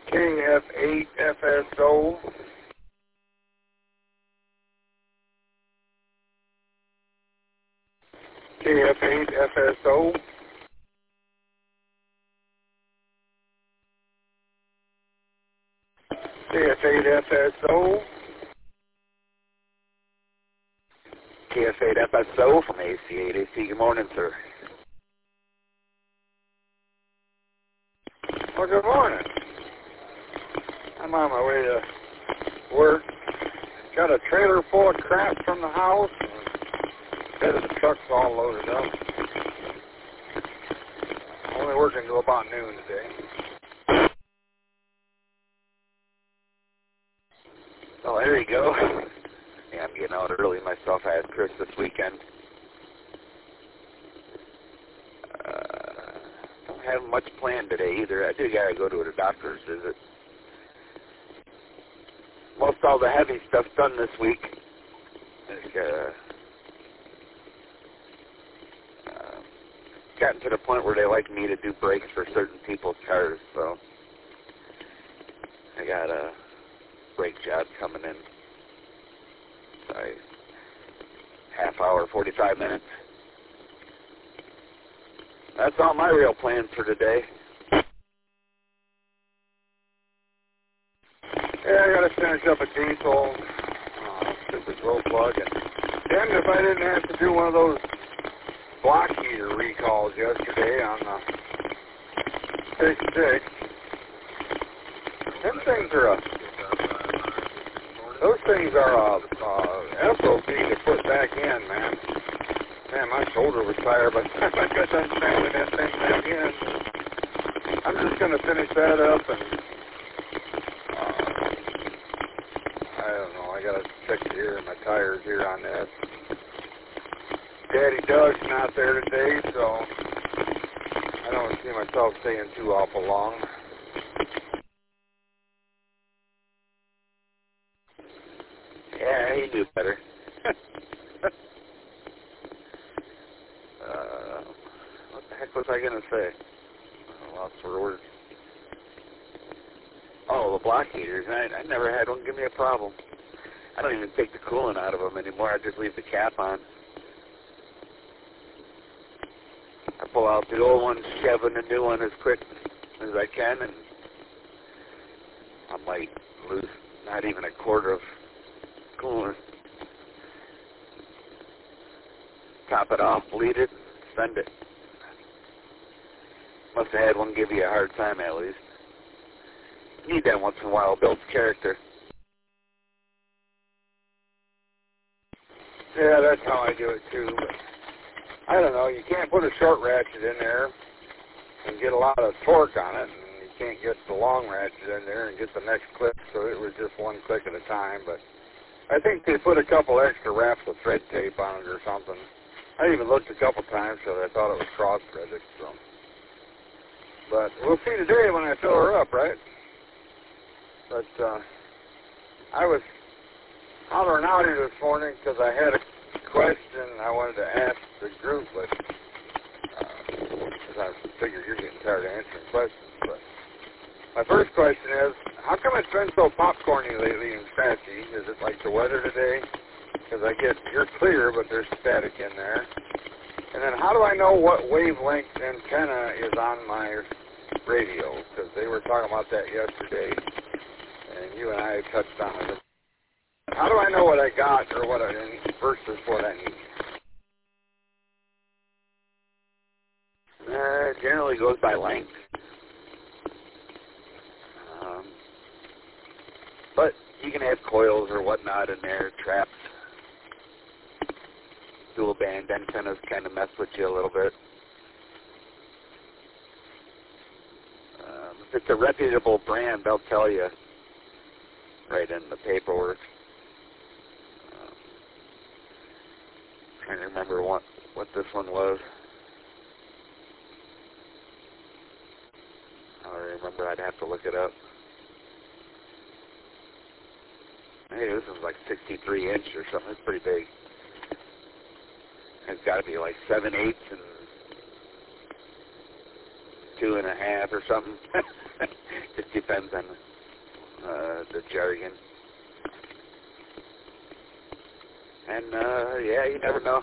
KF8FSO. KF8FSO. KF8FSO. KF8FSO from AC8AC. Good morning, sir. Well, good morning. I'm on my way to work. Got a trailer full of crap from the house. Headed the truck's all loaded up. Only working till about noon today. Oh, there you go. Yeah, I'm getting out early myself. I had Chris this weekend. Don't have much planned today either. I do gotta go to a doctor's visit. Most all the heavy stuff's done this week. Gotten to the point where they like me to do brakes for certain people's cars, so I got a brake job coming in. Sorry, half hour, 45 minutes. That's all my real plans for today. Yeah, I gotta finish up a diesel. Stupid glow plug. And damn if I didn't have to do one of those block heater recalls yesterday on the 6.6. Those things are SOP to put back in, man. Man, my shoulder was tired by the time I got done snapping that thing back in. I'm just going to finish that up and I don't know, I got to check my tires here on that. Daddy Doug's not there today, so I don't see myself staying too awful long. Yeah, he knew better. What the heck was I going to say? I lost for words. Oh, the block heaters. I never had one give me a problem. I don't even take the coolant out of them anymore. I just leave the cap on. I pull out the old one, shove in the new one as quick as I can, and I might lose not even a quarter of coolant. Top it off, bleed it, send it. Must have had one give you a hard time at least. Need that once in a while, builds character. Yeah, that's how I do it too, but I don't know, you can't put a short ratchet in there and get a lot of torque on it, and you can't get the long ratchet in there and get the next clip, so it was just one click at a time, but I think they put a couple extra wraps of thread tape on it or something. I even looked a couple times because I thought it was cross-threaded, so. But we'll see today when I fill her up, right? But I was hollering out here this morning because I had a question I wanted to ask the group, but because I figured you're getting tired of answering questions. But my first question is, how come it's been so popcorny lately and scratchy? Is it like the weather today? Because I get, you're clear, but there's static in there. And then how do I know what wavelength antenna is on my radio? Because they were talking about that yesterday, and you and I touched on it. How do I know what I got or what I need versus what I need? It generally goes by length. But you can have coils or whatnot in there, traps. Dual band antennas kind of mess with you a little bit. If it's a reputable brand, they'll tell you right in the paperwork. Trying to remember what this one was. I don't remember. I'd have to look it up. Hey, this is like 63 inch or something. It's pretty big. It's got to be like 7/8 and 2.5 or something. It depends on the jargon. And, yeah, you never know.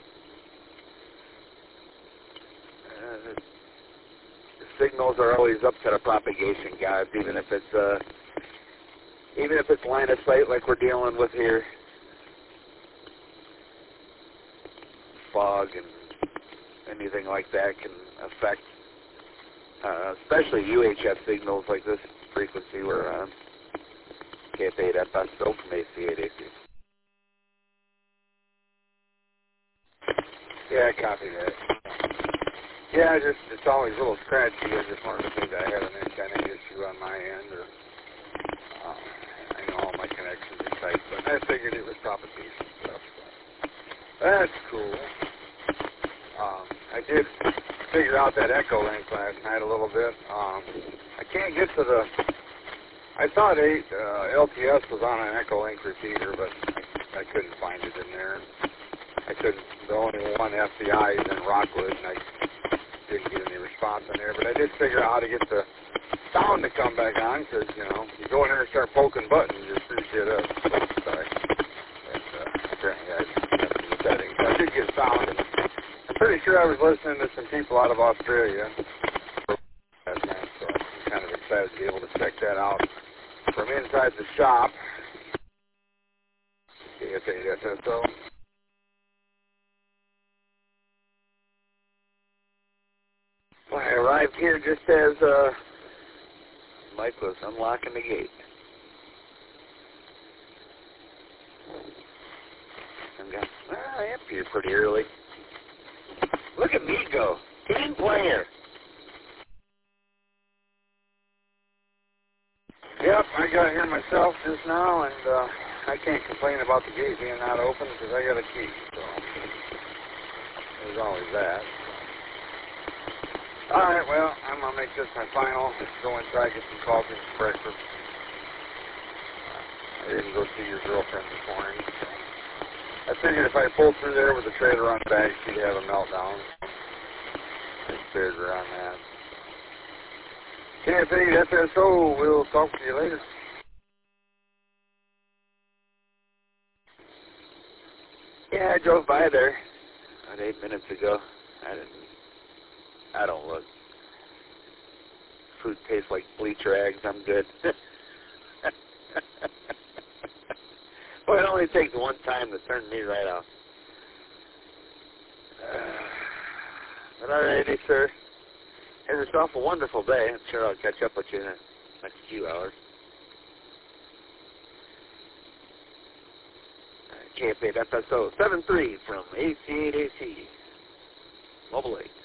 The signals are always up to the propagation gods, even if it's line of sight like we're dealing with here. Fog and anything like that can affect, especially UHF signals like this frequency we're on. KF8FS from AC8AC. Yeah, I copy that. Yeah, it's always a little scratchy. I just wanted to think I had an antenna issue on my end, or I know all my connections are tight, but I figured it was propagation stuff. So. That's cool. I did figure out that echo link last night a little bit. I can't get to the. I thought LTS was on an echo link repeater, but I couldn't find it in there. I couldn't. The only one FBI is in Rockwood, and I didn't get any response in there. But I did figure out how to get the sound to come back on, because you go in there and start poking buttons, you screw shit up. Sorry. Apparently I have some settings. I did get sound. And I'm pretty sure I was listening to some people out of Australia last night, so I'm kind of excited to be able to check that out from inside the shop. KF8FSO. Well, I arrived here just as Mike was unlocking the gate. I am here pretty early. Look at me go. Team player. Yep, I got here myself just now, and I can't complain about the gate being not open because I got a key, so there's always that. All right, well, I'm going to make this my final. Go inside, get some coffee and some breakfast. I didn't go see your girlfriend this morning, so I figured if I pulled through there with the trailer on back, she'd have a meltdown. I spared her on that. KF8FSO, we'll talk to you later. Yeah, I drove by there about 8 minutes ago. I don't look. Food tastes like bleach rags. I'm good. Well, it only takes one time to turn me right off. But all righty, sir. Have yourself a wonderful day. I'm sure I'll catch up with you in the next few hours. KF8FSO 73 from AC8AC. Mobile 8.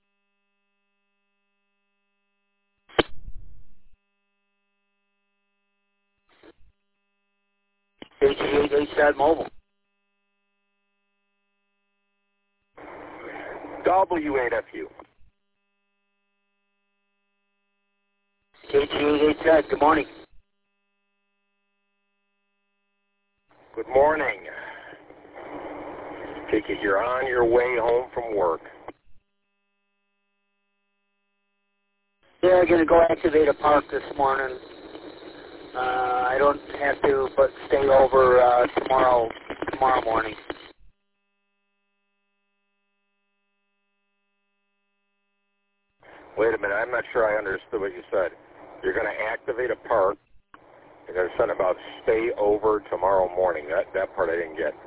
AC8AC Mobile. W8FU. KG88 good morning. Good morning. Take it you're on your way home from work. Yeah, I'm going to go activate a park this morning. I don't have to, but stay over tomorrow morning. Wait a minute, I'm not sure I understood what you said. You're going to activate a park. You're going to send about stay over tomorrow morning. That part I didn't get.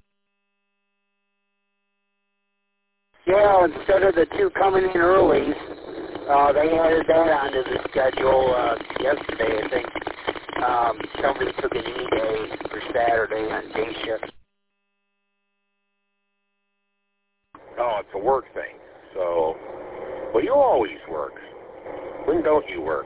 Yeah, instead of the two coming in early, they added that onto the schedule yesterday, I think. Somebody took an E-day for Saturday on day shift. Oh, it's a work thing. So, well, you always work. When don't you work?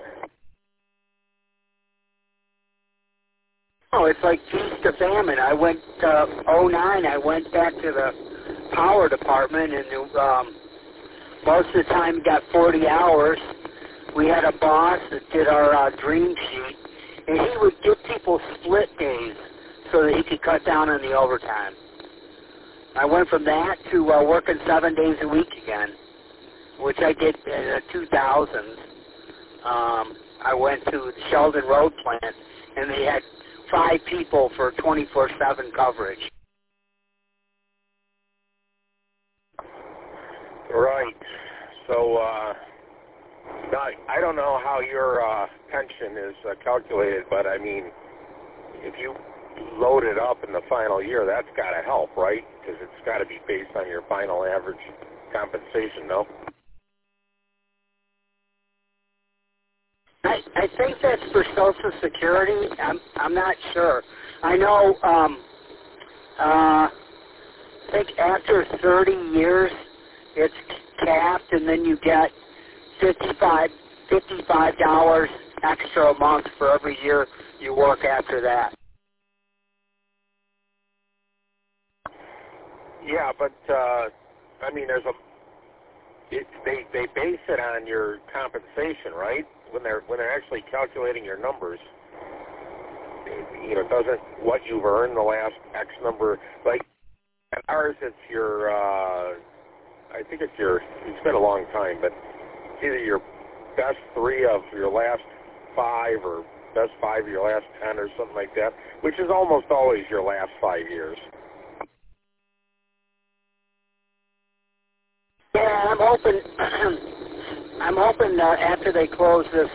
Oh, it's like feast of famine. I went, 09, I went back to the power department, and most of the time got 40 hours. We had a boss that did our dream sheet, and he would give people split days so that he could cut down on the overtime. I went from that to working 7 days a week again, which I did in the 2000s. I went to the Sheldon Road plant, and they had 5 people for 24/7 coverage. Right. So, now, I don't know how your pension is calculated, but I mean, if you load it up in the final year, that's got to help, right? Because it's got to be based on your final average compensation, no? I think that's for Social Security. I'm not sure. I know. I think after 30 years, it's capped, and then you get $55 extra a month for every year you work after that. Yeah, but I mean, they base it on your compensation, right? When they're actually calculating your numbers, you know, doesn't what you've earned the last X number, like at ours, it's your I think it's been a long time, but it's either your best 3 of your last 5 or best 5 of your last 10 or something like that, which is almost always your last 5 years. Yeah, I'm hoping. I'm hoping after they close this,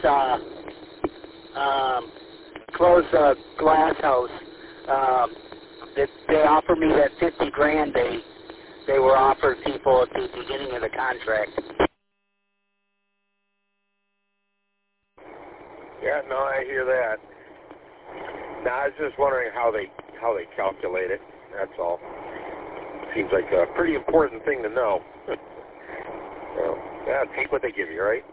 glass house, that they offer me that $50,000 they were offered people at the beginning of the contract. Yeah, no, I hear that. Now, I was just wondering how they calculate it. That's all. Seems like a pretty important thing to know. So, yeah, take what they give you, right?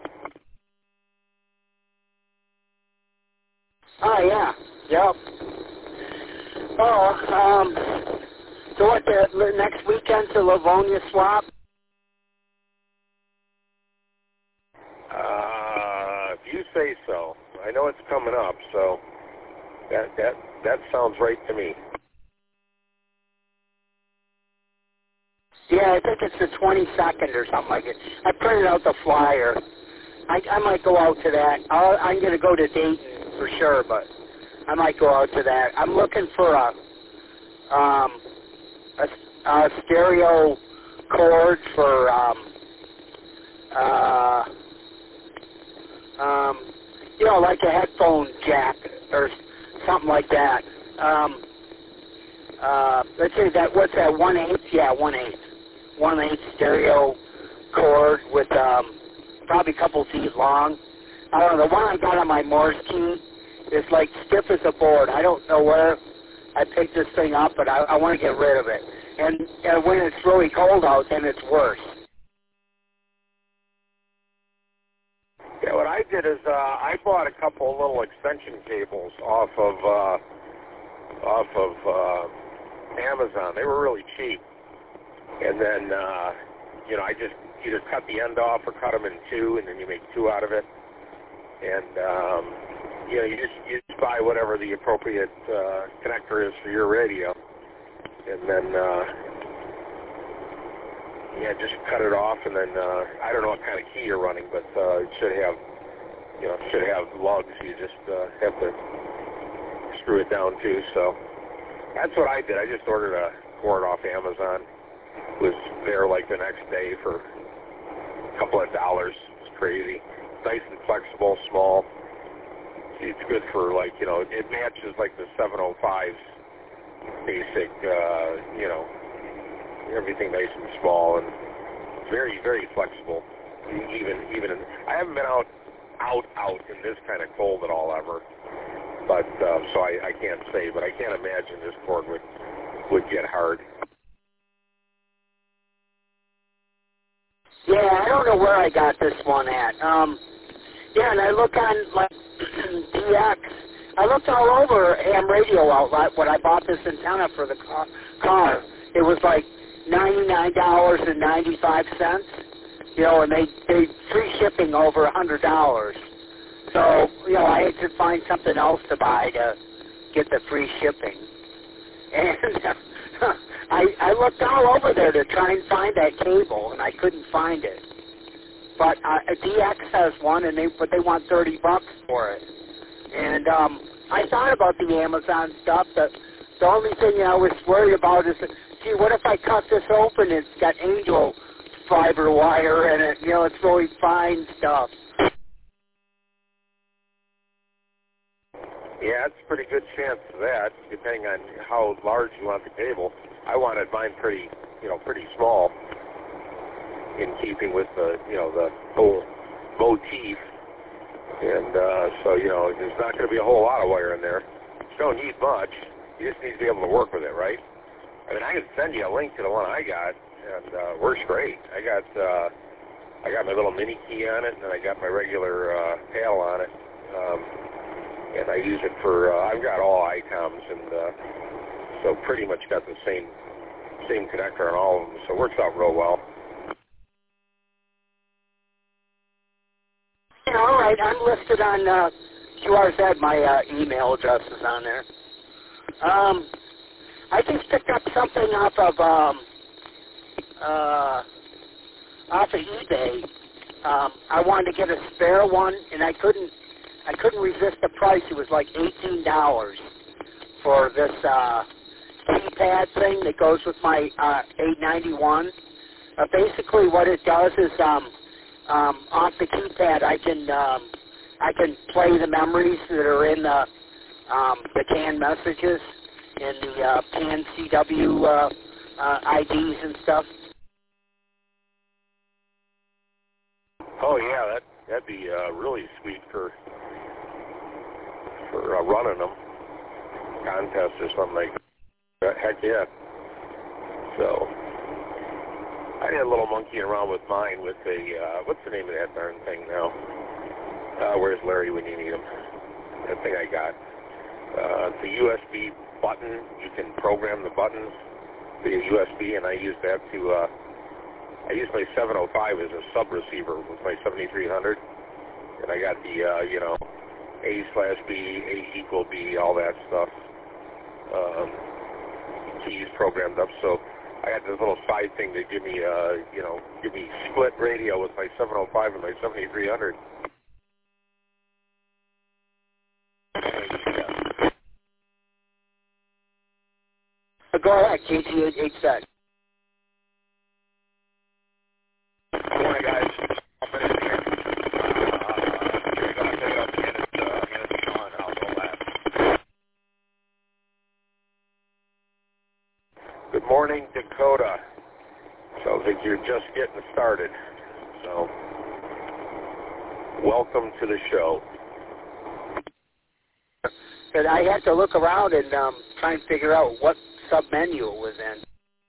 Oh, yeah. Yep. Oh, so what, the next weekend's the Livonia swap? If you say so. I know it's coming up, so that sounds right to me. Yeah, I think it's the 22nd or something like it. I printed out the flyer. I might go out to that. I'm going to go to Dayton for sure, but I might go out to that. I'm looking for a stereo cord for you know, like a headphone jack or something like that. Let's say that, what's that, 1/8? Yeah, 1/8. 1/8 stereo cord with probably a couple feet long. I don't know, the one I got on my Morse key is like stiff as a board. I don't know where I picked this thing up, but I want to get rid of it. And when it's really cold out, then it's worse. Yeah, what I did is I bought a couple of little extension cables off of Amazon. They were really cheap. And then, you know, I just either cut the end off or cut them in 2, and then you make 2 out of it. And, you know, you just buy whatever the appropriate connector is for your radio. And then, yeah, just cut it off, and then, I don't know what kind of key you're running, but it should have, you know, lugs. You just have to screw it down, too. So that's what I did. I just ordered a cord off Amazon. Was there like the next day for a couple of dollars. It's crazy. Nice and flexible, small. It's good for, like, you know, it matches like the 705's basic, you know, everything nice and small and very, very flexible. Even in, I haven't been out in this kind of cold at all ever. But so I can't say, but I can't imagine this cord would get hard. Yeah, I don't know where I got this one at. Yeah, and I look on, like, DX. I looked all over ham radio outlet when I bought this antenna for the car. It was like $99.95, you know, and they free shipping over $100. So, you know, I had to find something else to buy to get the free shipping. And I looked all over there to try and find that cable, and I couldn't find it. but DX has one, and but they want $30 for it. And I thought about the Amazon stuff. The only thing I was worried about is, gee, what if I cut this open? It's got angel fiber wire in it. It's really fine stuff. Yeah, it's a pretty good chance of that, depending on how large you want the cable. I wanted mine pretty small, in keeping with the whole motif. And so, there's not going to be a whole lot of wire in there. You don't need much. You just need to be able to work with it, right? I mean, I can send you a link to the one I got, and works great. I got my little mini key on it, and then I got my regular paddle on it. And I use it for, I've got all ICOMs, and so pretty much got the same connector on all of them, so it works out real well. All right, I'm listed on QRZ. My email address is on there. I just picked up something off of eBay. I wanted to get a spare one, and I couldn't resist the price. It was like $18 for this keypad thing that goes with my 891. Basically, what it does is off the keypad, I can play the memories that are in the CAN messages and the CAN CW IDs and stuff. Oh yeah, that'd be really sweet for running them contests or something like that. Heck yeah. So I had a little monkeying around with mine with a what's the name of that darn thing now? Where's Larry when you need him? That thing I got. It's a USB button. You can program the buttons via USB, and I use that to. I use my 705 as a sub receiver with my 7300, and I got the A/B, A equal B, all that stuff. Keys programmed up, so I got this little side thing that give me split radio with my 705 and my 7300. Go ahead, KT887. Good morning, guys. I'll finish here. You're going to pick up Hannah's Sean, and I'll go last. Good morning, Dakota. Sounds like you're just getting started. So, welcome to the show. But I had to look around and try and figure out what sub-menu it was in.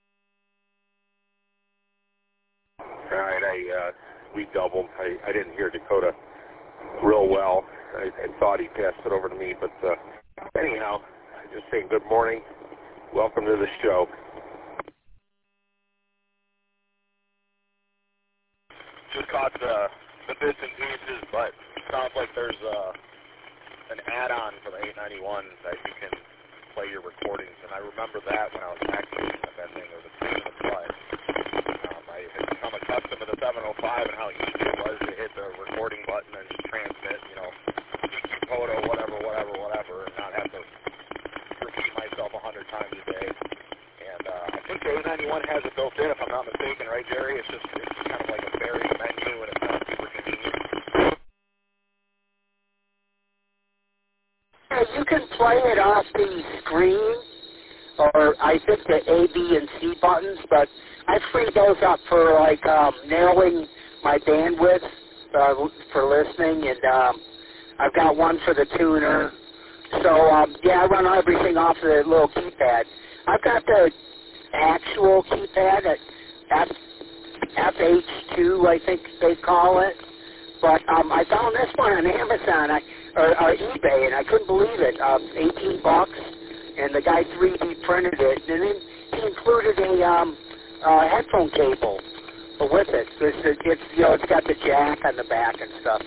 All right, we doubled. I didn't hear Dakota real well. I thought he passed it over to me, but anyhow, just saying good morning. Welcome to the show. Just caught the bits and pieces, but it sounds like there's an add-on for the 891 that you can play your recordings, and I remember that when I was activating that thing. It was a pain in the butt. I had become accustomed to the 705 and how easy it was to hit the recording button and transmit, photo, whatever, and not have to repeat myself 100 times a day. And I think the 891 has it built in, if I'm not mistaken, right, Jerry? It's kind of like a buried menu, and it's not super convenient. You can play it off the screen, or I think the A, B, and C buttons, but I freed those up for narrowing my bandwidth for listening, and I've got one for the tuner. So yeah, I run everything off of the little keypad. I've got the actual keypad at FH2, I think they call it. But I found this one on Amazon or eBay, and I couldn't believe it. $18, and the guy 3D printed it, and then he included a headphone cable with it. It's got the jack on the back and stuff.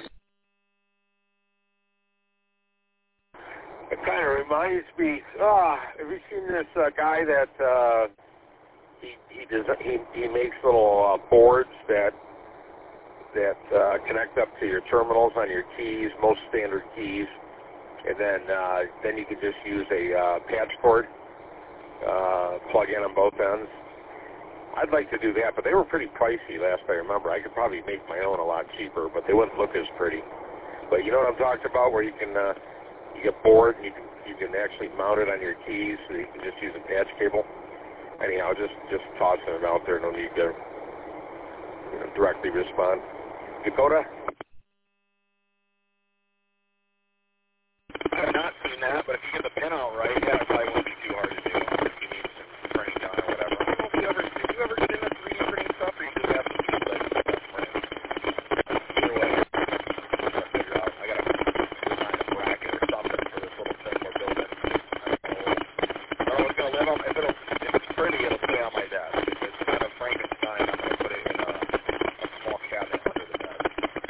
It kind of reminds me. Have you seen this guy that he makes little boards that that connect up to your terminals on your keys, most standard keys, and then you can just use a patch cord, plug in on both ends. I'd like to do that, but they were pretty pricey last I remember. I could probably make my own a lot cheaper, but they wouldn't look as pretty. But you know what I'm talking about, where you can you get bored and you can actually mount it on your keys, so you can just use a patch cable. Anyhow, just tossing it out there. No need to directly respond. Dakota? I have not seen that, but if you get the pin out right, yeah, it probably won't be too hard to do if you need some printing done or whatever. I don't know if you ever get into 3D printing stuff, or you just have to do like print. Either way, I gotta figure out. I gotta design a bracket or something for this little thing we're building. I don't know what's gonna live on. If it's pretty, it'll stay on my desk. If it's kind of Frankenstein, I'm gonna put it in a small cabinet under the desk.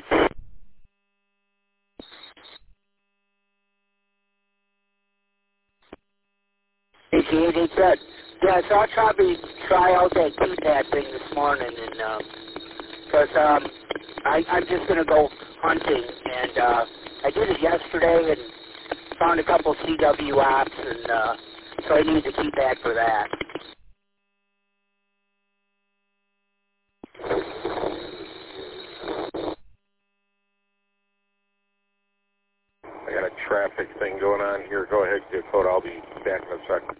They said, yeah, so I'll probably try out that keypad thing this morning, and because I'm just going to go hunting, and I did it yesterday and found a couple CW apps, and so I need the keypad for that. I got a traffic thing going on here. Go ahead, Dakota. I'll be back in a second.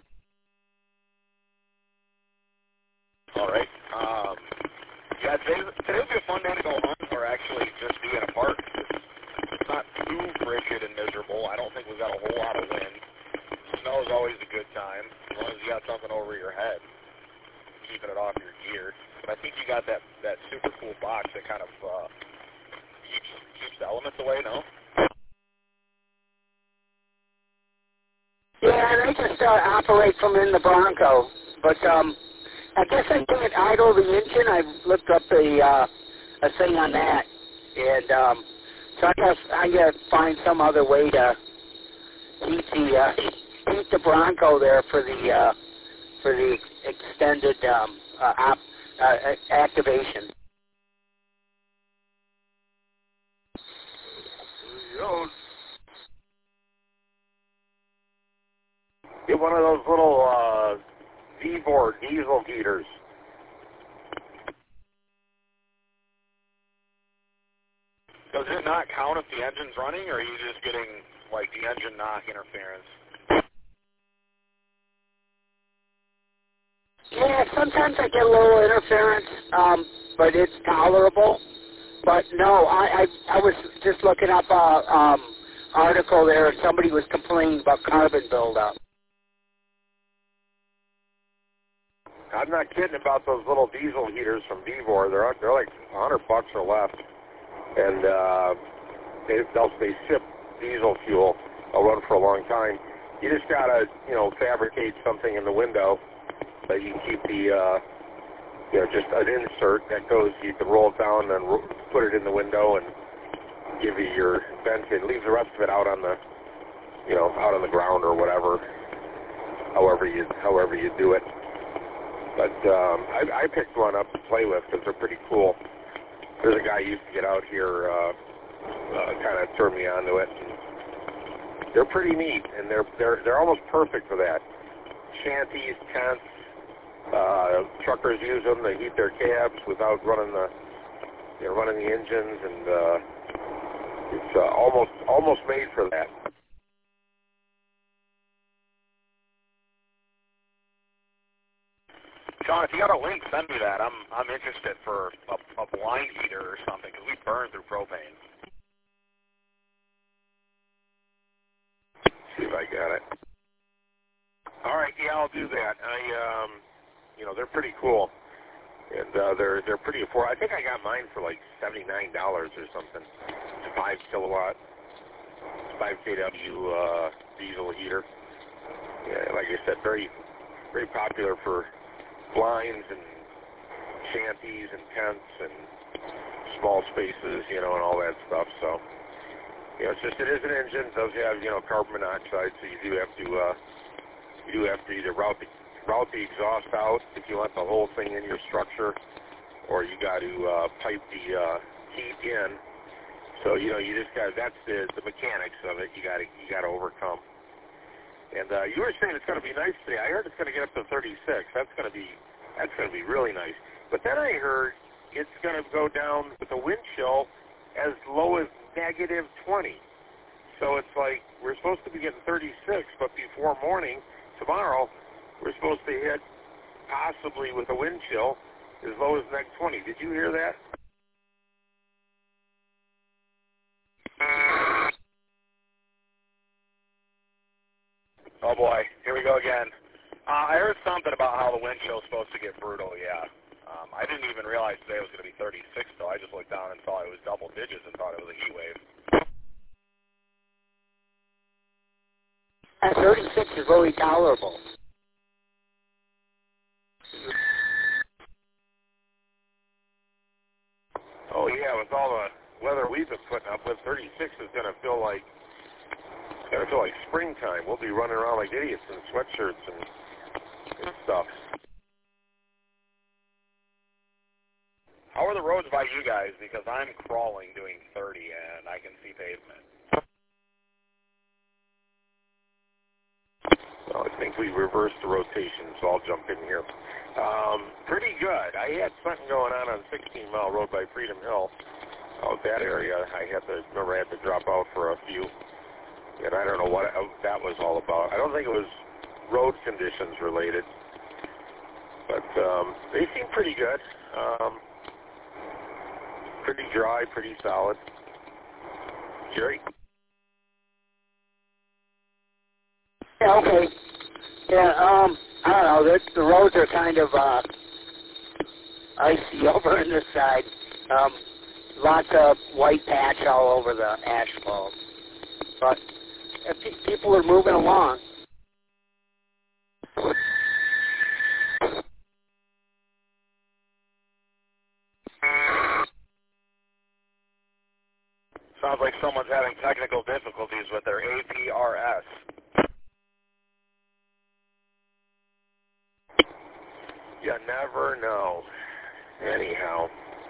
All right. Yeah, today would be a fun day to go hunt, or actually just be in a park. It's not too frigid and miserable. I don't think we've got a whole lot of wind. Snow is always a good time, as long as you got something over your head, keeping it off your gear. But I think you got that super cool box that kind of keeps the elements away, no? Yeah, and I just operate from in the Bronco, but I guess I can't idle the engine. I looked up a thing on that, and so I guess find some other way to keep the Bronco there for the extended activation. Get one of those little V-bore diesel heaters. Does it not count if the engine's running, or are you just getting, like, the engine knock interference? Yeah, sometimes I get a little interference, but it's tolerable. But no, I was just looking up a article there, and somebody was complaining about carbon buildup. I'm not kidding about those little diesel heaters from V-bore. They're like $100 or less, and they sip diesel fuel. They'll run for a long time. You just gotta fabricate something in the window that you can keep the just an insert that goes. You can roll it down and put it in the window and give you your vent and leave the rest of it out on the out on the ground or whatever. However you do it. But I picked one up to play with because they're pretty cool. There's a guy who used to get out here, kind of turned me onto it. And they're pretty neat, and they're almost perfect for that. Shanties, tents, truckers use them. They heat their cabs without running the engines, and it's almost made for that. Sean, if you got a link, send me that. I'm interested for a blind heater or something, because we burn through propane. See if I got it. All right, yeah, I'll do that. They're pretty cool, and they're pretty affordable. I think I got mine for like $79 or something. It's a 5 kilowatt, 5 kW diesel heater. Yeah, like I said, very very popular for blinds and shanties and tents and small spaces, and all that stuff. So, it is an engine. It does have, carbon monoxide, so you do have to either route the exhaust out if you want the whole thing in your structure, or you got to pipe the heat in. So you just got, that's the mechanics of it. You got to overcome. And you were saying it's going to be nice today. I heard it's going to get up to 36. That's going to be really nice. But then I heard it's going to go down with the wind chill as low as negative 20. So it's like we're supposed to be getting 36, but before morning tomorrow, we're supposed to hit possibly with a wind chill as low as negative 20. Did you hear that? Oh boy, here we go again. I heard something about how the wind chill is supposed to get brutal, yeah. I didn't even realize today was going to be 36, though. I just looked down and saw it was double digits and thought it was a heat wave. At 36 is really tolerable. Oh yeah, with all the weather we've been putting up with, 36 is going to feel like springtime. We'll be running around like idiots in sweatshirts and stuff. How are the roads by you guys? Because I'm crawling doing 30 and I can see pavement. Well, I think we reversed the rotation, so I'll jump in here. Pretty good. I had something going on 16 Mile Road by Freedom Hill. Out that area, I had to drop out for a few. And I don't know what that was all about. I don't think it was road conditions related. But they seem pretty good. Pretty dry, pretty solid. Jerry? Yeah, okay. Yeah, I don't know. The roads are kind of icy over on this side. Lots of white patch all over the asphalt. But people are moving along. Sounds like someone's having technical difficulties with their APRS. You never know. Anyhow.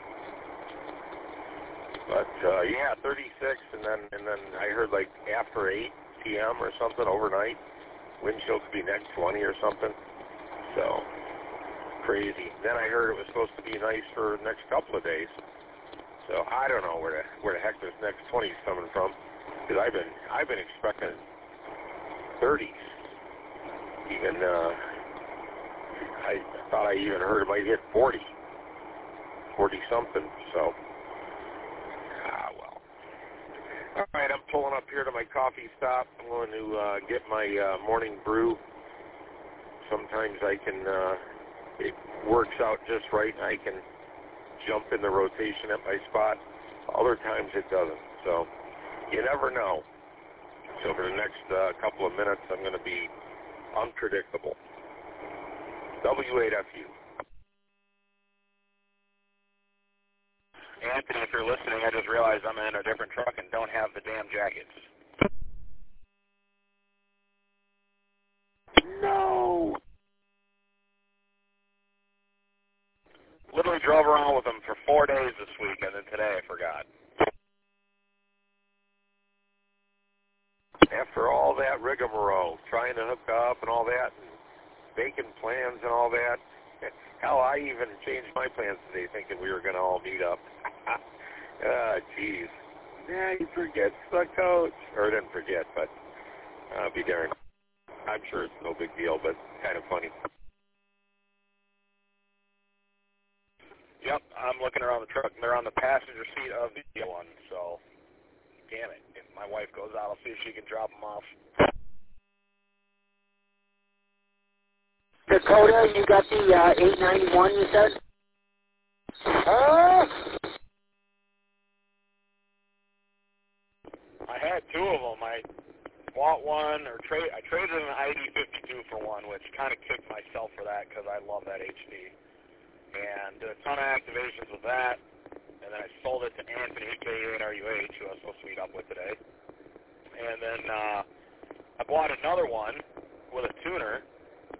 But yeah, 36, and then I heard like after 8 p.m. or something overnight, wind chill could be next 20 or something. So crazy. Then I heard it was supposed to be nice for the next couple of days. So I don't know where the heck this next 20 is coming from, because I've been expecting 30s. Even I thought I even heard it might hit 40 something. So. All right, I'm pulling up here to my coffee stop. I'm going to get my morning brew. Sometimes I can, it works out just right, and I can jump in the rotation at my spot. Other times it doesn't. So you never know. So for the next couple of minutes, I'm going to be unpredictable. W8FU. Anthony, if you're listening, I just realized I'm in a different truck and don't have the damn jackets. No! Literally drove around with them for 4 days this week, and then today I forgot. After all that rigmarole, trying to hook up and all that, and making plans and all that, hell, I even changed my plans today thinking we were going to all meet up. Jeez. Yeah, he forgets the coach. Or didn't forget, but be darned. I'm sure it's no big deal, but kind of funny. Yep, I'm looking around the truck, and they're on the passenger seat of the one, so damn it. If my wife goes out, I'll see if she can drop them off. Dakota, you got the 891, you said? I had two of them. I bought one, or I traded an ID52 for one, which kind of kicked myself for that because I love that HD. And did a ton of activations with that, and then I sold it to Anthony, a.k.a. RUH, who I was supposed to meet up with today. And then I bought another one with a tuner,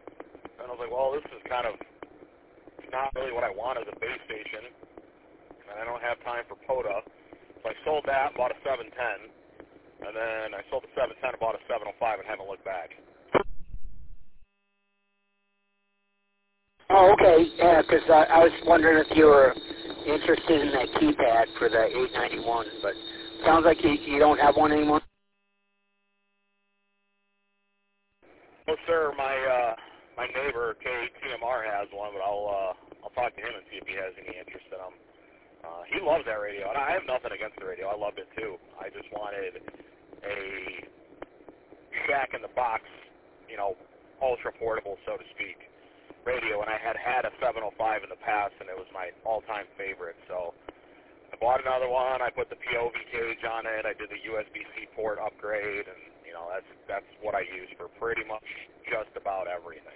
and I was like, well, this is kind of not really what I want as a base station. and I don't have time for POTA. So I sold that, bought a 710, and then I sold the 710 and bought a 705 and haven't looked back. Oh, okay. Yeah, because I was wondering if you were interested in that keypad for the 891, but sounds like you don't have one anymore. Oh, sir, my neighbor KTMR has one, but I'll talk to him and see if he has any interest in them. He loves that radio, and I have nothing against the radio. I loved it too. I just wanted a shack in the box, you know, ultra portable, so to speak, radio, and I had a 705 in the past, and it was my all-time favorite. So I bought another one. I put the POV cage on it. I did the USB-C port upgrade, and you know that's what I use for pretty much just about everything.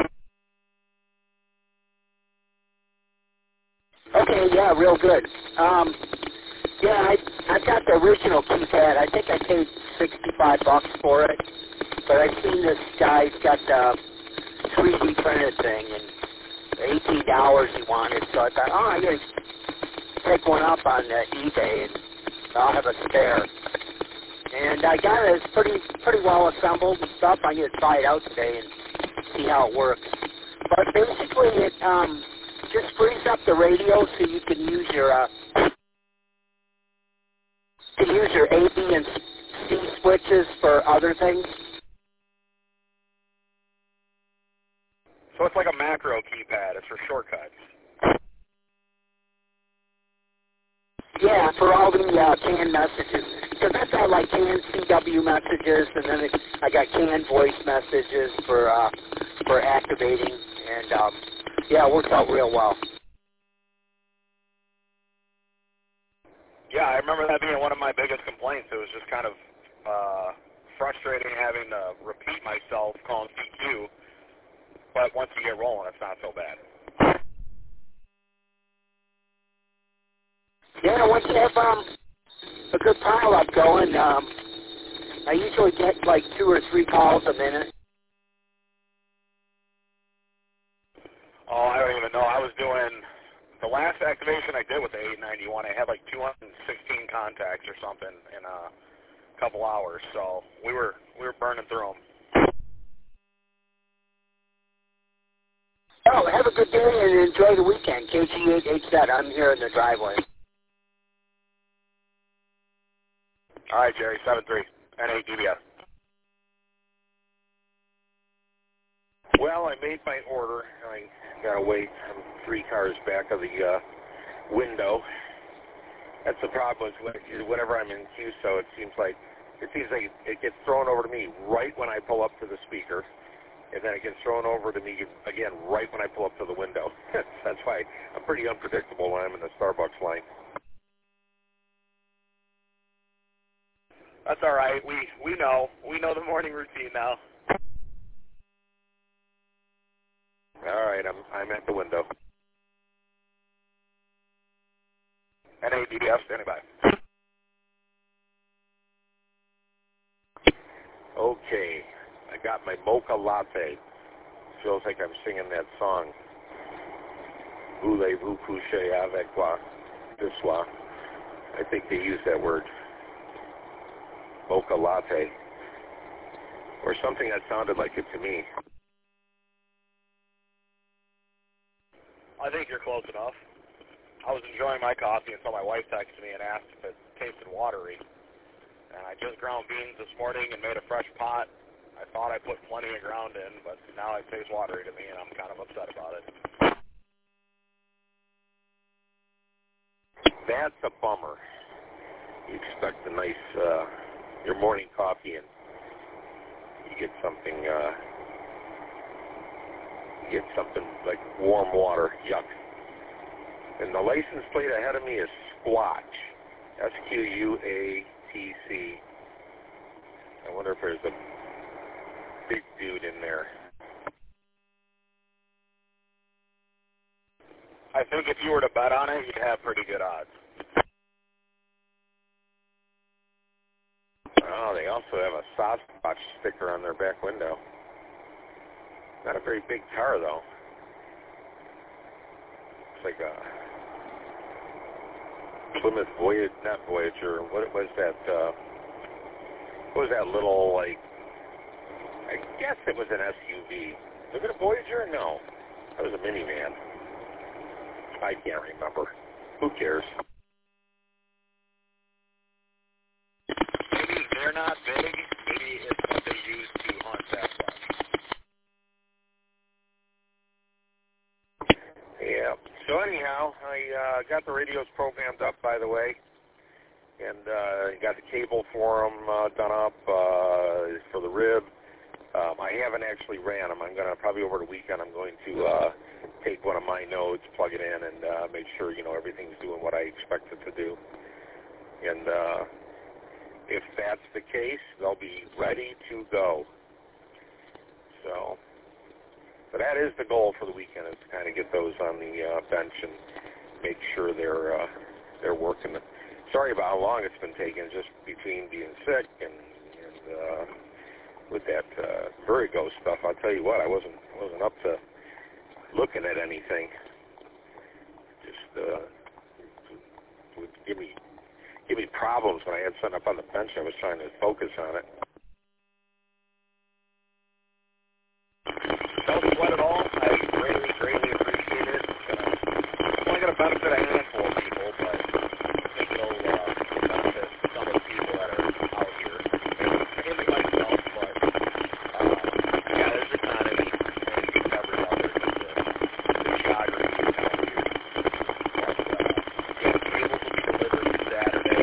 Okay, yeah, real good. Yeah, I got the original keypad. I think I paid $65 for it, but I've seen this guy's got the 3D printed thing, and $18 he wanted, so I thought, oh, I gotta pick one up on eBay, and I'll have a spare. And I got it. It's pretty well assembled and stuff. I'm gonna try it out today and see how it works. But basically, it just frees up the radio so you can use your A, B, and C switches for other things. So it's like a macro keypad. It's for shortcuts. Yeah, for all the canned messages. Because that's all like canned CW messages, and then I got canned voice messages for activating, and yeah, it works out real well. Yeah, I remember that being one of my biggest complaints. It was just kind of frustrating having to repeat myself calling CQ, but once you get rolling, it's not so bad. Yeah, once you have a good pile-up going, I usually get like 2 or 3 calls a minute. Oh, I don't even know. I was doing the last activation I did with the 891. I had like 216 contacts or something in a couple hours, so we were burning through them. Oh, have a good day and enjoy the weekend. KG8HZ, I'm here in the driveway. All right, Jerry, 7-3, N8 DBS. Well, I made my order. I gotta wait. I'm 3 cars back of the window. That's the problem is whenever I'm in queue, so it seems like it gets thrown over to me right when I pull up to the speaker, and then it gets thrown over to me again right when I pull up to the window. That's why I'm pretty unpredictable when I'm in the Starbucks line. That's all right. We know the morning routine now. All right, I'm at the window. N8 DBS, standing by. Okay, I got my mocha latte. Feels like I'm singing that song. Voulez-vous coucher avec moi ce soir? I think they use that word. Mocha latte. Or something that sounded like it to me. I think you're close enough. I was enjoying my coffee until my wife texted me and asked if it tasted watery. And I just ground beans this morning and made a fresh pot. I thought I put plenty of ground in, but now it tastes watery to me, and I'm kind of upset about it. That's a bummer. You expect a nice, your morning coffee, and you get something like warm water. Yuck. And the license plate ahead of me is Squatch. S-Q-U-A-T-C. I wonder if there's a big dude in there. I think if you were to bet on it, you'd have pretty good odds. Oh, they also have a Sasquatch sticker on their back window. Not a very big car, though. It's like a Plymouth Voyager, not Voyager. What was that? What was that little, like? I guess it was an SUV. Was it a Voyager? No, that was a minivan. I can't remember. Who cares? Maybe they're not big. Maybe it's what they use to hunt Sasquatch. Yeah. So anyhow, I got the radios programmed up, by the way, and got the cable for them done up for the rib. I haven't actually ran them. I'm going to, probably over the weekend, I'm going to take one of my nodes, plug it in, and make sure, everything's doing what I expect it to do. And if that's the case, they'll be ready to go. So, but that is the goal for the weekend, is to kind of get those on the bench and make sure they're working. Sorry about how long it's been taking, just between being sick and with that Vertigo stuff. I'll tell you what, I wasn't up to looking at anything. Just would give me problems when I had something up on the bench. I was trying to focus on it. Don't sweat at all. I greatly appreciate it. It's only going to benefit a handful of people, but I think it'll benefit some of the people that are out here. Mainly myself, but yeah, there's just not any discovery out there. Just the geography is kind of weird. But yeah, the cables will be delivered Saturday.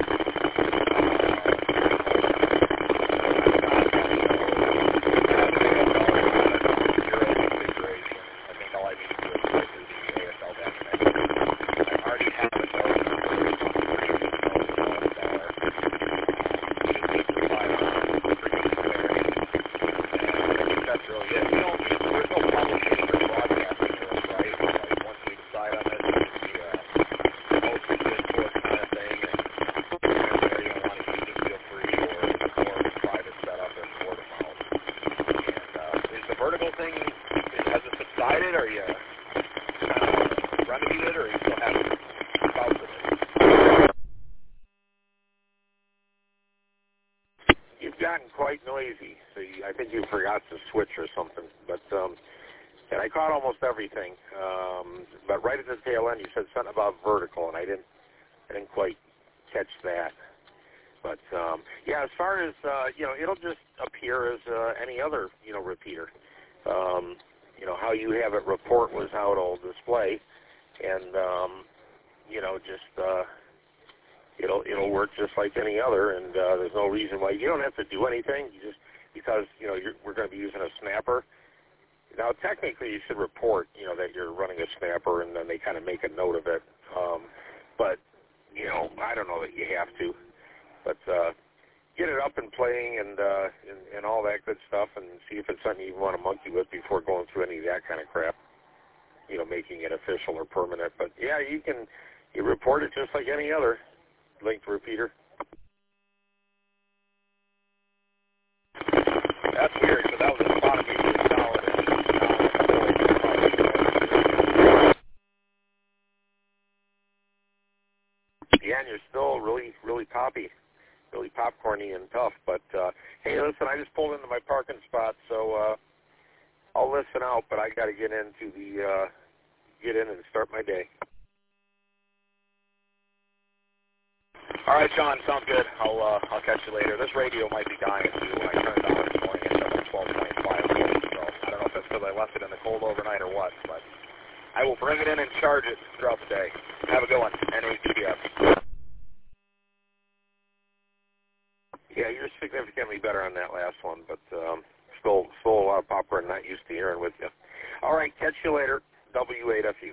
Noisy, so I think you forgot to switch or something. But and I caught almost everything. But right at the tail end, you said something about vertical, and I didn't quite catch that. But yeah, as far as it'll just appear as any other repeater. How you have it report was how it'll display, and It'll work just like any other, and there's no reason why you don't have to do anything. You just because we're going to be using a snapper. Now, technically, you should report that you're running a snapper, and then they kind of make a note of it. But I don't know that you have to. But get it up and playing, and all that good stuff, and see if it's something you want to monkey with before going through any of that kind of crap. Making it official or permanent. But yeah, you report it just like any other linked repeater. That's weird, because that was a lot of media solid. Yeah, and you're still really, really poppy, really popcorny and tough. But hey, listen, I just pulled into my parking spot, so I'll listen out. But I got to get in and start my day. All right, John, sounds good. I'll catch you later. This radio might be dying too. When I turned it on this morning, it's at like 12:25. So I don't know if that's because I left it in the cold overnight or what, but I will bring it in and charge it throughout the day. Have a good one. NATBF. Yeah, you're significantly better on that last one, but still a lot of popcorn. Not used to hearing with you. All right, catch you later. W8FU.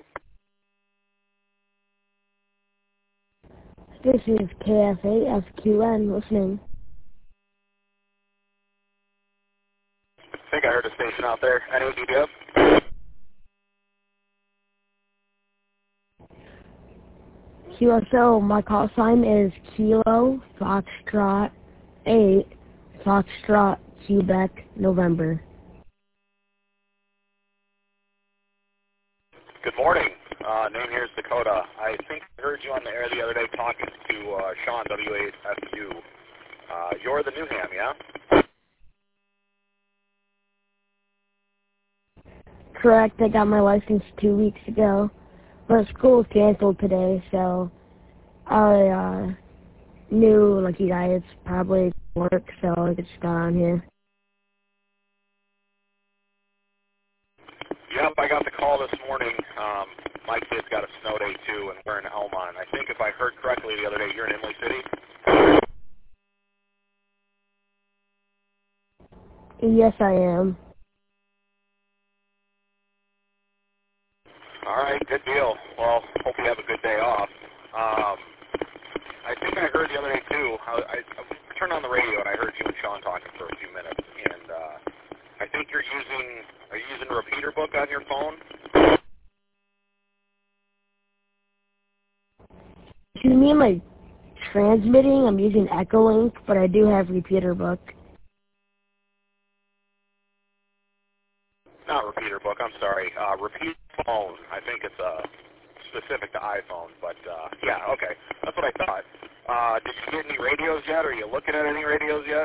This is KF8FQN listening. I think I heard a station out there. NATBF. QSO, my call sign is Kilo Foxtrot 8 Foxtrot Quebec November. Good morning. Name here is Dakota. I think I heard you on the air the other day talking to Sean, W8FU. You're the new ham, yeah? Correct. I got my license 2 weeks ago, but school's canceled today, so I knew like you guys probably work, so I just got on here. Yep, I got the call this morning. My kid's got a snow day too, and we're in Elmont. I think if I heard correctly the other day, you're in Imlay City? Yes, I am. All right, good deal. Well, hope you have a good day off. I think I heard the other day too. I turned on the radio and I heard you and Sean talking for a few minutes, and I think are you using a repeater book on your phone? Do you mean like transmitting? I'm using Echolink, but I do have repeater book. Not repeater book, I'm sorry. Repeat phone. I think it's specific to iPhone, but yeah, okay. That's what I thought. Did you get any radios yet? Are you looking at any radios yet?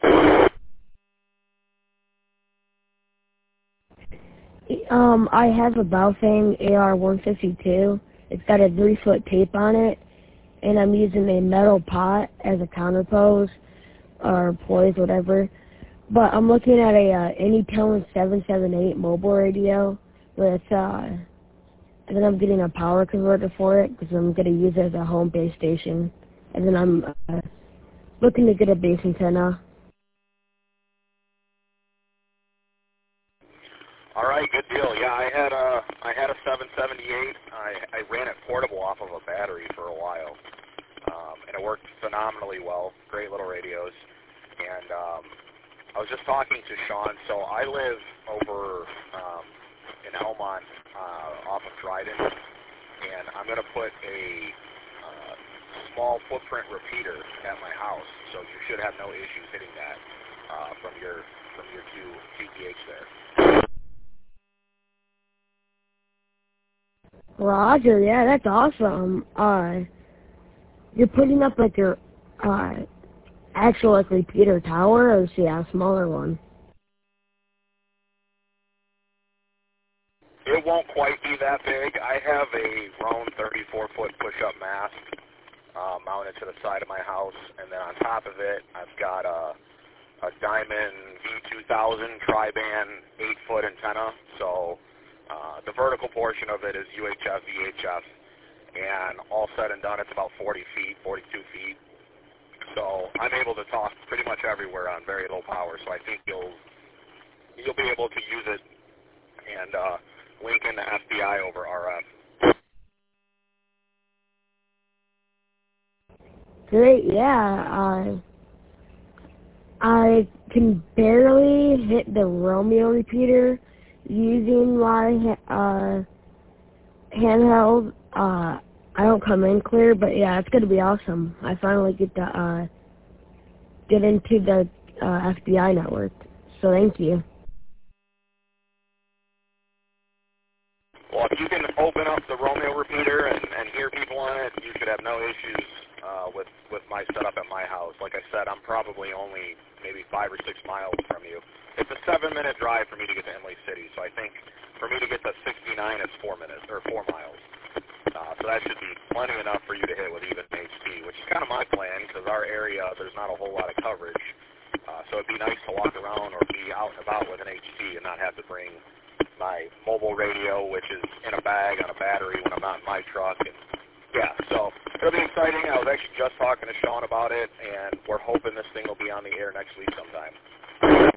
I have a Baofeng AR-152. It's got a 3-foot tape on it, and I'm using a metal pot as a counterpose, or poise, whatever. But I'm looking at a Anytone 778 mobile radio with, and then I'm getting a power converter for it because I'm going to use it as a home base station. And then I'm looking to get a base antenna. All right, good deal. Yeah, I had a 778. I ran it portable off of a battery for a while, and it worked phenomenally well. Great little radios. And I was just talking to Sean. So I live over in Elmont off of Dryden, and I'm going to put a small footprint repeater at my house. So you should have no issues hitting that from your 2 GPH there. Roger, yeah, that's awesome. You're putting up like your actual like repeater tower, or see a smaller one? It won't quite be that big. I have a Roan 34-foot push-up mast mounted to the side of my house, and then on top of it, I've got a Diamond V2000 tri-band 8-foot antenna. So the vertical portion of it is UHF, VHF, and all said and done, it's about 40 feet, 42 feet. So I'm able to talk pretty much everywhere on very low power. So I think you'll be able to use it and link in the FBI over RF. Great, yeah. I can barely hit the Romeo repeater using my handheld. I don't come in clear, but yeah, it's going to be awesome. I finally get to get into the FBI network, so thank you. Well, if you can open up the Romeo repeater and hear people on it, you should have no issues with my setup at my house. Like I said, I'm probably only maybe 5 or 6 miles from you. It's a 7-minute drive for me to get to Imlay City, so I think for me to get to 69, it's 4 minutes, or 4 miles. So that should be plenty enough for you to hit with even HD, which is kind of my plan, because our area, there's not a whole lot of coverage. So it'd be nice to walk around or be out and about with an HD and not have to bring my mobile radio, which is in a bag on a battery when I'm not in my truck. And yeah, so it'll be exciting. I was actually just talking to Sean about it, and we're hoping this thing will be on the air next week sometime.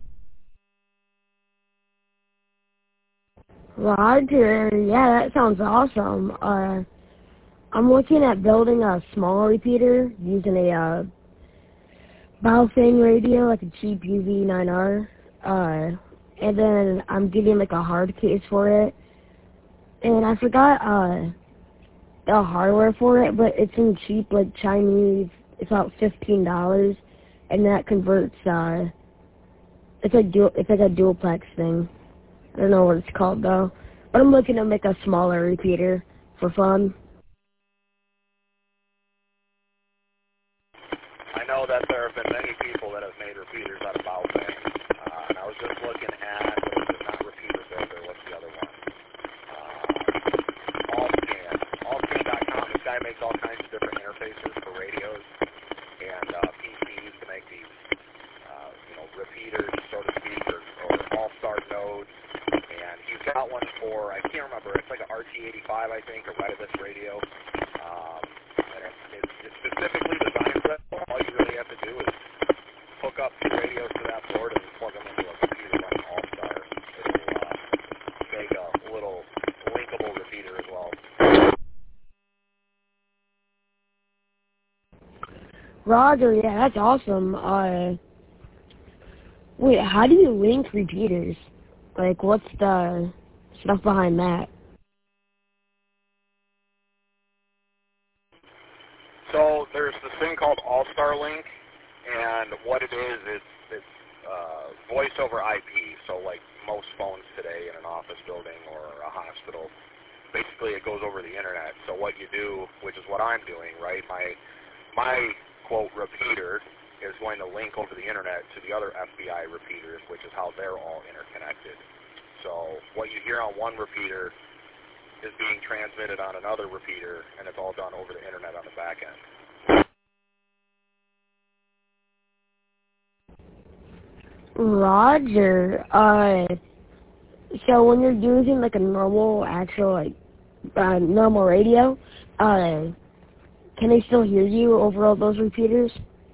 Roger, yeah, that sounds awesome. I'm looking at building a small repeater using a Baofeng radio, like a cheap UV9R, and then I'm getting like a hard case for it. And I forgot the hardware for it, but it's in cheap, like Chinese. It's about $15, and that converts. It's like a dualplex thing. I don't know what it's called though, but I'm looking to make a smaller repeater for fun? I know that there have been many people that have made repeaters out of bow things, and I was just looking at, what is it, not Repeater Builder, what's the other one? Allscan. Allscan.com, this guy makes all kinds of different interfaces for radios and PCs to make these, repeaters, so to speak, or all-star nodes. And he's got one for, I can't remember, it's like an RT85, I think, or Retevis radio. And it's specifically designed for that. All you really have to do is hook up two radios to that board and plug them into a computer running all-star. It'll make a little linkable repeater as well. Roger, yeah, that's awesome. Wait, how do you link repeaters? Like, what's the stuff behind that? So there's this thing called All-Star Link, and what it is, it's voice over IP. So like most phones today in an office building or a hospital, basically it goes over the internet. So what you do, which is what I'm doing, right? My quote repeater is going to link over the internet to the other FBI repeaters, which is how they're all interconnected. So what you hear on one repeater is being transmitted on another repeater, and it's all done over the internet on the back end. Roger. So when you're using like a normal, actual, normal radio, can they still hear you over all those repeaters?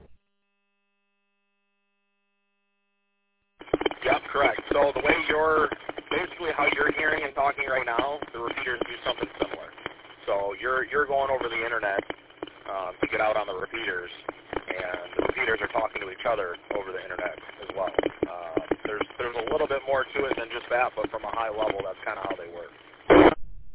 Yep, correct. So the way basically how you're hearing and talking right now, the repeaters do something similar. So you're going over the internet to get out on the repeaters, and the repeaters are talking to each other over the internet as well. There's a little bit more to it than just that, but from a high level, that's kind of how they work.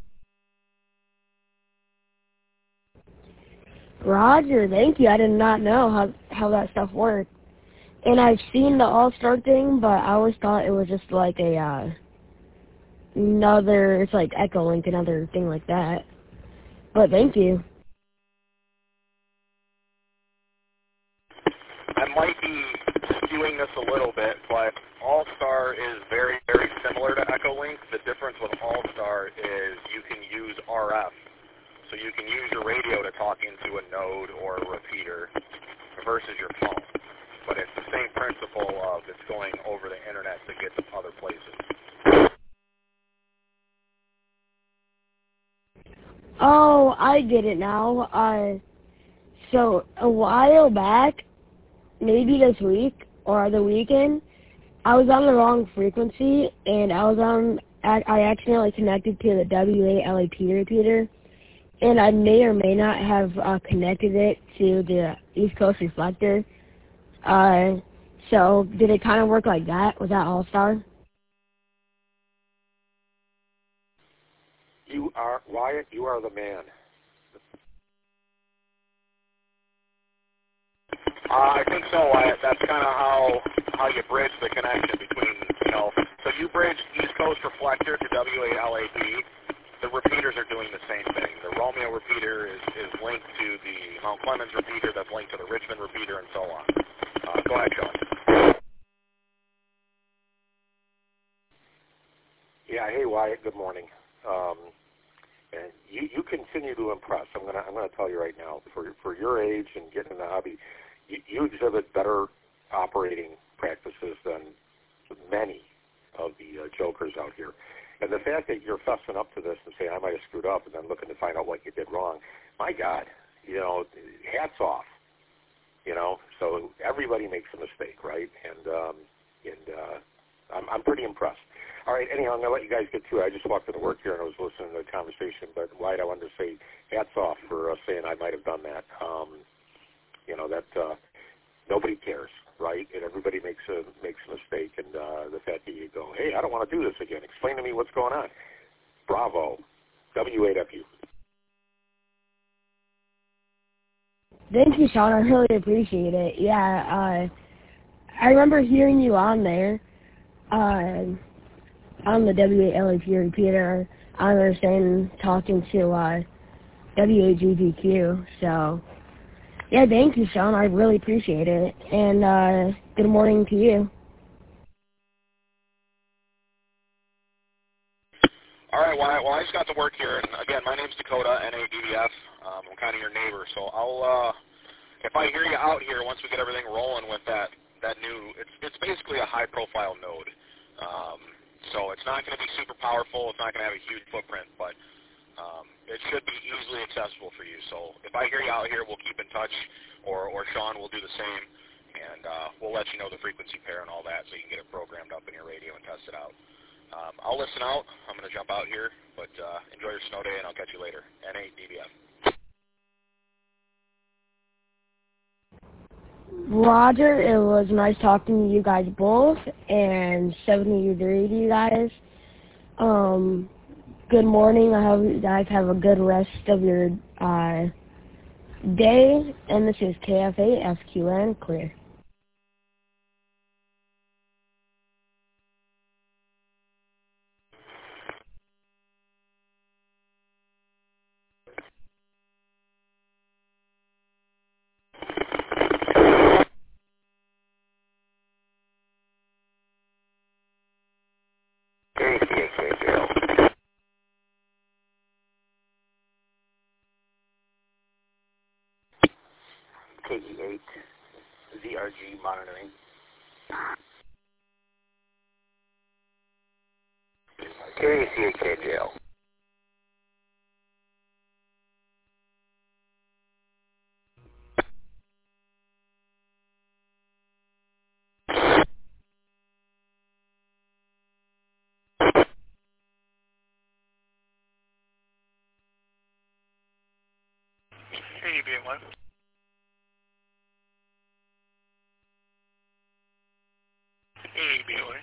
Roger, thank you. I did not know how that stuff worked. And I've seen the All-Star thing, but I always thought it was just like it's like Echolink, another thing like that. But thank you. I might be skewing this a little bit, but All-Star is very, very similar to Echolink. The difference with All-Star is you can use RF. So you can use your radio to talk into a node or a repeater versus your phone. But it's the same principle of it's going over the internet to get to other places. Oh, I get it now. So a while back, maybe this week or the weekend, I was on the wrong frequency, and I accidentally connected to the W8LAP repeater, and I may or may not have connected it to the East Coast reflector. So did it kind of work like that? Was that All-Star? Wyatt, you are the man. I think so, Wyatt. That's kind of how you bridge the connection between, so you bridge East Coast reflector to W8LAP. The repeaters are doing the same thing. The Romeo repeater is linked to the Mount Clemens repeater that's linked to the Richmond repeater and so on. Go ahead, Sean. Yeah, hey Wyatt, good morning. And you continue to impress. I'm gonna tell you right now, for your age and getting in the hobby, you exhibit better operating practices than many of the jokers out here. And the fact that you're fessing up to this and saying I might have screwed up, and then looking to find out what you did wrong, my God, hats off. So everybody makes a mistake, right? And I'm pretty impressed. All right, anyhow, I'm going to let you guys get to it. I just walked into work here and I was listening to the conversation, but Wyatt, I wanted to say hats off for saying I might have done that. That nobody cares, right? And everybody makes a mistake, and the fact that you go, hey, I don't want to do this again. Explain to me what's going on. Bravo. W8FU. Thank you, Sean. I really appreciate it. Yeah, I remember hearing you on there. on the WALAP repeater. I understand talking to WAGVQ. So, yeah, thank you, Sean. I really appreciate it. And good morning to you. All right, well, I just got to work here, and again, my name's Dakota, NADDF. I'm kind of your neighbor, so I'll, if I hear you out here, once we get everything rolling with that new, it's basically a high-profile node. So it's not going to be super powerful, it's not going to have a huge footprint, but it should be easily accessible for you. So if I hear you out here, we'll keep in touch, or Sean will do the same, and we'll let you know the frequency pair and all that so you can get it programmed up in your radio and test it out. I'll listen out. I'm going to jump out here, but enjoy your snow day, and I'll catch you later. NADDF. Roger, it was nice talking to you guys both, and 73 to you guys. Good morning. I hope you guys have a good rest of your day, and this is KFA FQN Clear. KE8, ZRG monitoring. KCHKJL. KEB1. KEB1.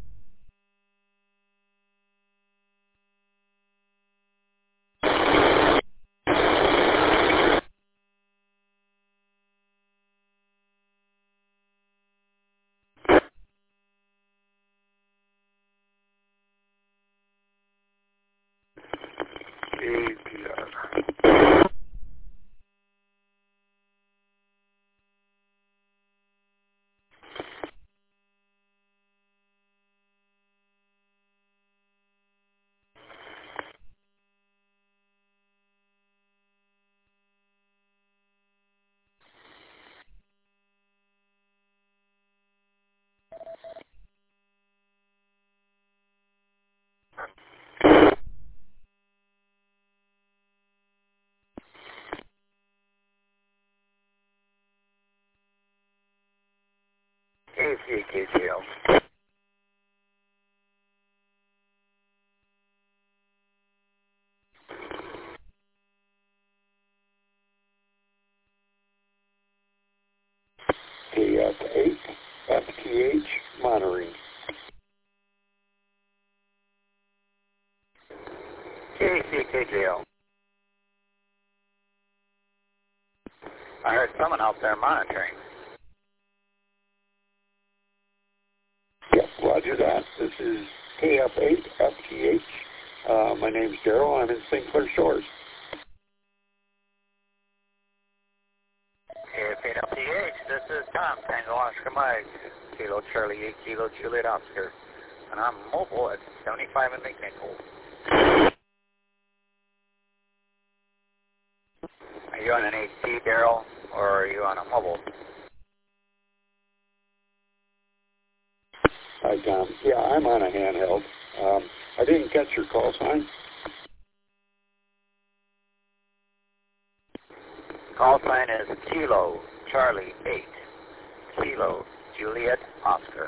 KCHKJL. KF8, FTH, monitoring. KCKJL. I heard someone out there monitoring. Yes, roger that. This is KF8, FTH. My name's Daryl. I'm in St. Clair Shores. KF8, FTH, this is Tom, Tango Oscar Mike, Kilo Charlie 8, Kilo Juliet Oscar. And I'm mobile at 75 in McNichol. Are you on an AC, Daryl, or are you on a mobile? Hi, Tom. Yeah, I'm on a handheld. I didn't catch your call sign. Call sign is Kilo Charlie 8, Kilo Juliet Oscar.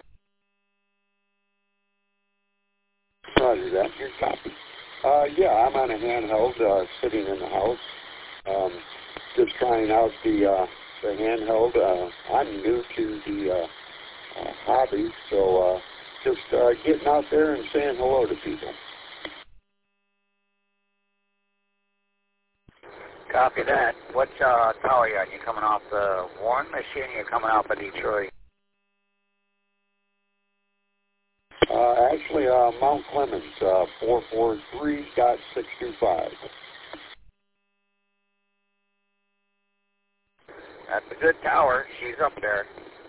Roger that. Your copy. Yeah, I'm on a handheld, sitting in the house. Just trying out the handheld. I'm new to the hobby, so just getting out there and saying hello to people. Copy that. What tower are you on? You coming off the Warren machine or you coming off of Detroit? Actually, Mount Clemens, 443.625. That's a good tower. She's up there.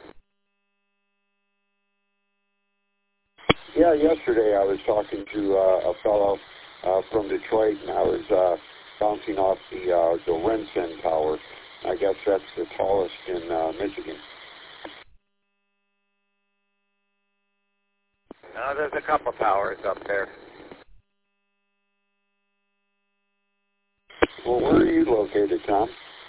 Yeah, yesterday I was talking to a fellow from Detroit, and I was bouncing off the Rensen Tower. I guess that's the tallest in Michigan. There's a couple towers up there. Well, where are you located, Tom?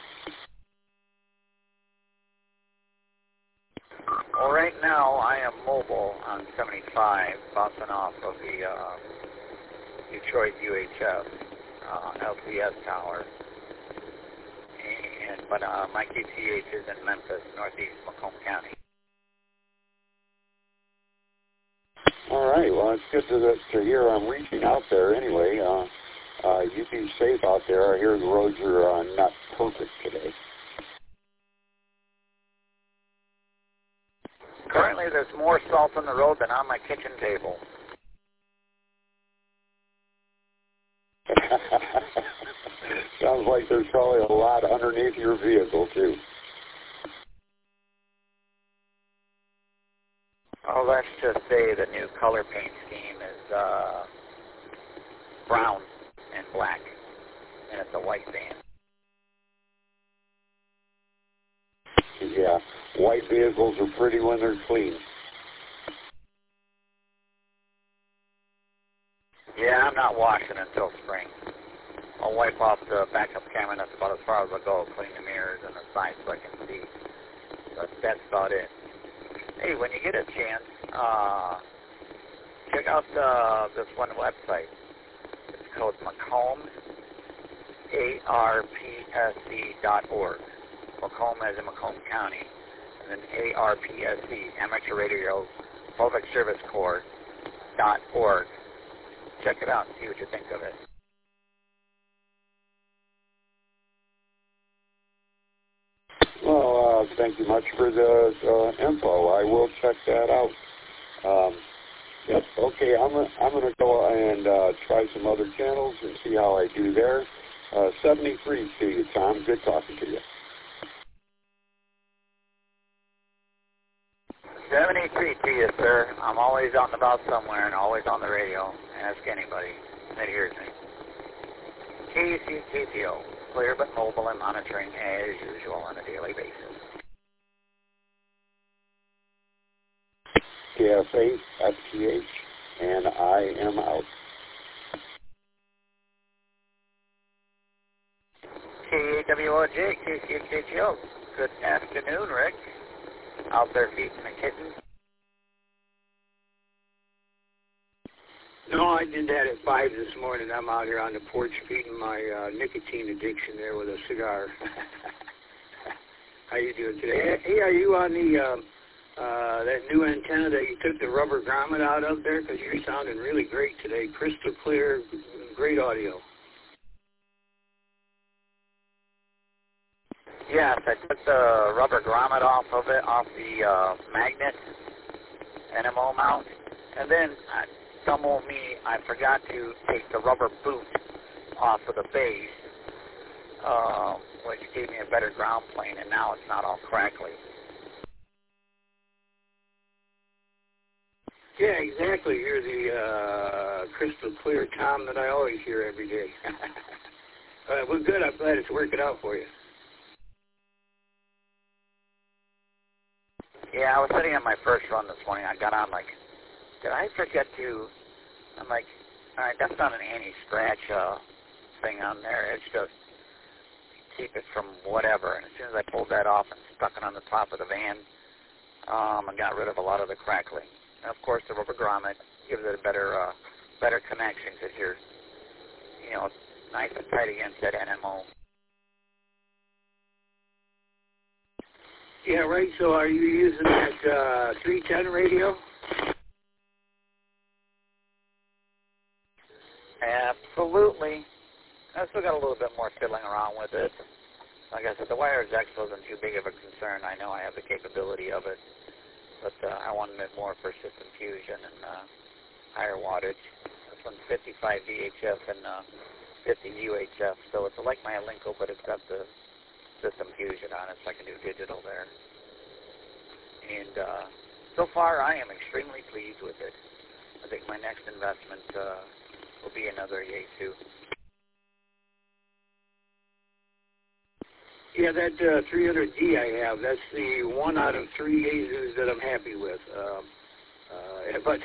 Well, right now I am mobile on 75, bouncing off of the Detroit UHF LCS tower. But my QTH is in Memphis, northeast Macomb County. All right. Well, it's good to hear I'm reaching out there anyway. You be safe out there. I hear the roads are not perfect today. Currently, there's more salt on the road than on my kitchen table. Sounds like there's probably a lot underneath your vehicle, too. Oh, let's just say the new color paint scheme is brown and black, and it's a white van. Yeah, white vehicles are pretty when they're clean. Yeah, I'm not washing until spring. I'll wipe off the backup camera, and that's about as far as I'll go, clean the mirrors and the sides so I can see. But that's about it. Hey, when you get a chance, check out this one website. It's called MacombARPSC.org. Macomb as in Macomb County, and then ARPSC, Amateur Radio Public Service Corps.org. Check it out and see what you think of it. Well, thank you much for the info. I will check that out. Yep. Okay, I'm gonna go and try some other channels and see how I do there. 73 to you, Tom. Good talking to you. 73 to you, sir. I'm always out and about somewhere and always on the radio. Ask anybody that hears me. KCO, clear but mobile and monitoring as usual on a daily basis. KFA, FTH, and I am out. KWOJ, KCHO. Good afternoon, Rick. Out there feeding the kittens. No, I did that at 5 this morning. I'm out here on the porch feeding my nicotine addiction there with a cigar. How you doing today? Hey, are you on the that new antenna that you took the rubber grommet out of there? Because you're sounding really great today. Crystal clear, great audio. Yes, I took the rubber grommet off of it, off the magnet NMO mount, and then stumbled me, I forgot to take the rubber boot off of the base, which gave me a better ground plane, and now it's not all crackly. Yeah, exactly. You're the crystal clear Tom that I always hear every day. Well, good. I'm glad it's working out for you. Yeah, I was sitting on my first run this morning. I got on like, did I forget to? I'm like, all right, that's not an anti-scratch thing on there. It's just keep it from whatever. And as soon as I pulled that off and stuck it on the top of the van, I got rid of a lot of the crackling. And of course, the rubber grommet gives it a better connection because you're, nice and tight against that NMO. Yeah, right. So are you using that 310 radio? Absolutely. I still got a little bit more fiddling around with it. Like I said, the Wires X wasn't too big of a concern. I know I have the capability of it, but I wanted it more for system fusion, and higher wattage. This one's 55 VHF and 50 UHF, so it's like my Alinco, but it's got the system fusion on it, so I can do digital there. And so far, I am extremely pleased with it. I think my next investment will be another Yaesu. Yeah, that 300D I have, that's the one out of 3 Yaesus that I'm happy with. But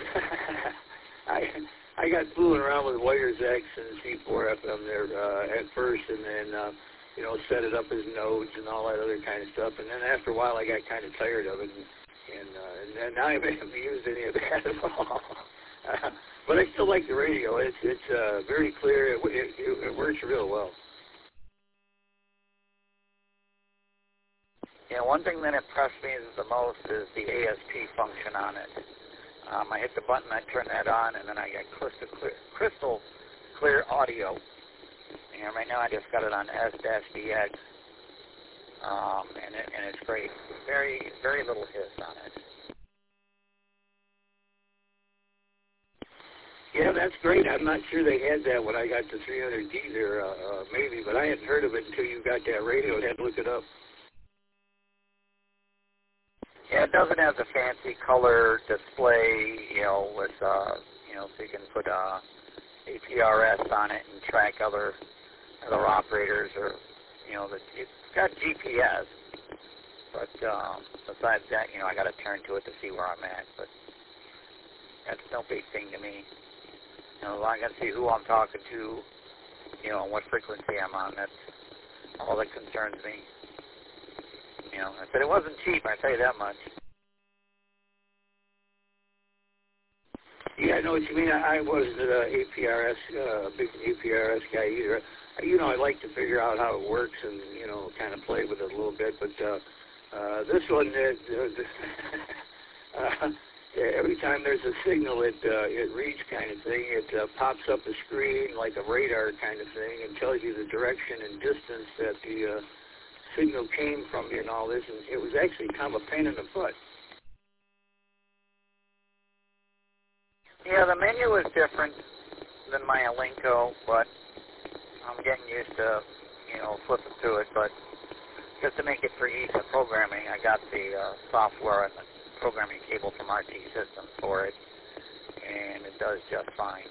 I got fooling around with Wires X and C4 FM there at first, and then set it up as nodes and all that other kind of stuff. And then after a while, I got kind of tired of it, and now I haven't used any of that at all. But I still like the radio. It's very clear. It works real well. Yeah, one thing that impressed me the most is the ASP function on it. I hit the button, I turn that on, and then I get crystal clear audio. And right now I just got it on S-DX, and it's great. Very, very little hiss on it. Yeah, that's great. I'm not sure they had that when I got the 300D there, maybe, but I hadn't heard of it until you got that radio. I had to look it up. Yeah, it doesn't have the fancy color display, with, so you can put APRS on it and track other operators, or, it's got GPS, but besides that, I got to turn to it to see where I'm at, but that's no big thing to me. As long as I can see who I'm talking to, and what frequency I'm on, that's all that concerns me. I said it wasn't cheap, I tell you that much. Yeah, I know what you mean. I wasn't a big APRS guy either. I like to figure out how it works and, kind of play with it a little bit. But this one, every time there's a signal it reads kind of thing, it pops up a screen like a radar kind of thing and tells you the direction and distance that the signal came from and all this, and it was actually kind of a pain in the butt. Yeah, the menu is different than my Alinco, but I'm getting used to, flipping through it. But just to make it for ease of programming, I got the software and the programming cable from RT Systems for it, and it does just fine.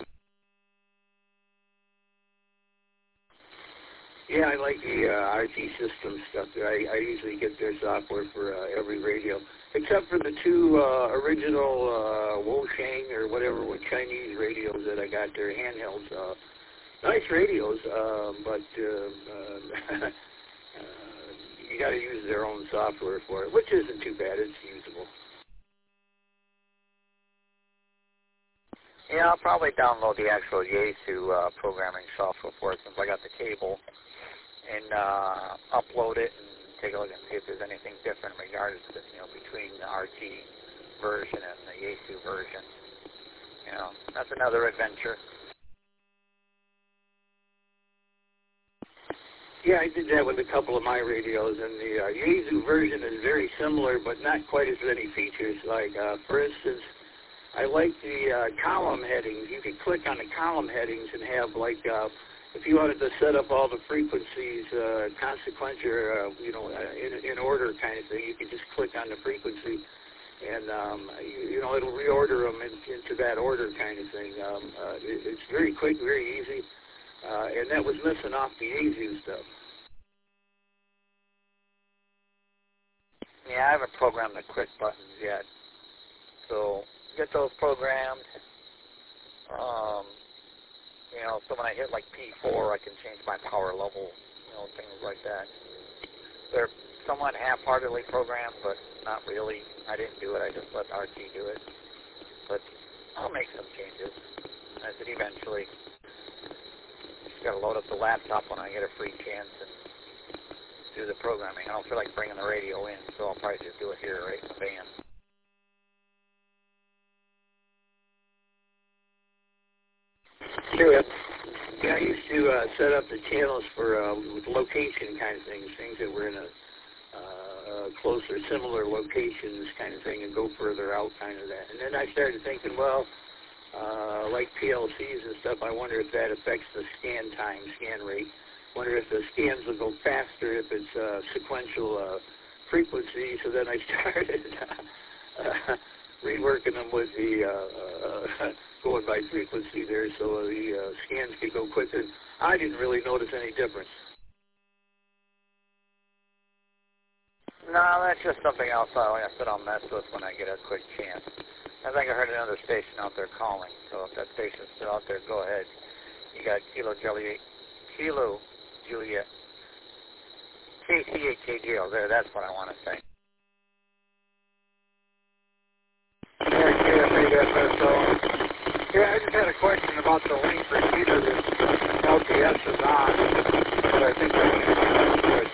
Yeah, I like the RT Systems stuff. I usually get their software for every radio, except for the two original Woshang or whatever Chinese radios that I got there, handhelds. Nice radios, but you got to use their own software for it, which isn't too bad. It's usable. Yeah, I'll probably download the actual Yaesu programming software for it since I got the cable, and upload it and take a look and see if there's anything different in regards to, between the RT version and the Yaesu version. That's another adventure. Yeah, I did that with a couple of my radios, and the Yaesu version is very similar, but not quite as many features. Like, for instance, I like the column headings. You can click on the column headings and have, like, if you wanted to set up all the frequencies consequential, in order kind of thing, you can just click on the frequency, and, it'll reorder them into that order kind of thing. It's very quick, very easy, and that was missing off the Yaesu stuff. Yeah, I haven't programmed the quick buttons yet, so get those programmed. So when I hit like P4, I can change my power level, things like that. They're somewhat half-heartedly programmed, but not really. I didn't do it. I just let RT do it. But I'll make some changes. I said eventually. Just got to load up the laptop when I get a free chance and do the programming. I don't feel like bringing the radio in, so I'll probably just do it here right in the van. Sure. Yeah, I used to set up the channels for with location kind of things that were in a closer, similar locations kind of thing, and go further out kind of that. And then I started thinking, well, like PLCs and stuff. I wonder if that affects the scan time, scan rate. Wonder if the scans will go faster if it's sequential frequency. So then I started reworking them with the going by frequency there, so the scans could go quicker. I didn't really notice any difference. No, that's just something else I said I'll mess with when I get a quick chance. I think I heard another station out there calling, so if that station's still out there, go ahead. You got Kilo Juliet, KCHAGL there, that's what I want to say. Yeah, I just had a question about the link repeater that LTS is on, but I think that's good.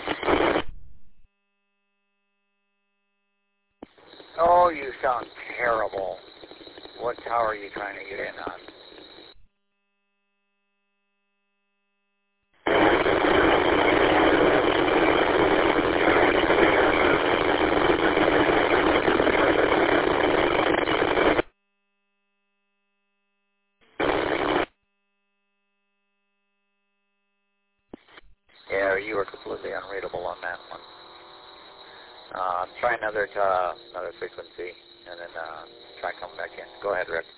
Oh, you sound terrible. What tower are you trying to get in on? Yeah, you were completely unreadable on that one. Try another frequency, and then try coming back in. Go ahead, Rick.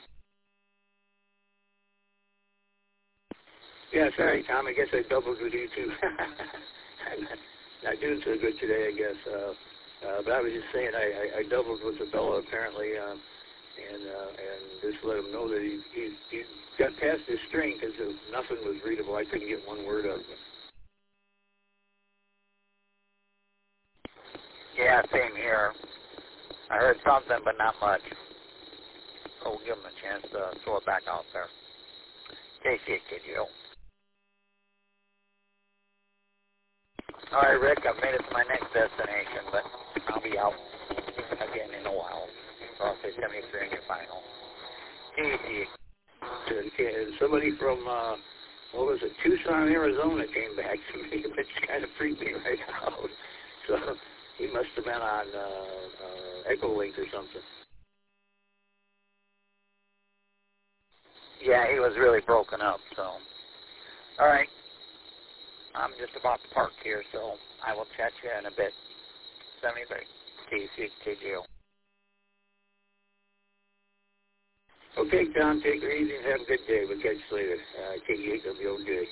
Yeah, sorry, Tom. I guess I doubled with you too. I'm not doing so good today, I guess. But I was just saying I doubled with the fellow apparently, and just let him know that he got past his string because nothing was readable. I couldn't get one word out of it. Yeah, same here. I heard something, but not much. So we'll give him a chance to throw it back out there. KCHAGL. All right, Rick, I've made it to my next destination, but I'll be out again in a while. So I'll say 73 in your final. KCHAGL. Somebody from, what was it, Tucson, Arizona came back to me, which kind of freaked me right out. So he must have been on Echolink or something. Yeah, he was really broken up, so. All right. I'm just about to park here, so I will chat you in a bit. 73. KCHAGL. Okay, Tom, take it easy and have a good day. We'll catch you later. KHWJ.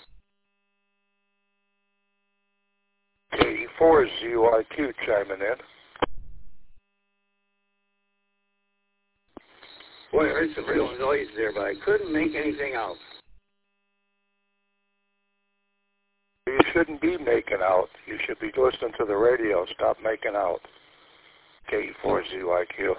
KE4 is ZUIQ chiming in. Boy, I heard some real noise there, but I couldn't make anything out. You shouldn't be making out. You should be listening to the radio. Stop making out. KE4 is ZUIQ.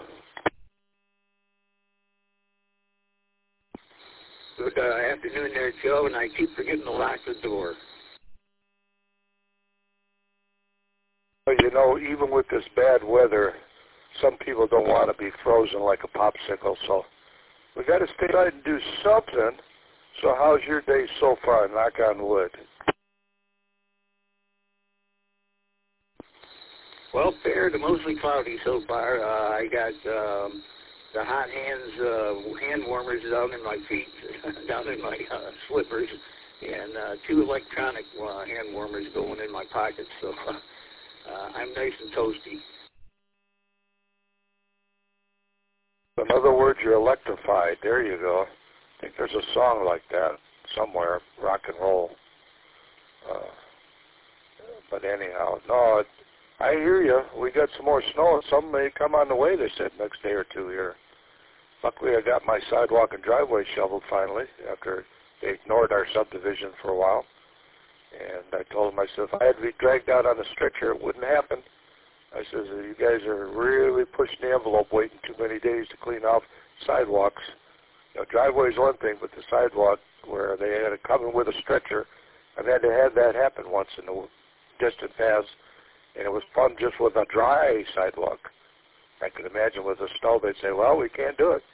Good afternoon there, Joe, and I keep forgetting to lock the door. You know, even with this bad weather, some people don't want to be frozen like a popsicle, so we got to stay inside and do something. So how's your day so far, knock on wood? Well, fair to mostly cloudy so far. I got the hot hands, hand warmers down in my feet, down in my slippers, and 2 electronic hand warmers going in my pockets, so I'm nice and toasty. In other words, you're electrified. There you go. I think there's a song like that somewhere, rock and roll. But anyhow, no, I hear you. We got some more snow. Some may come on the way, they said, next day or two here. Luckily, I got my sidewalk and driveway shoveled finally after they ignored our subdivision for a while. And I told them, I said, if I had to be dragged out on a stretcher, it wouldn't happen. I said, you guys are really pushing the envelope, waiting too many days to clean off sidewalks. You know, driveway is one thing, but the sidewalk where they had to come in with a stretcher, I've had to have that happen once in the distant past, and it was fun just with a dry sidewalk. I could imagine with the snow, they'd say, well, we can't do it.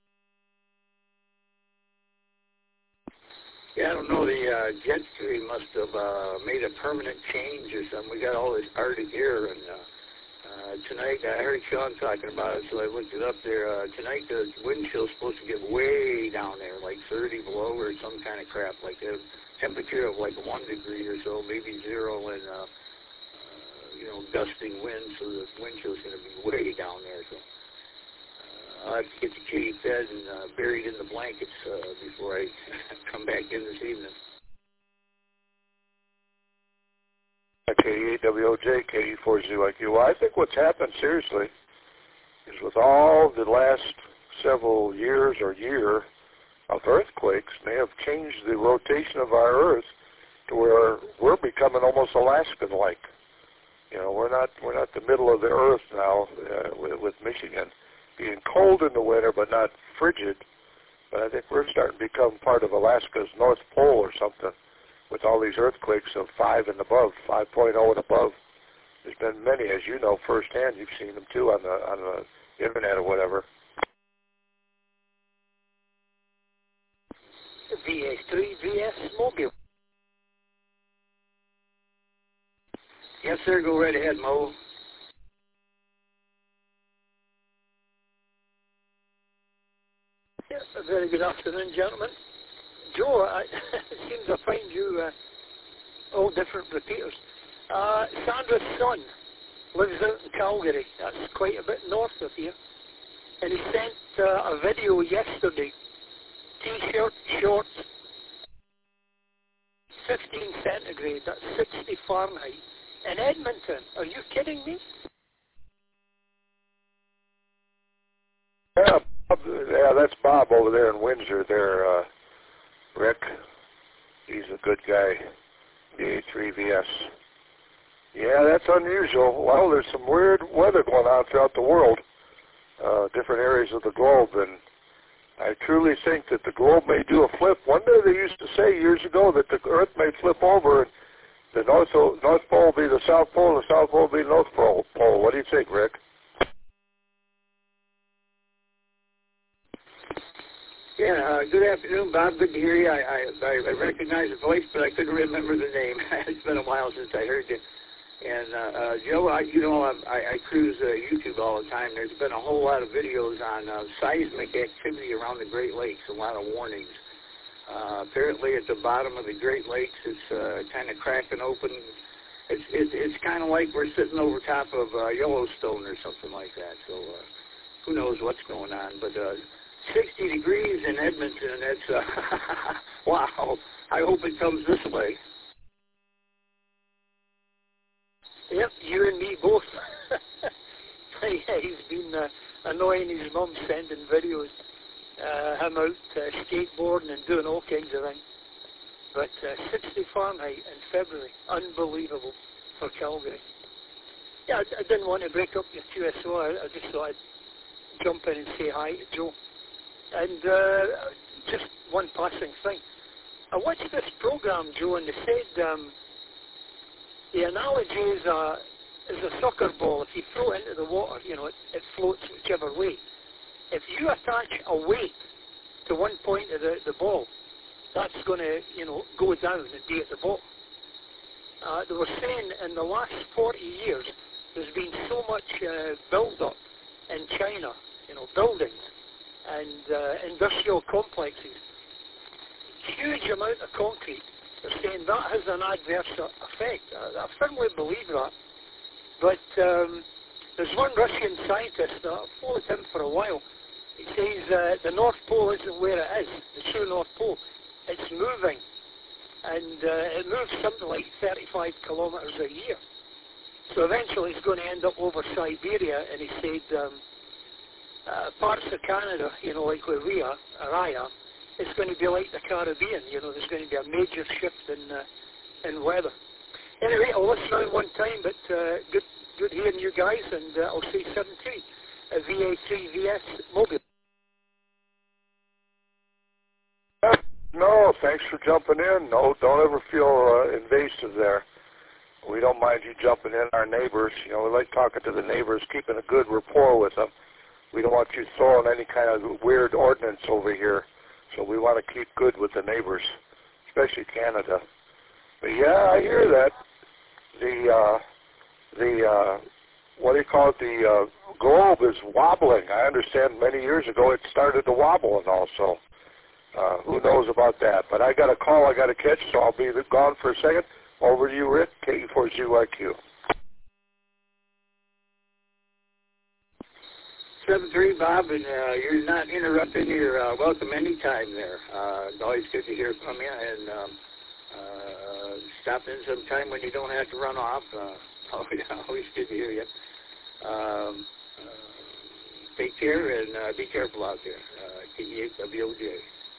Yeah, I don't know. The jet stream must have made a permanent change or something. We got all this Arctic air, and Tonight, I heard Sean talking about it, so I looked it up there. Tonight, the wind chill's supposed to get way down there, like 30 below or some kind of crap, like a temperature of like 1 degree or so, maybe 0, and, gusting wind, so the wind chill's going to be way down there. So I'll have to get the kitty fed and buried in the blankets before I come back in this evening. KEWOJ, KE40IQ. Well, I think what's happened, seriously, is with all the last several years or year of earthquakes, they have changed the rotation of our Earth to where we're becoming almost Alaskan-like. We're not the middle of the Earth now with Michigan being cold in the winter but not frigid. But I think we're starting to become part of Alaska's North Pole or something, with all these earthquakes of 5 and above, 5.0 and above. There's been many, as you know firsthand. You've seen them too on the internet or whatever. VS3, Mobile. Yes, sir. Go right ahead, Mo. Yes, a very good afternoon, gentlemen. Joe, it seems I find you all different repeaters. Sandra's son lives out in Calgary. That's quite a bit north of here. And he sent a video yesterday. T-shirt, shorts, 15 centigrade, that's 60 Fahrenheit. In Edmonton, are you kidding me? Yeah, that's Bob over there in Windsor there, Rick. He's a good guy, VA3VS. Yeah, that's unusual. Well, there's some weird weather going on throughout the world, different areas of the globe, and I truly think that the globe may do a flip. One day they used to say years ago that the Earth may flip over and the North Pole will be the South Pole and the South Pole will be the North Pole. What do you think, Rick? Yeah, good afternoon, Bob. Good to hear you. I recognize the voice, but I couldn't remember the name. It's been a while since I heard you. And Joe, I cruise YouTube all the time. There's been a whole lot of videos on seismic activity around the Great Lakes, a lot of warnings. Apparently at the bottom of the Great Lakes, it's kind of cracking open. It's kind of like we're sitting over top of Yellowstone or something like that. So who knows what's going on. But 60 degrees in Edmonton, that's, wow. I hope it comes this way. Yep, you and me both. Yeah, he's been annoying his mum, sending videos, him out skateboarding and doing all kinds of things. But 60 Fahrenheit in February, unbelievable for Calgary. Yeah, I didn't want to break up your QSO. I just thought I'd jump in and say hi to Joe. And just one passing thing. I watched this program, Joe, and they said the analogy is a soccer ball. If you throw it into the water, it floats whichever way. If you attach a weight to one point of the ball, that's going to, go down and be at the bottom. They were saying in the last 40 years, there's been so much build-up in China, buildings and industrial complexes. Huge amount of concrete. They're saying that has an adverse effect. I firmly believe that. But there's one Russian scientist that I've followed him for a while. He says the North Pole isn't where it is, the true North Pole. It's moving. And it moves something like 35 kilometers a year. So eventually it's going to end up over Siberia, and he said parts of Canada, like where we are, it's going to be like the Caribbean. There's going to be a major shift in weather. Anyway, I'll listen out one time, but good hearing you guys, and I'll say 7-3, VA3VS Mobile. No, thanks for jumping in. No, don't ever feel invasive there. We don't mind you jumping in. Our neighbors, we like talking to the neighbors, keeping a good rapport with them. We don't want you throwing any kind of weird ordinance over here. So we want to keep good with the neighbors, especially Canada. But yeah, I hear that. what do you call it, the globe is wobbling. I understand many years ago it started to wobble and all, so who knows about that. But I got a call I got to catch, so I'll be gone for a second. Over to you, Rick, KE4ZYQ. 7-3, Bob, and you're not interrupting. You're welcome anytime there. It's always good to hear from you, and stop in sometime when you don't have to run off. Always good to hear you. Take care and be careful out there. KE8WOJ.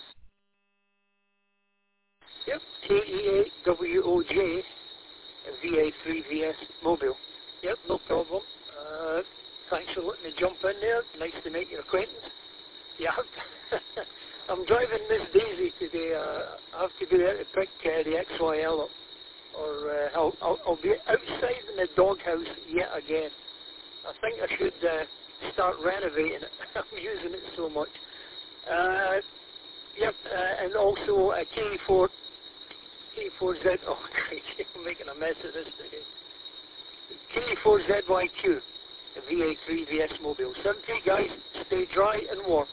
Yep, KE8WOJ, VA3VS Mobile. Yep, no problem. Thanks for letting me jump in there. Nice to make your acquaintance. Yeah, I'm driving Miss Daisy today. I have to be there to pick the XYL up, or I'll be outside in the doghouse yet again. I think I should start renovating it. I'm using it so much. Yep, and also a KE4Z. Oh, great, I'm making a mess of this today. KE4ZYQ. VA3VS Mobile. 70 guys, stay dry and warm.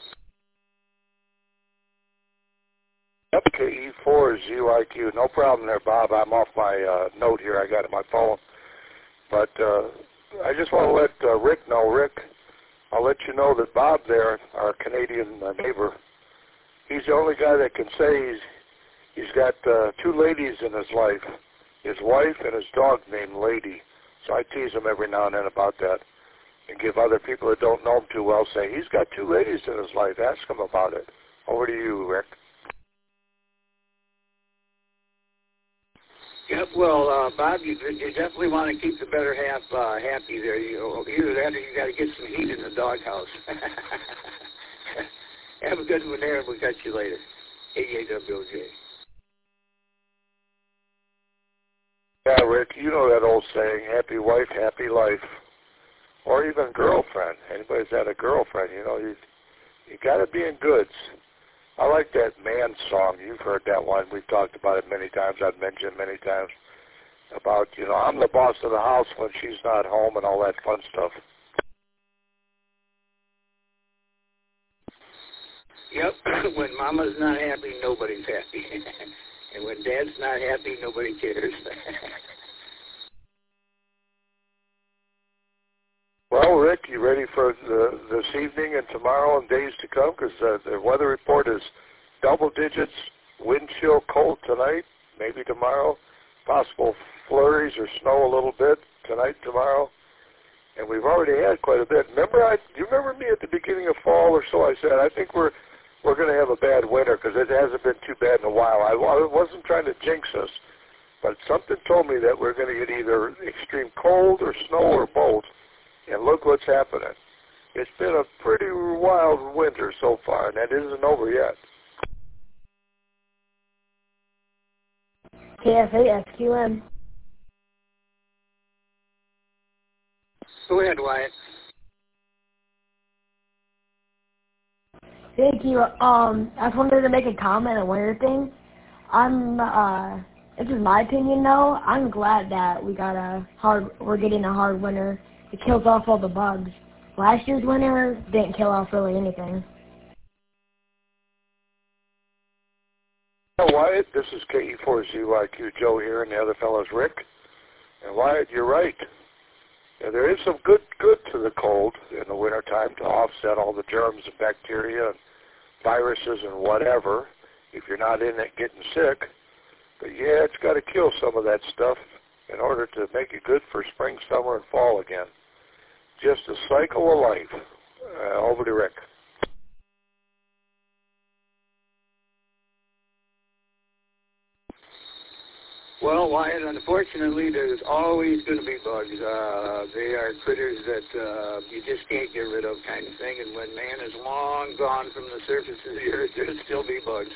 Yep, KE4ZYQ. No problem there, Bob. I'm off my note here. I got it on my phone. But I just want to let Rick know. Rick, I'll let you know that Bob there, our Canadian neighbor, he's the only guy that can say he's got two ladies in his life, his wife and his dog named Lady. So I tease him every now and then about that. And give other people that don't know him too well, say, he's got two ladies in his life. Ask him about it. Over to you, Rick. Yep, well, Bob, you definitely want to keep the better half happy there. Either that or you got to get some heat in the doghouse. Have a good one there, and we'll catch you later. KE8WOJ. Yeah, Rick, you know that old saying, happy wife, happy life. Or even girlfriend. Anybody's had a girlfriend, you got to be in goods. I like that Man song. You've heard that one. We've talked about it many times. I've mentioned it many times about, I'm the boss of the house when she's not home and all that fun stuff. Yep. When Mama's not happy, nobody's happy. And when Dad's not happy, nobody cares. Well, Rick, you ready for this evening and tomorrow and days to come? Because the weather report is double digits, wind chill, cold tonight, maybe tomorrow, possible flurries or snow a little bit tonight, tomorrow. And we've already had quite a bit. Do you remember me at the beginning of fall or so? I said, I think we're going to have a bad winter because it hasn't been too bad in a while. I wasn't trying to jinx us, but something told me that we're going to get either extreme cold or snow or both. And look what's happening. It's been a pretty wild winter so far, and that isn't over yet. KF8SQM. Go ahead, Wyatt. Thank you. I just wanted to make a comment on winter thing. This is my opinion though. I'm glad that we're getting a hard winter. It kills off all the bugs. Last year's winter didn't kill off really anything. Wyatt, this is KE4ZYQ Joe here, and the other fellow's Rick. And Wyatt, you're right. Yeah, there is some good to the cold in the wintertime to offset all the germs and bacteria and viruses and whatever, if you're not in it getting sick. But yeah, it's got to kill some of that stuff in order to make it good for spring, summer, and fall again. Just a cycle of life. Over to Rick. Well, Wyatt, unfortunately, there's always going to be bugs. They are critters that you just can't get rid of kind of thing. And when man is long gone from the surface of the earth, there'll still be bugs.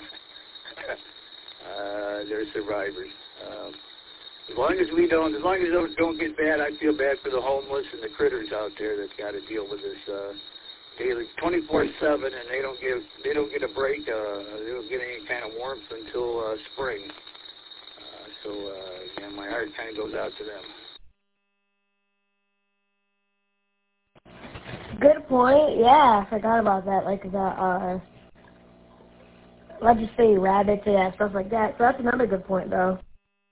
They're survivors. As long as those don't get bad, I feel bad for the homeless and the critters out there that's got to deal with this daily 24/7, and they don't get a break. They don't get any kind of warmth until spring. So my heart kind of goes out to them. Good point. Yeah, I forgot about that. Like the let's just say rabbits, yeah, stuff like that. So that's another good point, though.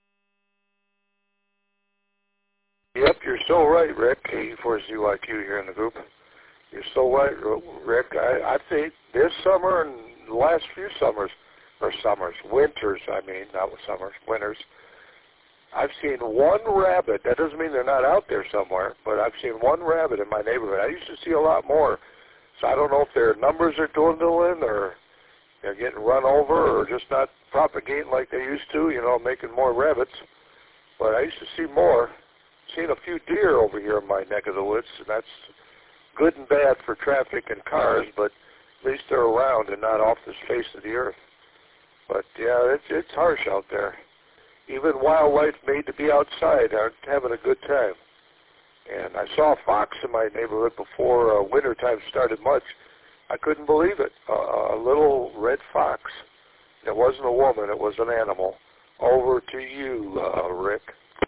Yep, you're so right, Rick. KE4ZYQ here in the group. You're so right, Rick. I think this summer and the last few winters, not with summers, winters, I've seen one rabbit. That doesn't mean they're not out there somewhere, but I've seen one rabbit in my neighborhood. I used to see a lot more. So I don't know if their numbers are dwindling or they're getting run over or just not propagating like they used to, making more rabbits. But I used to see more. Seen a few deer over here in my neck of the woods, and that's good and bad for traffic and cars, but at least they're around and not off the face of the earth. But yeah, it's harsh out there. Even wildlife made to be outside aren't having a good time. And I saw a fox in my neighborhood before winter time started much. I couldn't believe it. A little red fox. It wasn't a woman, it was an animal. Over to you, Rick.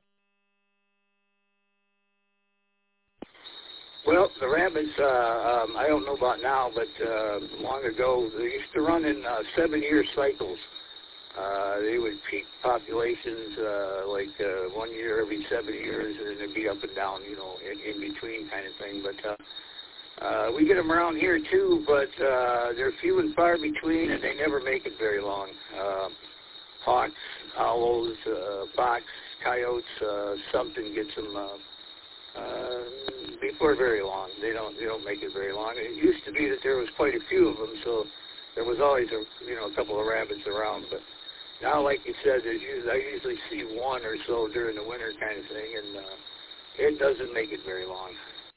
Well, the rabbits, I don't know about now, but long ago, they used to run in 7-year cycles. They would peak populations 1 year every 7 years, and they'd be up and down, in between kind of thing. But we get them around here too, but they're few and far between, and they never make it very long. Hawks, owls, fox, coyotes, something gets them before very long. They don't make it very long. It used to be that there was quite a few of them, so there was always a couple of rabbits around. But now, like you said, I usually see one or so during the winter kind of thing, and it doesn't make it very long.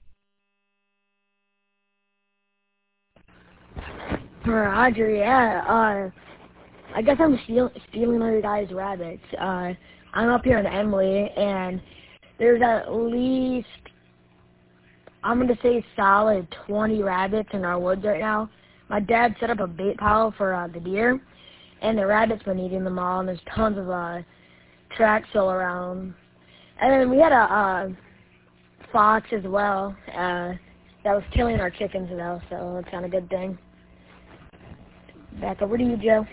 Roger, yeah. I guess I'm stealing all your guys' rabbits. I'm up here in Emily, and there's at least, I'm going to say solid 20 rabbits in our woods right now. My dad set up a bait pile for the deer, and the rabbits been eating them all, and there's tons of tracks all around. And then we had a fox as well that was killing our chickens, so it's kind of a good thing. Back over to you, Joe.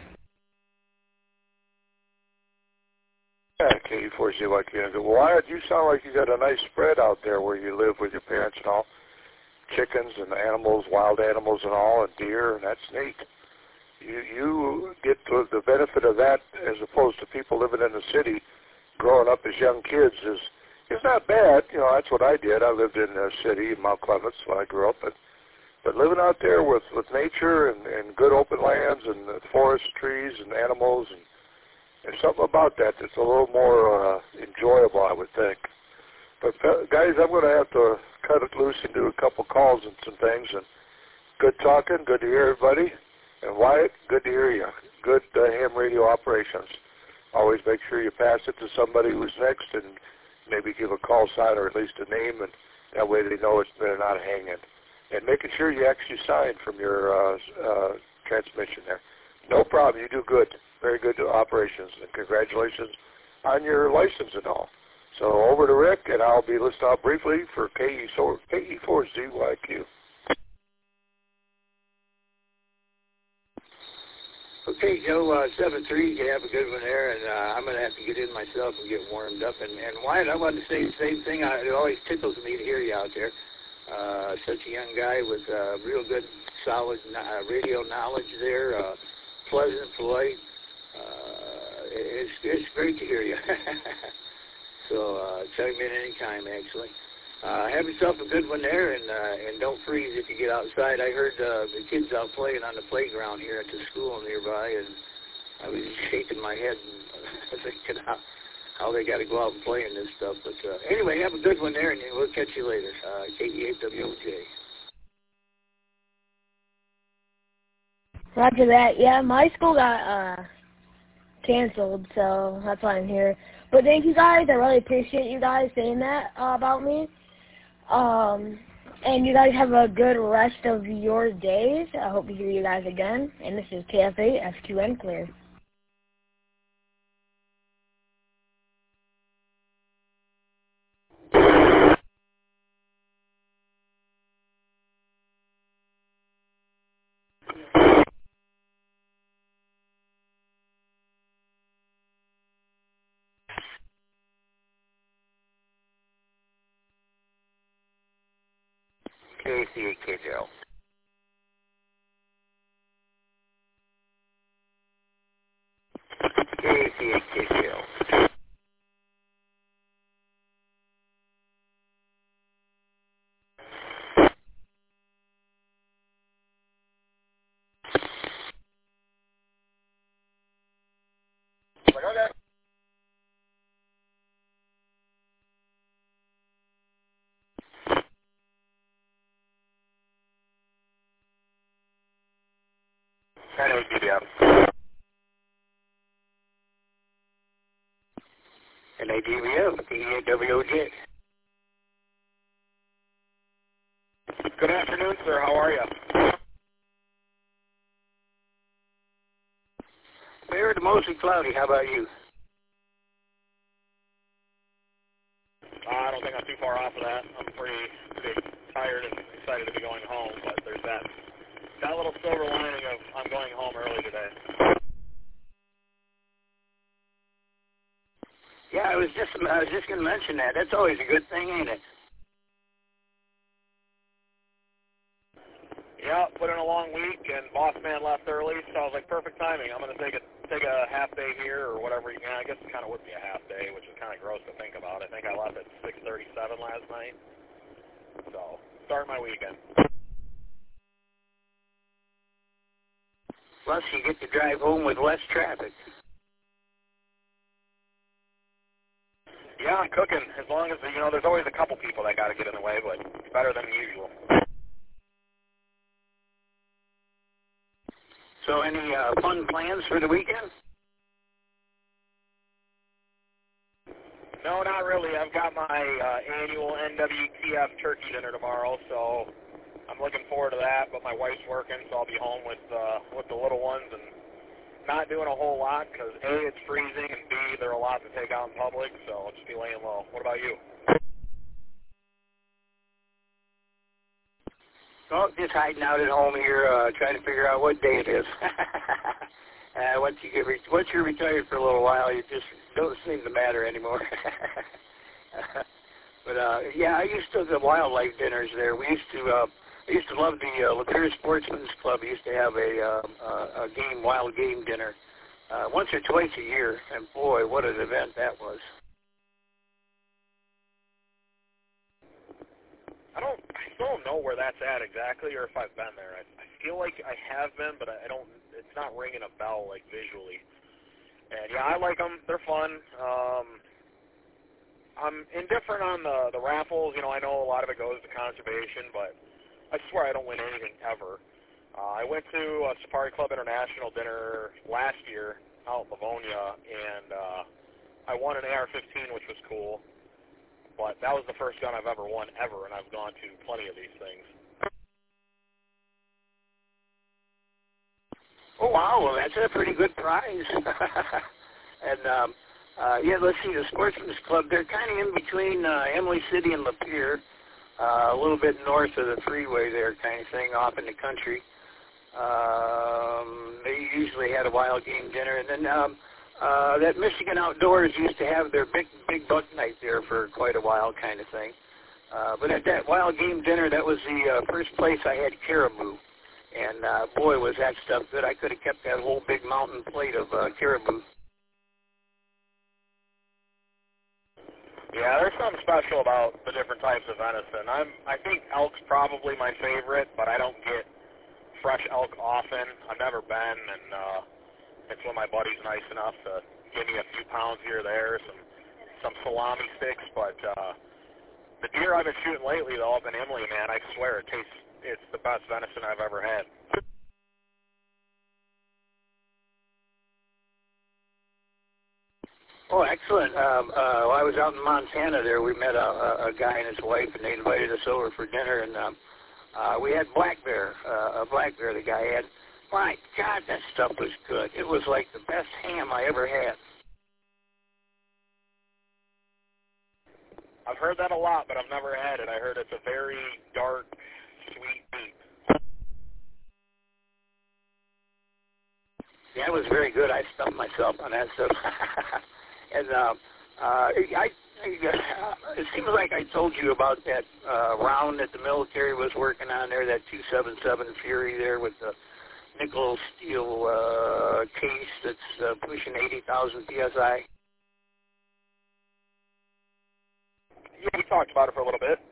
Yeah, KE4ZYQ. Wyatt, you sound like you got a nice spread out there where you live with your parents and all. Chickens and animals, wild animals and all, and deer, and that's neat. You get the benefit of that as opposed to people living in the city growing up as young kids is not bad. That's what I did. I lived in the city in Mount Clemens when I grew up, but living out there with nature and good open lands and the forest trees and animals, and there's something about that that's a little more enjoyable, I would think. But guys, I'm going to have to cut it loose and do a couple calls and some things. And good talking. Good to hear everybody. And Wyatt, good to hear you. Good ham radio operations. Always make sure you pass it to somebody who's next and maybe give a call sign or at least a name, and that way they know they're not hanging. And making sure you actually sign from your transmission there. No problem. You do good. Very good operations. And congratulations on your license and all. So over to Rick, and I'll be listening out briefly for KE4ZYQ. Okay, Joe, 7-3, you have a good one there, and I'm going to have to get in myself and get warmed up. And Wyatt, I wanted to say the same thing. It always tickles me to hear you out there. Such a young guy with real good, solid radio knowledge there, pleasant, polite. It's great to hear you. So chime in any time, actually. Have yourself a good one there, and don't freeze if you get outside. I heard the kids out playing on the playground here at the school nearby, and I was shaking my head and thinking how they got to go out and play in this stuff. But anyway, have a good one there, and we'll catch you later. KE8WOJ. Roger that. Yeah, my school got canceled, so that's why I'm here. But thank you guys. I really appreciate you guys saying that about me. And you guys have a good rest of your days. I hope to hear you guys again. And this is KF8 SQN Clear. KAC8KJO. KAC8KJO. Like, okay. Anyway, DBM. NADBM, PEWOJ. Good afternoon, sir. How are you? Fair to mostly cloudy. How about you? I don't think I'm too far off of that. I'm pretty tired and excited to be going home, but there's that little silver lining of I'm going home early today. Yeah, I was just going to mention that. That's always a good thing, ain't it? Yeah, put in a long week, and boss man left early, so I was like, perfect timing. I'm going to take a half day here or whatever. Yeah, I guess it kind of would be a half day, which is kind of gross to think about. I think I left at 6:37 last night, so start my weekend. Plus, you get to drive home with less traffic. Yeah, I'm cooking. As long as, there's always a couple people that got to get in the way, but it's better than usual. So any fun plans for the weekend? No, not really. I've got my annual NWTF turkey dinner tomorrow, so I'm looking forward to that. But my wife's working, so I'll be home with the little ones and not doing a whole lot because A, it's freezing, and B, there are a lot to take out in public, so I'll just be laying low. What about you? Oh, just hiding out at home here, trying to figure out what day it is. Once you're retired for a little while, you just don't seem to matter anymore. But yeah, I used to the wildlife dinners there. I used to love the Lapeer Sportsman's Club. We used to have a wild game dinner once or twice a year, and boy, what an event that was. I still don't know where that's at exactly, or if I've been there. I feel like I have been, but I don't. It's not ringing a bell like visually. And yeah, I like them. They're fun. I'm indifferent on the raffles. I know a lot of it goes to conservation, but I swear I don't win anything ever. I went to a Safari Club International dinner last year out in Livonia, and I won an AR-15, which was cool. But that was the first gun I've ever won ever, and I've gone to plenty of these things. Oh, wow, well, that's a pretty good prize. And, yeah, let's see, the Sportsman's Club, they're kind of in between Emily City and Lapeer, a little bit north of the freeway there kind of thing, off in the country. They usually had a wild game dinner, and then that Michigan Outdoors used to have their big buck night there for quite a while kind of thing. But at that wild game dinner, that was the first place I had caribou. And boy, was that stuff good. I could have kept that whole big mountain plate of caribou. Yeah, there's something special about the different types of venison. I think elk's probably my favorite, but I don't get fresh elk often. I've never been, and it's when my buddy's nice enough to give me a few pounds here or there, some salami sticks. But the deer I've been shooting lately, though, up in Emily, man, I swear it's the best venison I've ever had. Oh, excellent. While I was out in Montana there, we met a guy and his wife, and they invited us over for dinner, and we had black bear, a black bear the guy had. My God, that stuff was good. It was like the best ham I ever had. I've heard that a lot, but I've never had it. I heard it's a very dark, sweet meat. Yeah, it was very good. I stumped myself on that stuff. And It seems like I told you about that round that the military was working on there, that 277 Fury there with the nickel steel case that's pushing 80,000 psi. Yeah, we talked about it for a little bit.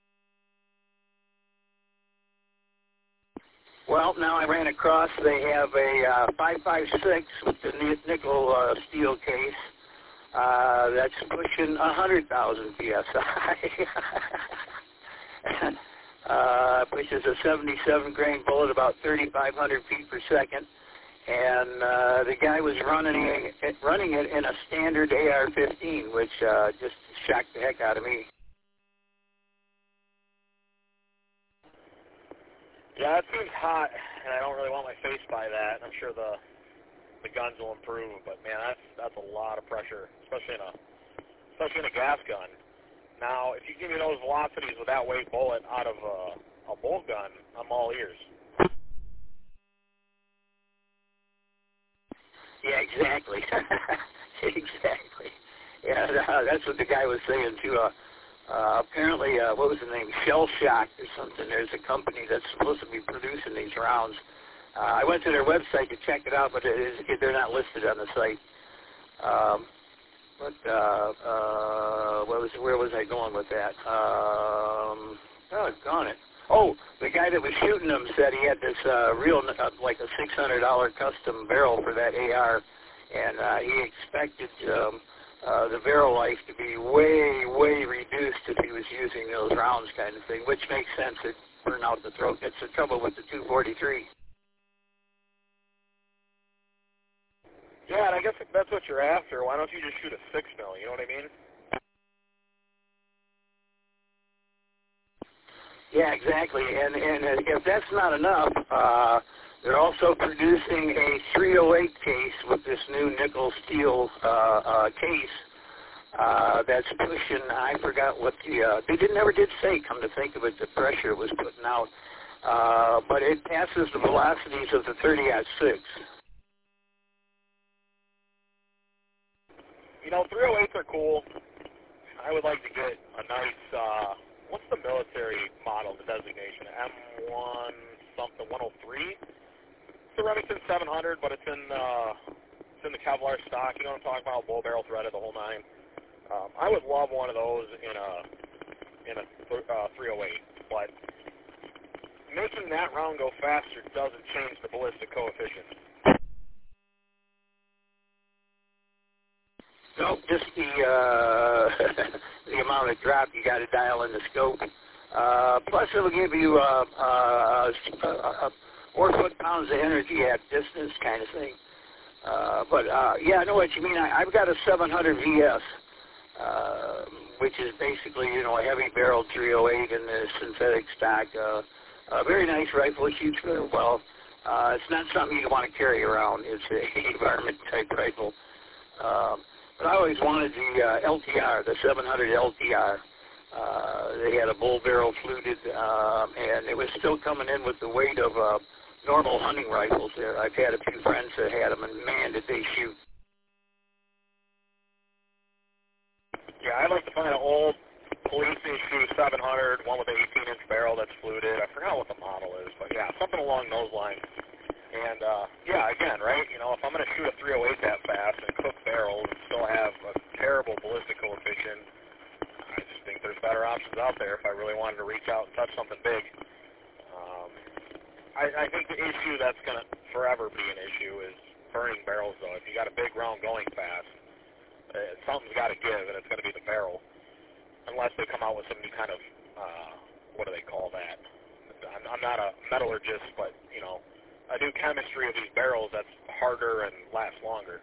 Well, now I ran across, they have a 5.56 with the nickel steel case that's pushing 100,000 psi. Pushes a 77 grain bullet about 3,500 feet per second, and the guy was running it in a standard AR-15, which just shocked the heck out of me. Yeah, it seems hot, and I don't really want my face by that. I'm sure the guns will improve, but man, that's a lot of pressure, especially in a gas gun. Now, if you give me those velocities with that weight bullet out of a bolt gun, I'm all ears. Yeah, exactly. Exactly. Yeah, that's what the guy was saying too. Apparently, what was the name? Shell Shock or something. There's a company that's supposed to be producing these rounds. I went to their website to check it out, but they're not listed on the site. Where was I going with that? Gone it. Oh, the guy that was shooting them said he had this real, like a $600 custom barrel for that AR, and he expected the barrel life to be way, way reduced if he was using those rounds kind of thing, which makes sense. It burn out the throat. That's the trouble with the 243. Yeah, and I guess if that's what you're after, why don't you just shoot a 6 mil? You know what I mean? Yeah, exactly. And if that's not enough, they're also producing a 308 case with this new nickel steel case that's pushing, I forgot what they never did say, come to think of it, the pressure it was putting out. But it passes the velocities of the 30-06. You know, 308s are cool. I would like to get a nice, what's the military model, the designation? M1 something, 103? It's a Remington 700, but it's in the Kevlar stock. You know what I'm talking about? Bull barrel threaded, the whole nine. I would love one of those in a 308, but making that round go faster doesn't change the ballistic coefficient. Nope, just the amount of drop you got to dial in the scope. Plus, it'll give you 4 foot-pounds of energy at distance kind of thing. Yeah, I know what you mean. I've got a 700 VS, which is basically, you know, a heavy-barreled 308 in the synthetic stock. A very nice rifle. It shoots very well. It's not something you want to carry around. It's a varmint-type rifle. But I always wanted the LTR, the 700 LTR. They had a bull barrel fluted, and it was still coming in with the weight of normal hunting rifles there. I've had a few friends that had them, and man, did they shoot. Yeah, I'd like to find an old police issue 700, one with an 18-inch barrel that's fluted. I forgot what the model is, but yeah, something along those lines. And, yeah, again, right, you know, if I'm going to shoot a 308 that fast and cook barrels and still have a terrible ballistic coefficient, I just think there's better options out there if I really wanted to reach out and touch something big. I think the issue that's going to forever be an issue is burning barrels, though. If you got a big round going fast, something's got to give, and it's going to be the barrel. Unless they come out with some new kind of, what do they call that? I'm not a metallurgist, but, you know, a new chemistry of these barrels that's harder and lasts longer.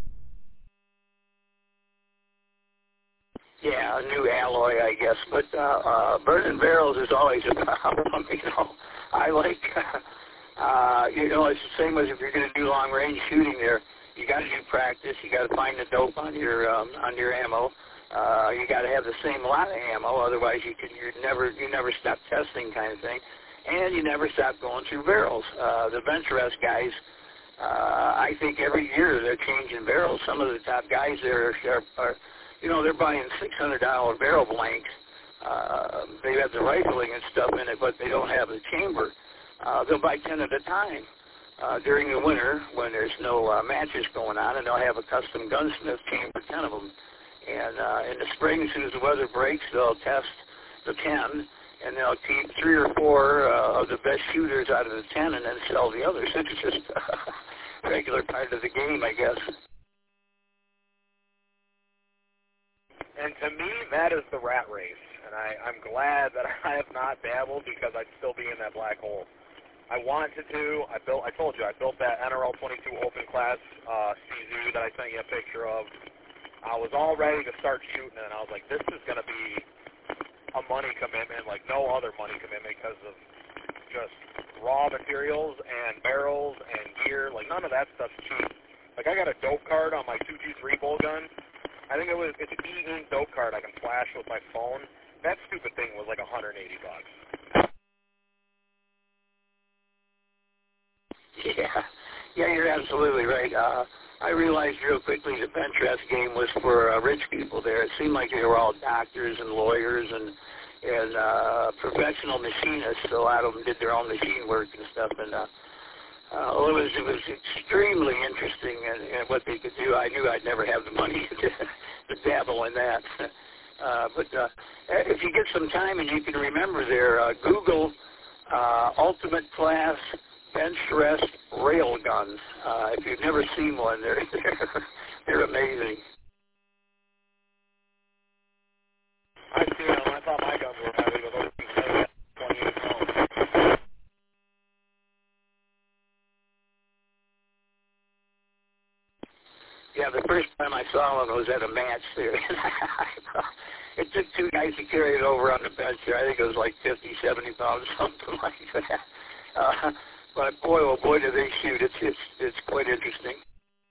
Yeah, a new alloy, I guess. But burning barrels is always a problem. You know, I like, you know, it's the same as if you're going to do long-range shooting there. You got to do practice. You got to find the dope on your ammo. You got to have the same lot of ammo, otherwise you never stop testing, kind of thing. And you never stop going through barrels. The Venturous guys I think every year they're changing barrels. Some of the top guys there are they're buying $600 barrel blanks. They have the rifling and stuff in it, but they don't have the chamber. They'll buy 10 at a time during the winter when there's no matches going on, and they'll have a custom gunsmith chamber, 10 of them. And in the spring, as soon as the weather breaks, they'll test the 10, and they'll keep 3 or 4 of the best shooters out of the 10 and then sell the others. It's just a regular part of the game, I guess. And to me, that is the rat race. And I'm glad that I have not dabbled, because I'd still be in that black hole. I wanted to. I told you, I built that NRL 22 open class CZ that I sent you a picture of. I was all ready to start shooting it, and I was like, this is going to be a money commitment like no other money commitment, because of just raw materials and barrels and gear. Like, none of that stuff's cheap. Like, I got a dope card on my 223 bolt gun. I think it's an e-ink dope card I can flash with my phone. That stupid thing was like $180. Yeah, you're absolutely right. I realized real quickly the Ventress game was for rich people there. It seemed like they were all doctors and lawyers and professional machinists. A lot of them did their own machine work and stuff. And it was extremely interesting and what they could do. I knew I'd never have the money to dabble in that. But if you get some time and you can remember there, Google Ultimate Class bench rest rail guns. If you've never seen one, they're amazing. I've seen them. I thought my guns were heavy, but those things weigh 28 pounds. Yeah, the first time I saw one was at a match there. It took 2 guys to carry it over on the bench there. I think it was like 50, 70 pounds, something like that. But boy, oh boy, do they shoot. It's quite interesting.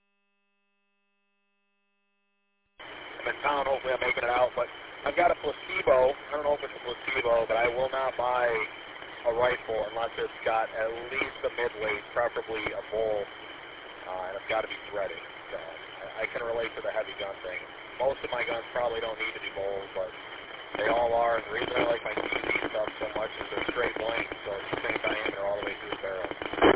I'm in town. Hopefully I'm making it out. But I've got a placebo. I don't know if it's a placebo, but I will not buy a rifle unless it's got at least a mid-weight, preferably a bull, and it's got to be threaded. So I can relate to the heavy gun thing. Most of my guns probably don't need to be bowls, but they all are. And the reason I like my CZ stuff so much is they're straight blank, so it's the same diameter all the way through the barrel.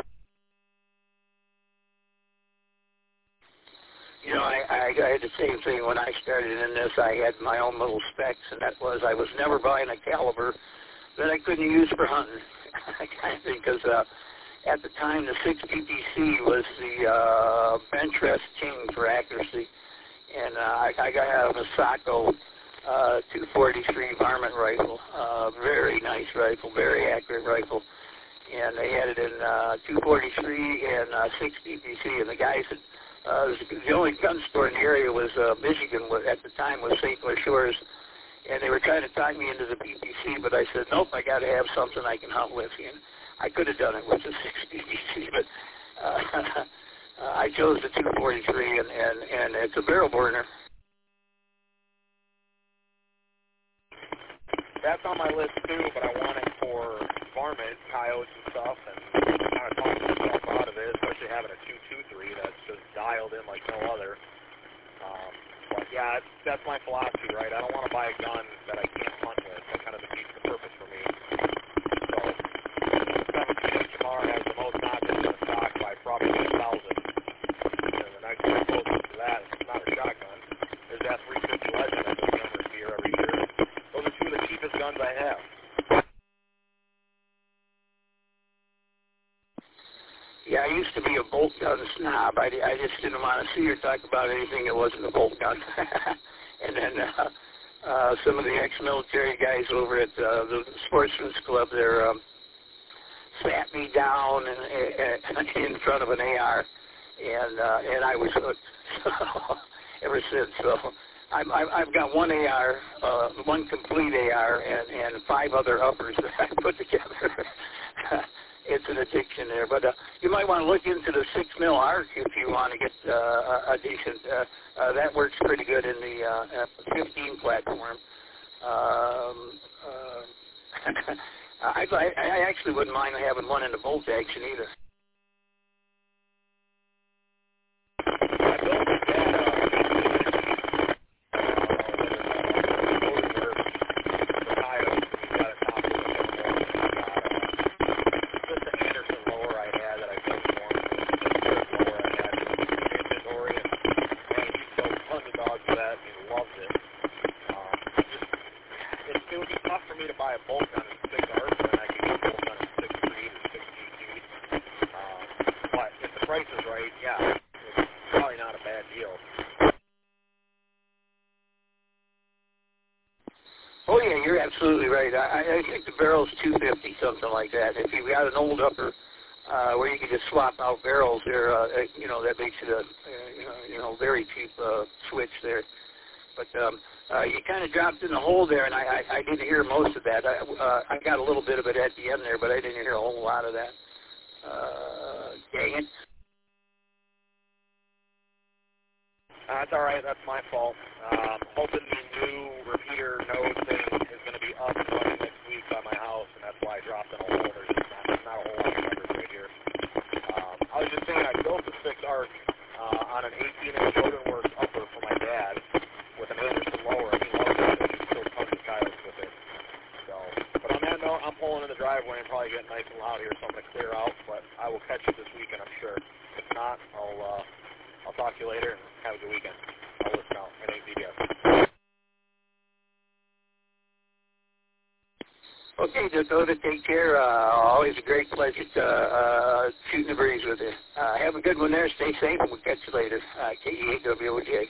You know, I had the same thing when I started in this. I had my own little specs, and that was I was never buying a caliber that I couldn't use for hunting. I kind of think because at the time the 6 PPC was the bench rest king for accuracy, and I got out of a Sacco 243 varmint rifle, very nice rifle, very accurate rifle, and they had it in 243 and 6 PPC, and the guys had the only gun store in the area was Michigan at the time was St. Louis Shores, and they were trying to talk me into the PPC, but I said, nope, I got to have something I can hunt with. And I could have done it with the 6 PPC, but I chose the 243, and it's a barrel burner. That's on my list too, but I want it for varmint, coyotes and stuff, and kind of talking myself out of it, especially having a 223 that's just dialed in like no other. But yeah, that's my philosophy, right? I don't want to buy a gun that I can't hunt with. That kind of defeats the purpose for me. So, 17 HMR has the most knockers in the stock by probably 1,000. And the next one closest to that, it's not a shotgun, is that 350 Legend that goes numbers here every year. Those are 2 of the cheapest guns I have. Yeah, I used to be a bolt gun snob. I just didn't want to see or talk about anything that wasn't a bolt gun. And then some of the ex-military guys over at the Sportsman's Club there sat me down in front of an AR, and I was hooked ever since. So I've got one AR, one complete AR, and 5 other uppers that I put together. It's an addiction there, but you might want to look into the 6mm arc if you want to get a decent. That works pretty good in the 15 platform. I actually wouldn't mind having one in the bolt action either. Oh, yeah, you're absolutely right. I think the barrel's $250, something like that. If you've got an old upper where you can just swap out barrels there, that makes it a very cheap switch there. But you kind of dropped in the hole there, and I didn't hear most of that. I got a little bit of it at the end there, but I didn't hear a whole lot of that. Dang it. That's all right. That's my fault. Hoping the new repeater node thing is going to be up and running next week by my house, and that's why I dropped in a hole. There's just not a whole lot of numbers right here. I was just saying I built a 6-arc on an 18-inch Rodenworks upper for my dad with an Anderson lower, and he loves it. He still tons of coyotes with it. So, but on that note, I'm pulling in the driveway and probably getting nice and loud here, so I'm going to clear out. But I will catch you this weekend, I'm sure. If not, I'll talk to you later, and have a good weekend. I'll listen out. My name's DBS. Okay, Dakota, take care. Always a great pleasure shooting the breeze with you. Have a good one there. Stay safe, and we'll catch you later. KE8WOJ.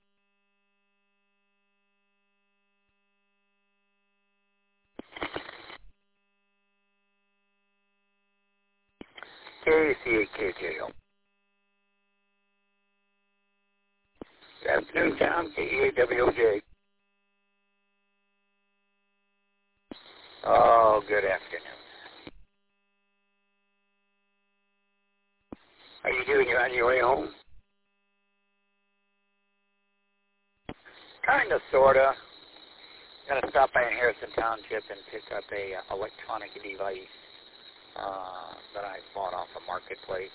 KC8KJO. Good afternoon, Tom. KE8WOJ. Oh, good afternoon. How you doing? You on your way home? Kind of, sort of. Going to stop by in Harrison Township and pick up a electronic device that I bought off a marketplace.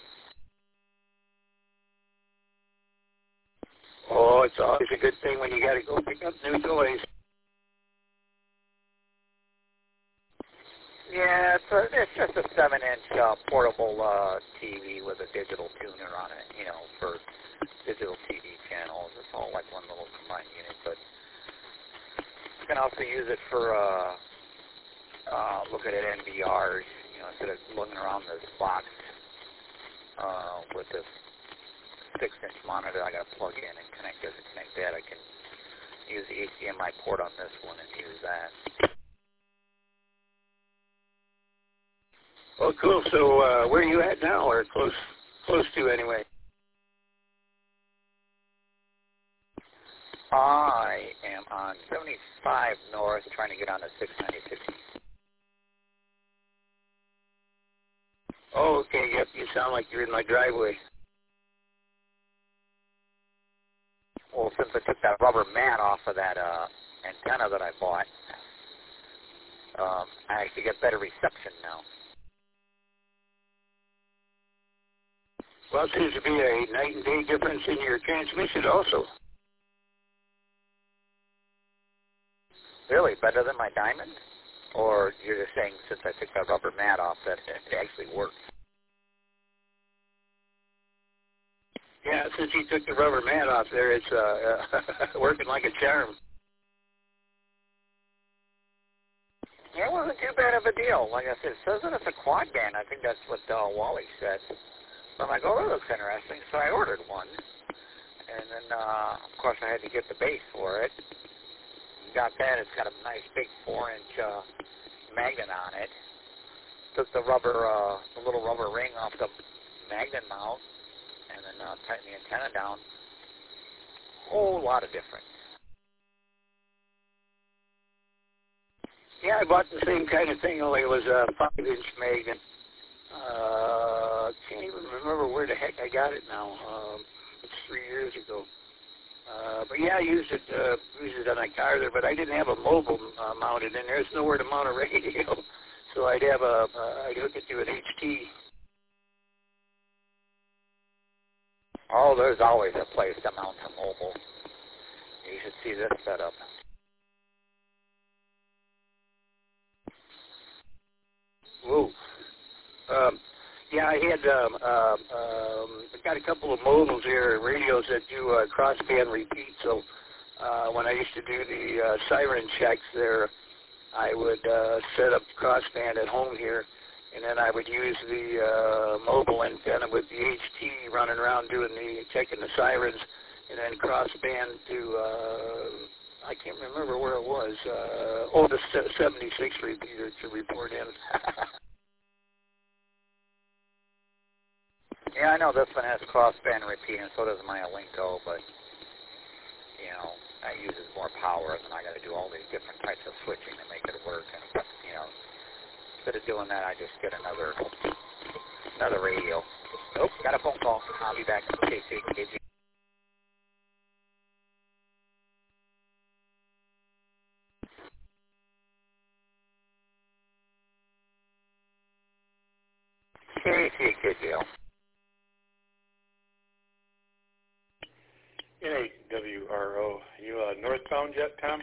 Oh, it's always a good thing when you got to go pick up new toys. Yeah, it's just a 7-inch portable TV with a digital tuner on it, for digital TV channels. It's all like one little combined unit, but you can also use it for looking at NVRs, instead of looking around this box with this 6-inch monitor I got to plug in and connect this and connect that. I can use the HDMI port on this one and use that. Oh, cool. So where are you at now, or close to anyway? I am on 75 North, trying to get on the 696. Oh, okay. Yep, you sound like you're in my driveway. Well, since I took that rubber mat off of that antenna that I bought, I actually get better reception now. Well, it seems to be a night and day difference in your transmission also. Really? Better than my Diamond? Or you're just saying since I took that rubber mat off that it actually works? Yeah, since you took the rubber mat off there, it's working like a charm. Yeah, it wasn't too bad of a deal. Like I said, it says that it's a quad band. I think that's what Wally said. So I'm like, oh, that looks interesting. So I ordered one. And then, of course, I had to get the base for it. Got that. It's got a nice big 4-inch magnet on it. Took the little rubber ring off the magnet mount, and then tightened the antenna down. Whole lot of difference. Yeah, I bought the same kind of thing, only it was a 5-inch magnet. Can't even remember where the heck I got it now. It's 3 years ago. But yeah, I used it on my car there, but I didn't have a mobile mounted in there. There's nowhere to mount a radio, so I'd hook it to an HT. Oh, there's always a place to mount a mobile. You should see this setup. Whoa. Yeah, I had got a couple of mobiles here, radios that do crossband repeat. So when I used to do the siren checks there, I would set up crossband at home here, and then I would use the mobile antenna with the HT running around checking the sirens, and then crossband to I can't remember where it was. The 76 repeater to report in. Yeah, I know this one has crossband repeat, and so does my Alinco, but, you know, that uses more power, and I got to do all these different types of switching to make it work. And, you know, instead of doing that, I just get another radio. Oh, got a phone call. I'll be back. KCKG. KCKG. NAWRO. You northbound yet, Tom?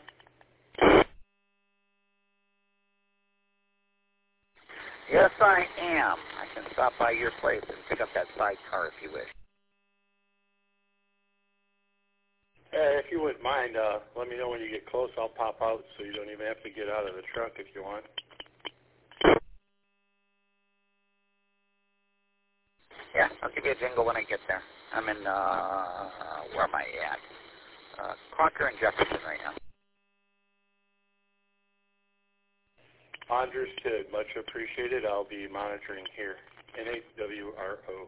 Yes, I am. I can stop by your place and pick up that sidecar if you wish. If you wouldn't mind, let me know when you get close. I'll pop out so you don't even have to get out of the truck if you want. Yeah, I'll give you a jingle when I get there. I'm in, where am I at? Crocker and Jefferson right now. Understood. Much appreciated. I'll be monitoring here. NAWRO.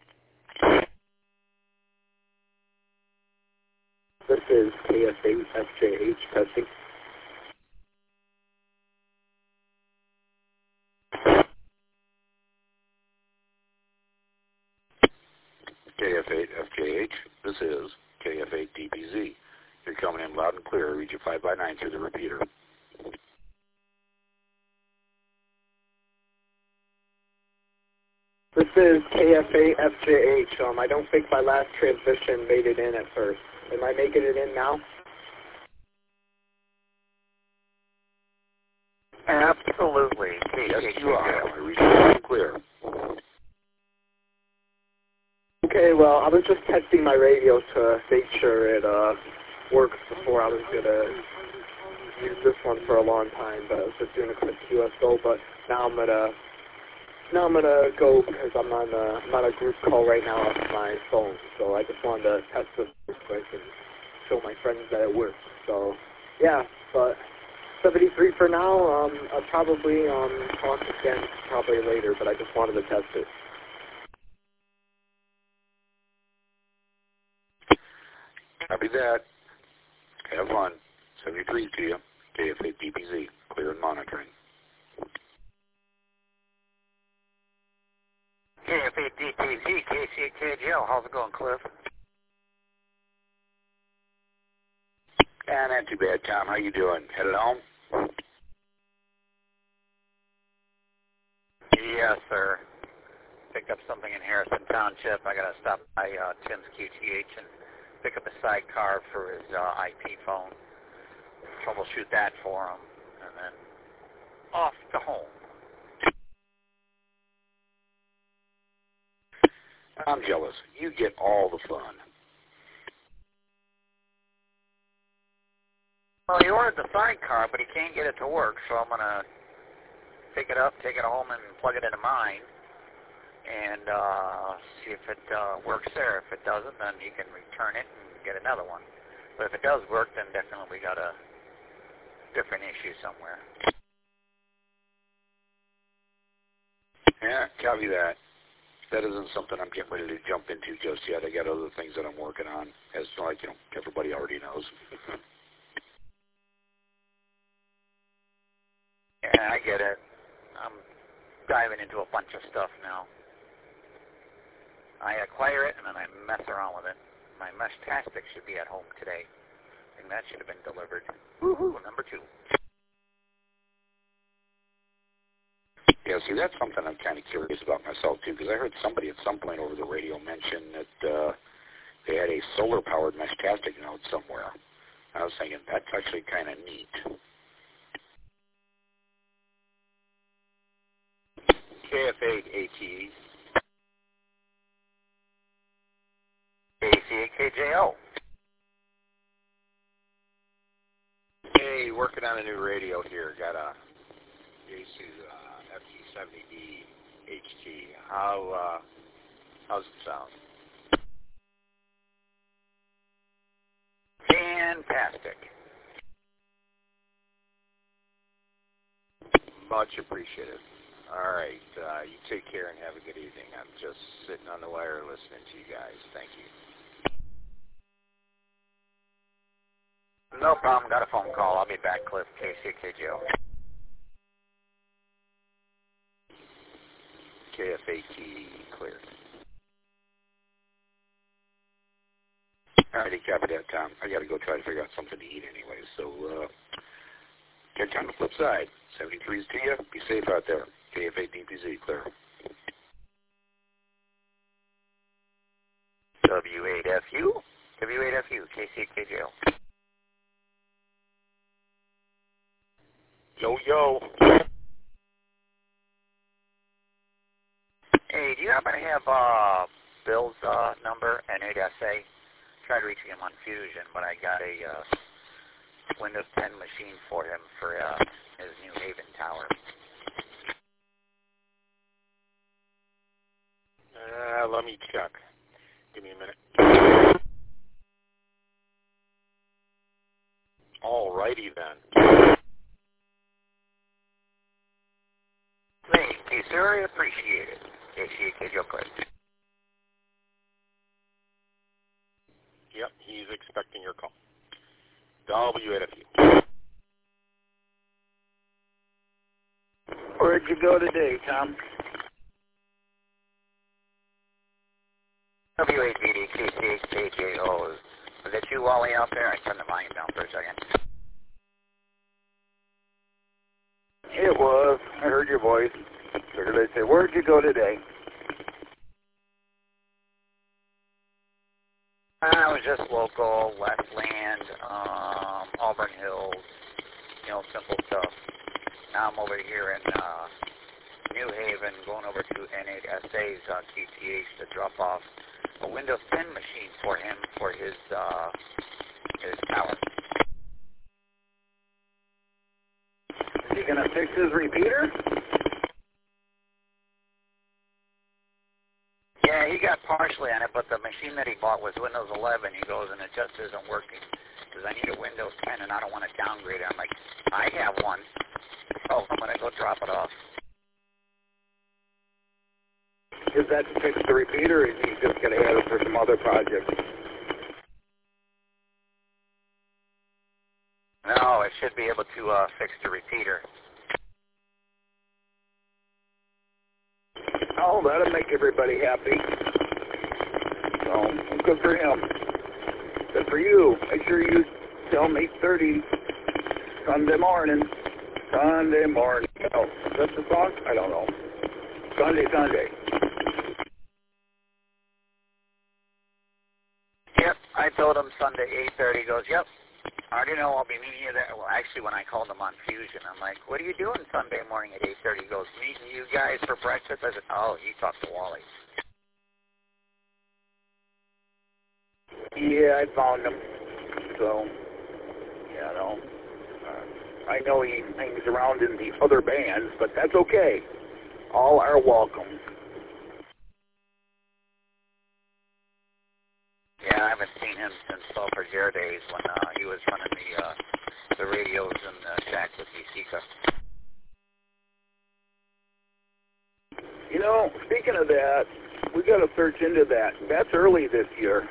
This is KSA FJH testing. KF8 FJH, this is KF8 DPZ. You're coming in loud and clear. Read you 5x9 through the repeater. This is KFA FJH. I don't think my last transmission made it in at first. Am I making it in now? Absolutely. Yes, you are. I read you loud and clear. Okay, well, I was just testing my radio to make sure it works before I was going to use this one for a long time, but I was just doing a quick QSO, but now I'm going to go because I'm on a group call right now off my phone, so I just wanted to test this quick and show my friends that it works. So, yeah, but 73 for now. I'll probably talk again probably later, but I just wanted to test it. Copy that. Have fun. 73 to you. KF8 DPZ. Clear and monitoring. KF8 DPZ, KCKGL. How's it going, Cliff? Not too bad, Tom. How you doing? Headed home? Yes, sir. Picked up something in Harrison Township. I got to stop by Tim's QTH and pick up a sidecar for his IP phone, troubleshoot that for him, and then off to home. I'm jealous. You get all the fun. Well, he ordered the sidecar, but he can't get it to work, so I'm going to pick it up, take it home, and plug it into mine, and see if it works there. If it doesn't, then he can return it and get another one. But if it does work, then definitely we got a different issue somewhere. Yeah, copy that. That isn't something I'm getting ready to jump into just yet. I got other things that I'm working on, as like, you know, everybody already knows. Yeah, I get it. I'm diving into a bunch of stuff now. I acquire it, and then I mess around with it. My Meshtastic should be at home today, and that should have been delivered. Woohoo! Number 2. Yeah, see, that's something I'm kind of curious about myself, too, because I heard somebody at some point over the radio mention that they had a solar-powered Meshtastic node somewhere. I was thinking, that's actually kind of neat. KF8 ATE. KCKJO. Hey, working on a new radio here. Got a Yaesu FT70D HT. How's it sound? Fantastic. Much appreciated. All right. You take care and have a good evening. I'm just sitting on the wire listening to you guys. Thank you. No problem. Got a phone call. I'll be back, Cliff. KCKJO. KFAT clear. All righty, copy that, Tom. I got to go try to figure out something to eat anyway. So, catch you on the flip side. 73's to you. Be safe out there. KFA DPZ, clear. W8FU. W8FU. KCKJO. Yo, yo. Hey, do you happen to have Bill's number, N8SA? Tried reaching him on Fusion, but I got a Windows 10 machine for him for his New Haven tower. Let me check. Give me a minute. Alrighty then. Thank you, sir. I appreciate it. KCKJO Cliff. Yep, he's expecting your call. W8FU. Where'd you go today, Tom? W8VD KCKJO. Was that you, Wally, out there? I turned the volume down for a second. It was. I heard your voice. Figured I'd say, where'd you go today? I was just local, Westland, Auburn Hills, simple stuff. Now I'm over here in New Haven, going over to N8SA's QTH to drop off a Windows 10 machine for him for his tower. Is he going to fix his repeater? Yeah, he got partially on it, but the machine that he bought was Windows 11. He goes, and it just isn't working because I need a Windows 10, and I don't want to downgrade it. I'm like, I have one, so I'm going to go drop it off. Is that to fix the repeater, or is he just going to have it for some other projects? No, it should be able to fix the repeater. Oh, that'll make everybody happy. So, good for him. Good for you. Make sure you tell him 8:30 Sunday morning. Sunday morning. Oh, is that the song? I don't know. Sunday. Yep, I told him Sunday 8:30. He goes, yep. I already know I'll be meeting you there. Well, actually, when I called him on Fusion, I'm like, what are you doing Sunday morning at 8:30? He goes, meeting you guys for breakfast. I said, oh, you talked to Wally. Yeah, I found him. So, I know he hangs around in the other bands, but that's okay. All are welcome. Yeah, I haven't seen him since Sulphur Jare days when he was running the radios in the shack with Yesika. Speaking of that, we got to search into that. That's early this year.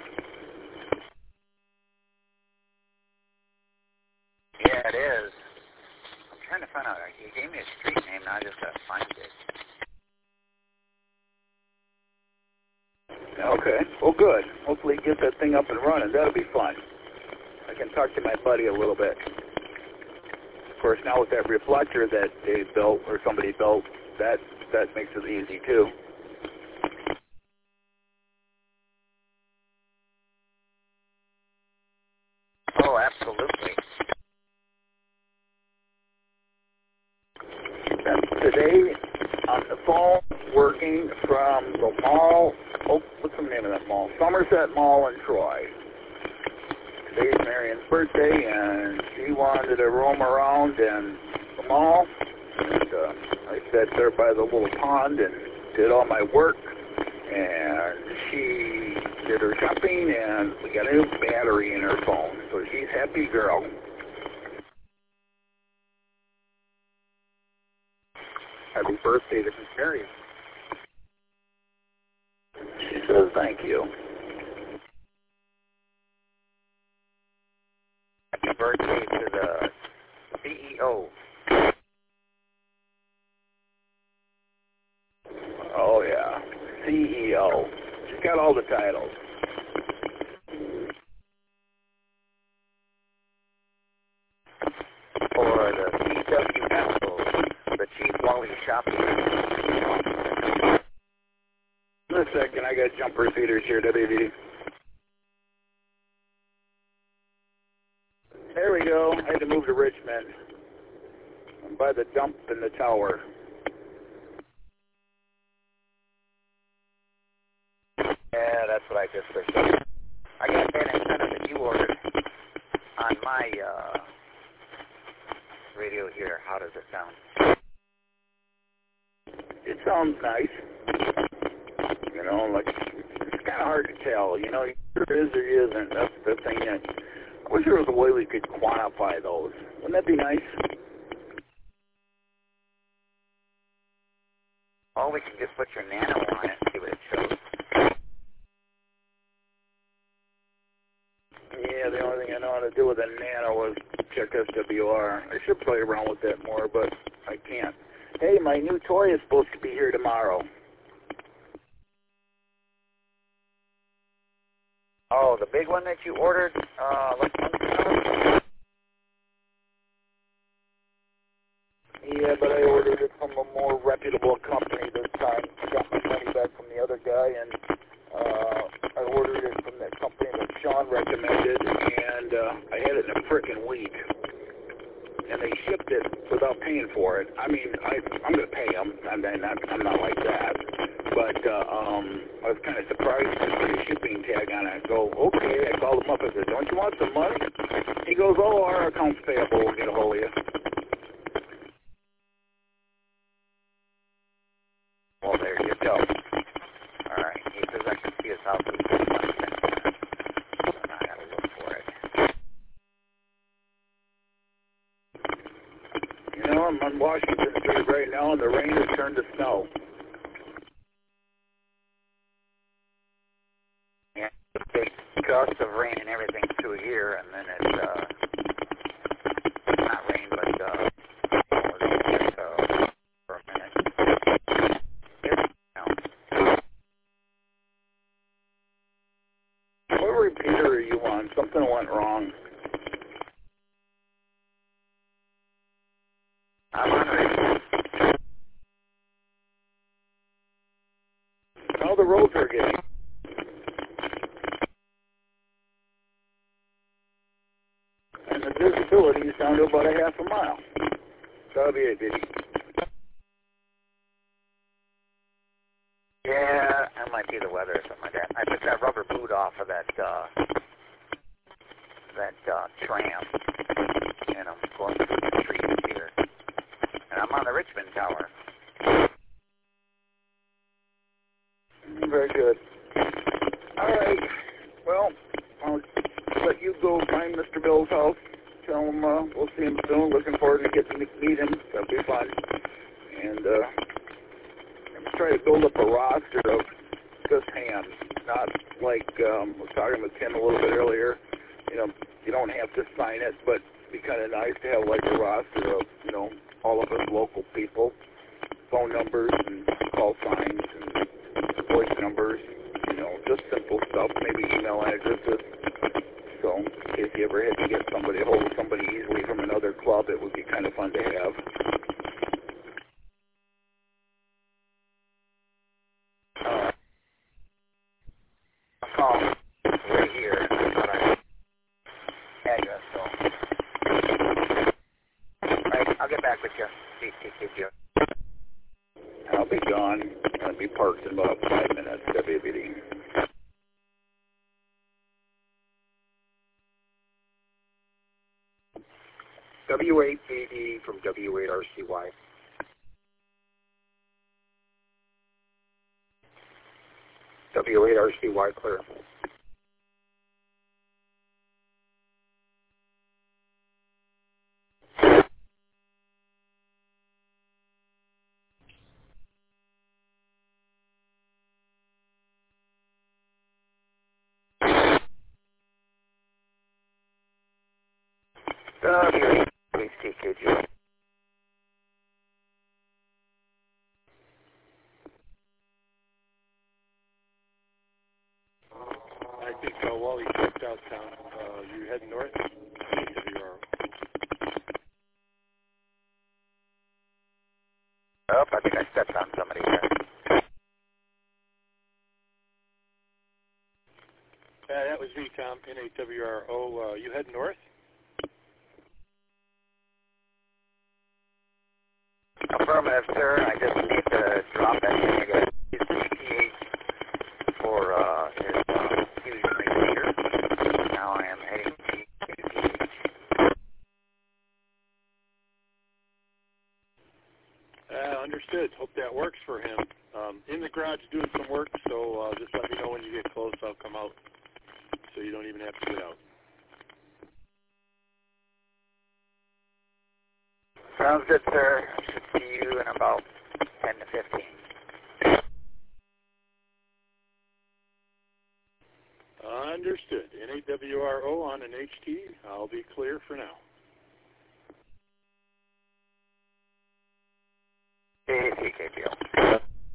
Yeah, it is. I'm trying to find out. He gave me a street name, now I just got to find it. Okay. Well, good. Hopefully get that thing up and running. That'll be fun. I can talk to my buddy a little bit. Of course, now with that reflector that they built, or somebody built, that makes it easy, too. Oh, absolutely. Today, on the phone, working from the mall, what's the name of that mall? Somerset Mall in Troy. Today's Marion's birthday, and she wanted to roam around in the mall. And I sat there by the little pond and did all my work. And she did her shopping, and we got a new battery in her phone. So she's a happy girl. birthday to Miss Marion. She says thank you. Happy birthday to the CEO. Oh, yeah. CEO. She's got all the titles. For the CW Pencils, the Chief Wally Shopping. In a second, I got jumper feeders here, WVD. There we go. I had to move to Richmond. I'm by the dump in the tower. Yeah, that's what I just said. I got that antenna that you ordered on my radio here. How does it sound? It sounds nice. You know, like, it's kind of hard to tell. You know, there is or isn't. That's the thing. That, I wish there was a way we could quantify those. Wouldn't that be nice? Or we can just put your nano on it and see what it shows. Yeah, the only thing I know how to do with a nano is check SWR. I should play around with that more, but I can't. Hey, my new toy is supposed to be here tomorrow. Oh, the big one that you ordered like months ago? Yeah, but I ordered it from a more reputable company this time. I got my money back from the other guy, and I ordered it from that company that Sean recommended, and I had it in a frickin' week. And they shipped it without paying for it. I mean, I'm going to pay them. I'm not like that. But I was kind of surprised to see a shipping tag on it. I go, okay. I called him up and said, don't you want some money? He goes, oh, our account's payable. We'll get a hold of you. Well, there you go. All right. He says I can see his house. I got to look for it. You know, I'm on Washington Street right now, and the rain has turned to snow. Yeah, big gusts of rain and everything through here, and then it's not rain, but for a minute. What repeater are you on? Something went wrong. I'm on radio. How the roads are getting. And the visibility is down to about a half a mile. That'll be it, Diddy. Yeah, that might be the weather or something like that. I took that rubber boot off of that tram, and I'm going through the trees here. And I'm on the Richmond Tower. Very good. All right. Well, I'll let you go find Mr. Bill's house. Tell him we'll see him soon. Looking forward to getting to meet him. That'll be fun. And try to build up a roster of just hands. Not like I was talking with Tim a little bit earlier. You know, you don't have to sign it, but it'd be kind of nice to have like a roster of, you know, all of us local people, phone numbers and call signs and voice numbers, you know, just simple stuff, maybe email addresses. So in case you ever had to get somebody, hold of somebody easily from another club, it would be kind of fun to have. I'll call right here. That's what I address, so. Right, I'll get back with you. See you. I'll be gone. I'll be parked in about 5 minutes, WBD. W8BD from W8RCY. W8RCY clear. WHCKG. I think Wally checked out town. You heading north? WR. Oh, I think I stepped on somebody there. That was me, Tom, NAWRO. You heading north? Affirmative, sir. I just need to drop that thing again. He's CTH for his fusion repeater. Now I am heading to CTH. Understood. Hope that works for him. In the garage doing some work, so just let me know when you get close. I'll come out so you don't even have to get out. Sounds good, sir. I should see you in about 10 to 15. Understood. NAWRO on an HT. I'll be clear for now. KCKPO.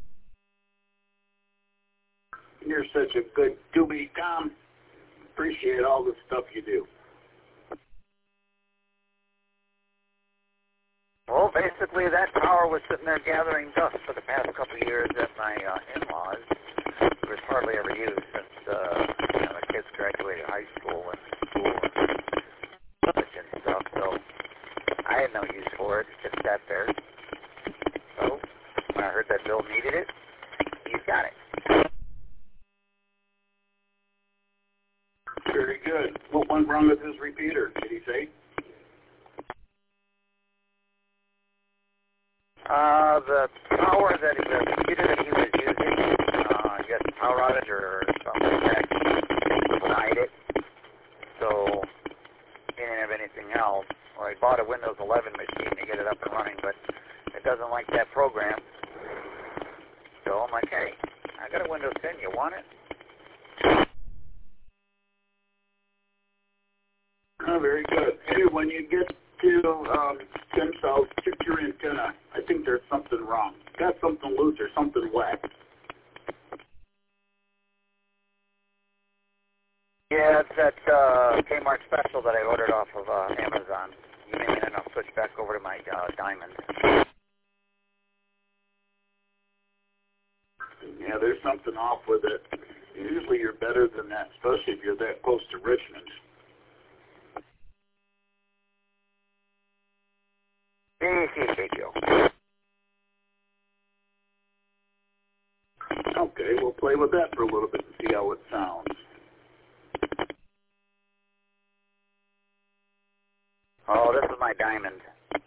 You're such a good doobie, Tom. Appreciate all the stuff you do. Well, basically, that tower was sitting there gathering dust for the past couple of years at my in-laws. It was hardly ever used since the kids graduated high school and college and stuff. So I had no use for it. It just sat there. So when I heard that Bill needed it, he's got it. Very good. What went wrong with his repeater, did he say? The power the computer that he was using, I guess power outage or something like that, denied it. So he didn't have anything else. Well, he bought a Windows 11 machine to get it up and running, but it doesn't like that program. So I'm like, hey, I got a Windows 10. You want it? Oh, very good. Hey, when you get to stem cells, check your antenna. I think there's something wrong. Got something loose or something wet. Yeah, it's that Kmart special that I ordered off of Amazon. You may and I'll switch back over to my Diamond. Yeah, there's something off with it. Usually you're better than that, especially if you're that close to Richmond. Okay, we'll play with that for a little bit and see how it sounds. Oh, this is my Diamond.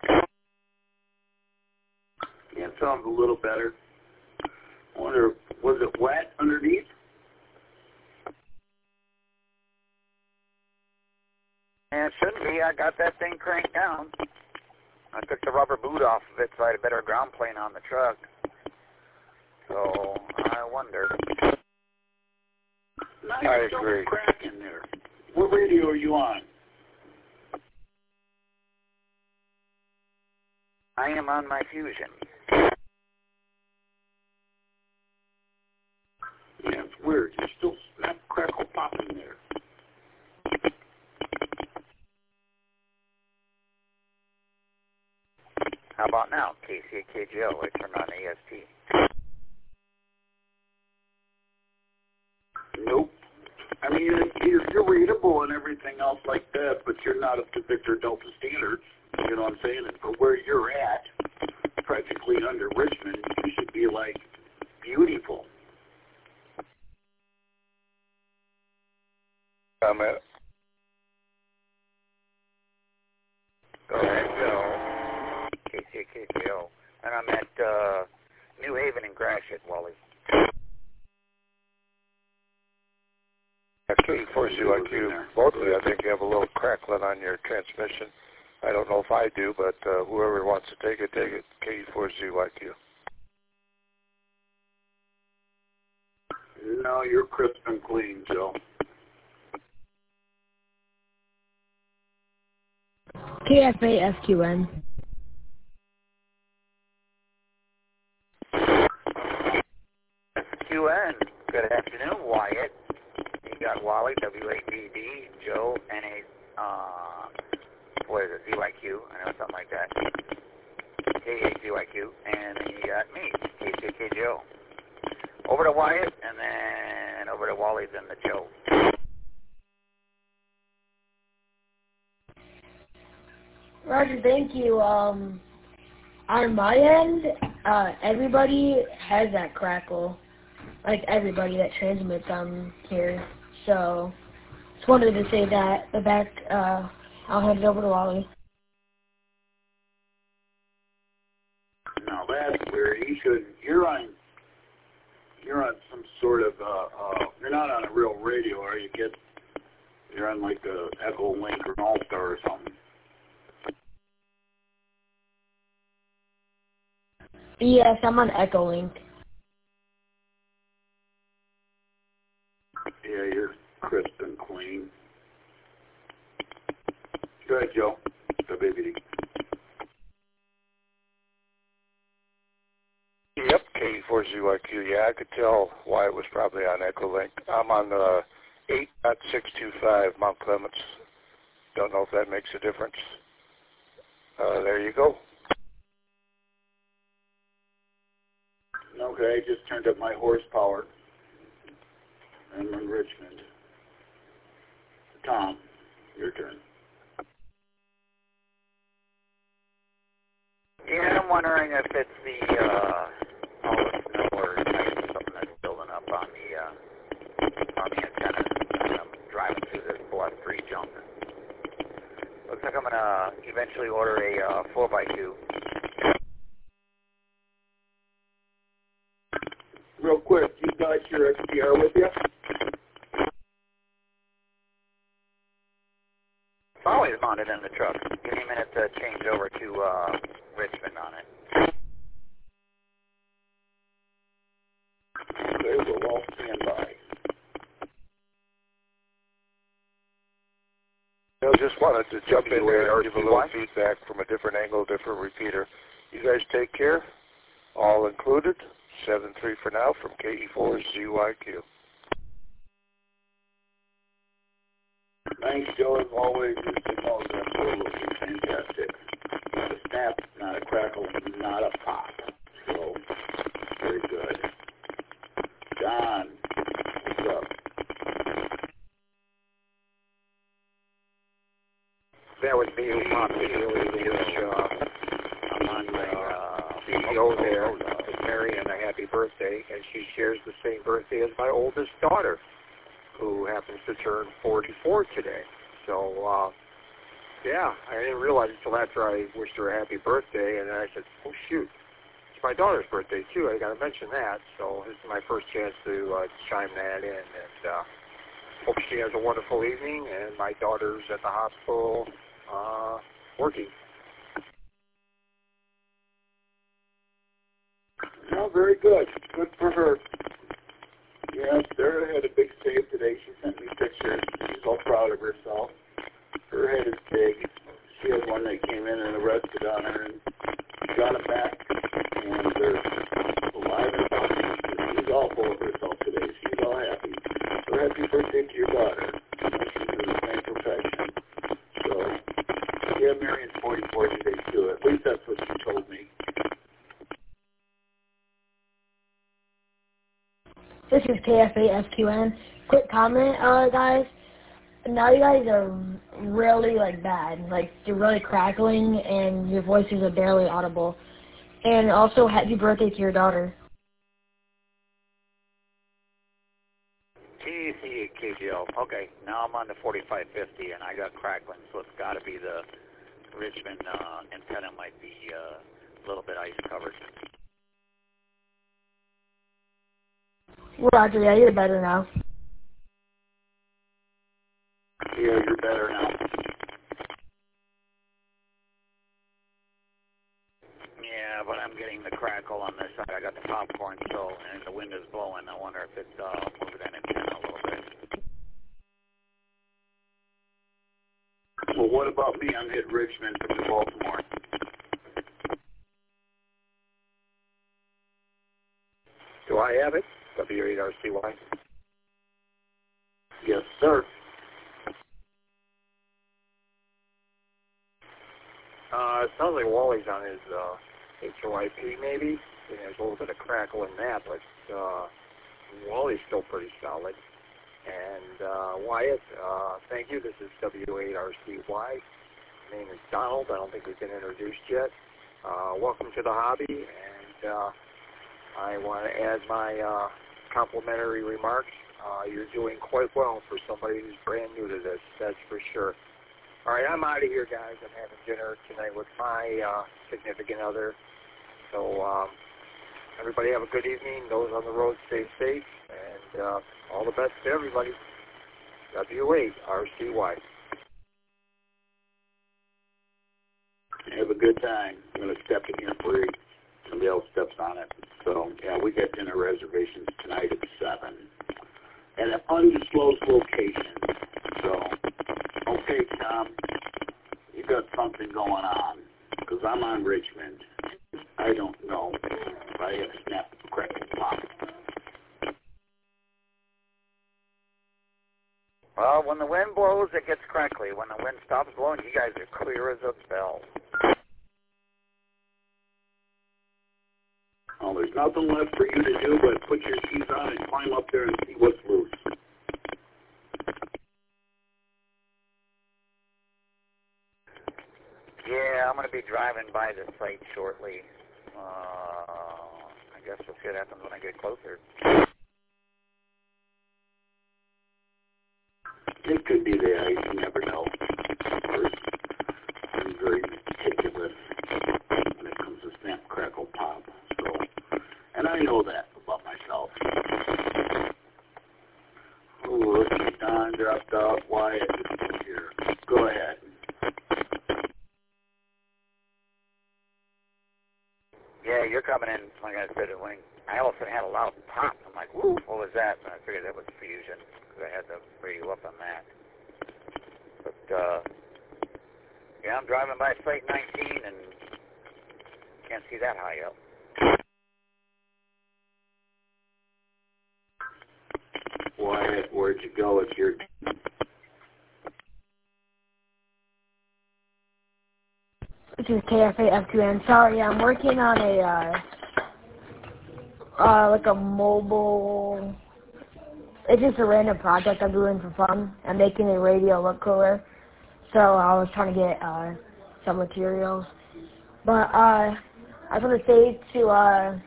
Yeah, it sounds a little better. I wonder, was it wet underneath? Yeah, it shouldn't be. I got that thing cranked down. I took the rubber boot off of it so I had a better ground plane on the truck. So, I wonder. I agree. Crack in there. What radio are you on? I am on my Fusion. Yeah, it's weird. You're still snap, crackle, popping there. How about now? KCKGO, I turned on AST. Nope. I mean, you're readable and everything else like that, but you're not up to Victor Delta standards. You know what I'm saying? And for where you're at, practically under Richmond, you should be, like, beautiful. Comment. Go ahead, Joe. KCKGO. And I'm at New Haven and Gratiot, Wally. K4ZYQ, both of you, I think you have a little crackling on your transmission. I don't know if I do, but whoever wants to take it, take it. K4ZYQ. No, you're crisp and clean, Joe. KFA FQN. FQN. Good afternoon, Wyatt. You got Wally, WADD, Joe, what is it, ZYQ? I know something like that. KAZYQ, and then you got me, KCKJO. Over to Wyatt, and then over to Wally, then to Joe. Roger, thank you. On my end, everybody has that crackle. Like everybody that transmits on here. So, just wanted to say that. The back, I'll hand it over to Wally. Now that's weird. You're on some sort of, you're not on a real radio, are you, kid? You're on like a Echo Link or an All-Star or something. Yes, I'm on Echo Link. Yeah, you're crisp and clean. Go ahead, Joe. WBD. Yep, K4ZYQ. Yeah, I could tell why it was probably on Echolink. I'm on 8.625 Mount Clements. Don't know if that makes a difference. There you go. Okay, I just turned up my horsepower. I'm in Richmond. Tom, your turn. Yeah, I'm wondering if it's the all the snow or something that's building up on the antenna. I'm driving through this blustery junk. Looks like I'm gonna eventually order a 4x2. Real quick, you got your XDR with you? It's always mounted in the truck. Give me a minute to change over to Richmond on it. Okay, we'll all stand by. I just wanted to jump in there and give a little feedback from a different angle, different repeater. You guys take care. All included. 7-3 for now from KE4ZYQ. Thanks, Joe. As always, your signals are absolutely fantastic. Not a snap, not a crackle, not a pop. So, very good. John, what's up? That would be who popped it really is. I'm on the CEO there. Marion a happy birthday, and she shares the same birthday as my oldest daughter, who happens to turn 44 today. So, yeah, I didn't realize until after I wished her a happy birthday, and then I said, oh, shoot, it's my daughter's birthday, too. I got to mention that. So this is my first chance to chime that in, and hope she has a wonderful evening, and my daughter's at the hospital working. No, very good. Good for her. Yeah, Sarah had a big save today. She sent me pictures. She's all proud of herself. Her head is big. She had one that came in and arrested on her and got it back. And they're alive and healthy. She's all full of herself today. She's all happy. So happy birthday to your daughter. She's in the same profession. So, yeah, Marion's 44 today, too. At least that's what she told me. This is KFA FQN. Quick comment, guys. Now you guys are really, bad. You're really crackling, and your voices are barely audible. And also, happy birthday to your daughter. KGL. Okay, now I'm on the 4550, and I got crackling, so it's got to be the Richmond antenna might be a little bit ice covered. Roger, yeah, you're better now. Yeah, you're better now. Yeah, but I'm getting the crackle on this side. I got the popcorn, so, and the wind is blowing. I wonder if it's moving that antenna a little bit. Well, what about me? I'm hitting Richmond from Baltimore. Do I have it? W8RCY. Yes, sir. It sounds like Wally's on his HOIP maybe. There's a little bit of crackle in that, but Wally's still pretty solid. And Wyatt, thank you. This is W8RCY. My name is Donald. I don't think we've been introduced yet. Welcome to the hobby, and I want to add my complimentary remarks. You're doing quite well for somebody who's brand new to this, that's for sure. All right, I'm out of here, guys. I'm having dinner tonight with my significant other. So everybody have a good evening. Those on the road, stay safe. And all the best to everybody. W8RCY. Have a good time. I'm going to step in here for you. Somebody else steps on it. So, yeah, we got dinner reservations tonight at 7 at an undisclosed location. So, okay, Tom, you got something going on because I'm on Richmond. I don't know if I have snapped the crackle pop. Well, when the wind blows, it gets crackly. When the wind stops blowing, you guys are clear as a bell. Well, there's nothing left for you to do but put your shoes on and climb up there and see what's loose. Yeah, I'm going to be driving by the site shortly. I guess we'll see what happens when I get closer. It could be the ice, you never know. I'm very meticulous when it comes to snap, crackle, pop. So, and I know that about myself. Ooh, look at Don dropped off. Wyatt is here. Go ahead. Yeah, you're coming in, like I said, when I also had a loud pop. I'm like, woo, what was that? And I figured that was fusion, because I had the radio up on that. But, yeah, I'm driving by Site 19 and can't see that high up. Wyatt, where'd you go? It's your... This is KFA-F2N. Sorry, I'm working on a, like a mobile... It's just a random project I'm doing for fun. I'm making a radio look cooler. So I was trying to get, some materials. But, I was going to say to,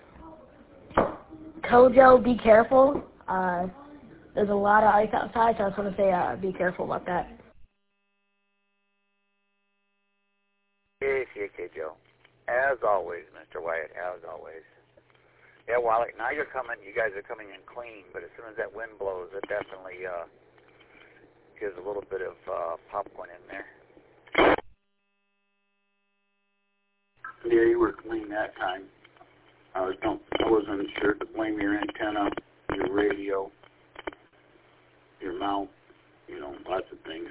Kojo, be careful. There's a lot of ice outside, so I was going to say, be careful about that. Hey, Joe. As always, Mr. Wyatt, as always. Yeah, Wally, now you're coming, you guys are coming in clean, but as soon as that wind blows, it definitely gives a little bit of popcorn in there. Yeah, you were clean that time. I wasn't sure to blame your antenna, your radio, your mount, lots of things.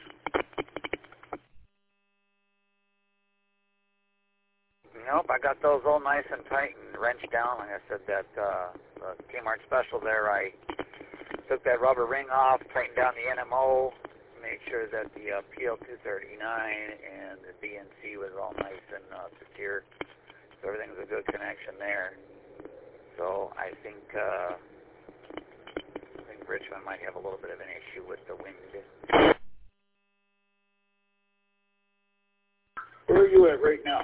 Nope, I got those all nice and tight and wrenched down. Like I said, that the Kmart special there, I took that rubber ring off, tightened down the NMO, made sure that the PL239 and the BNC was all nice and secure. So everything's a good connection there. So I think Richmond might have a little bit of an issue with the wind. Where are you at right now?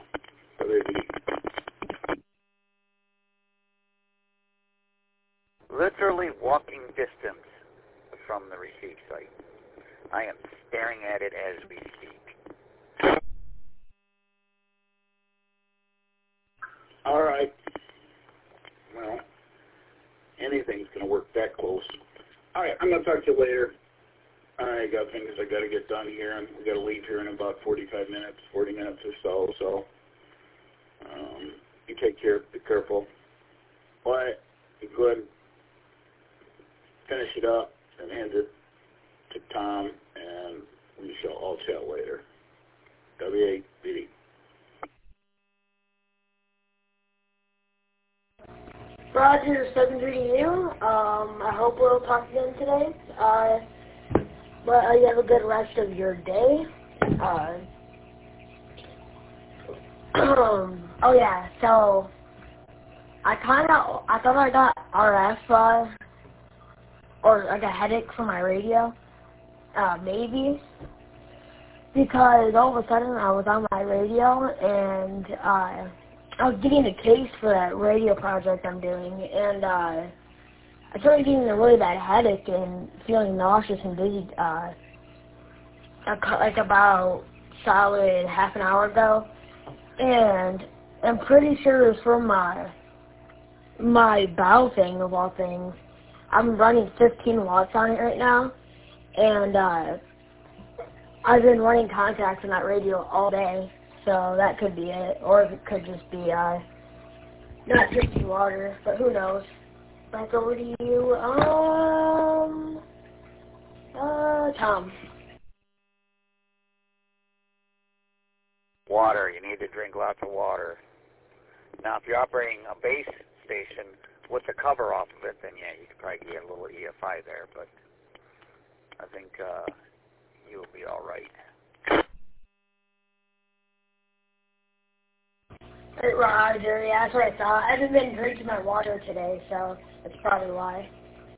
Literally walking distance from the receive site. I am staring at it as we speak. All right. Well, anything's going to work that close. All right, I'm going to talk to you later. I got things I got to get done here, and we got to leave here in about 40 minutes or so. So, you take care. Be careful. But be good. Finish it up and hand it to Tom, and we shall all chat later. W8BD. Roger, 732. I hope we'll talk again today. But you have a good rest of your day. Oh yeah, so I thought I got RF, or like a headache from my radio, maybe, because all of a sudden I was on my radio and I was getting a case for that radio project I'm doing, and I started getting a really bad headache and feeling nauseous and dizzy, like about solid half an hour ago, and I'm pretty sure it's from my bow thing of all things. I'm running 15 watts on it right now, and I've been running contacts on that radio all day, so that could be it, or it could just be not drinking water, but who knows. Back over to you, Tom. Water. You need to drink lots of water. Now, if you're operating a base station with the cover off of it, then yeah, you could probably get a little EFI there, but I think you'll be all right. Hey, Roger, yeah, that's what I thought. I haven't been drinking my water today, so that's probably why.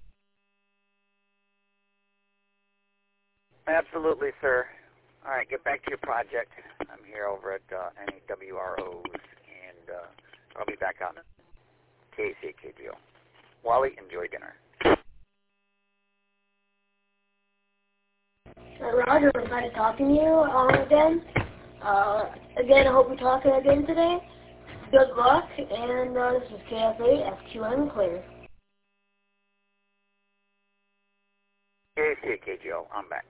Absolutely, sir. All right, get back to your project. I'm here over at NAWROs, and I'll be back on KCKGO. Wally, enjoy dinner. Roger, I'm glad to talk to you again. Again, I hope we talk again today. Good luck, and this is KF8 FQM clear. KCKGO, I'm back.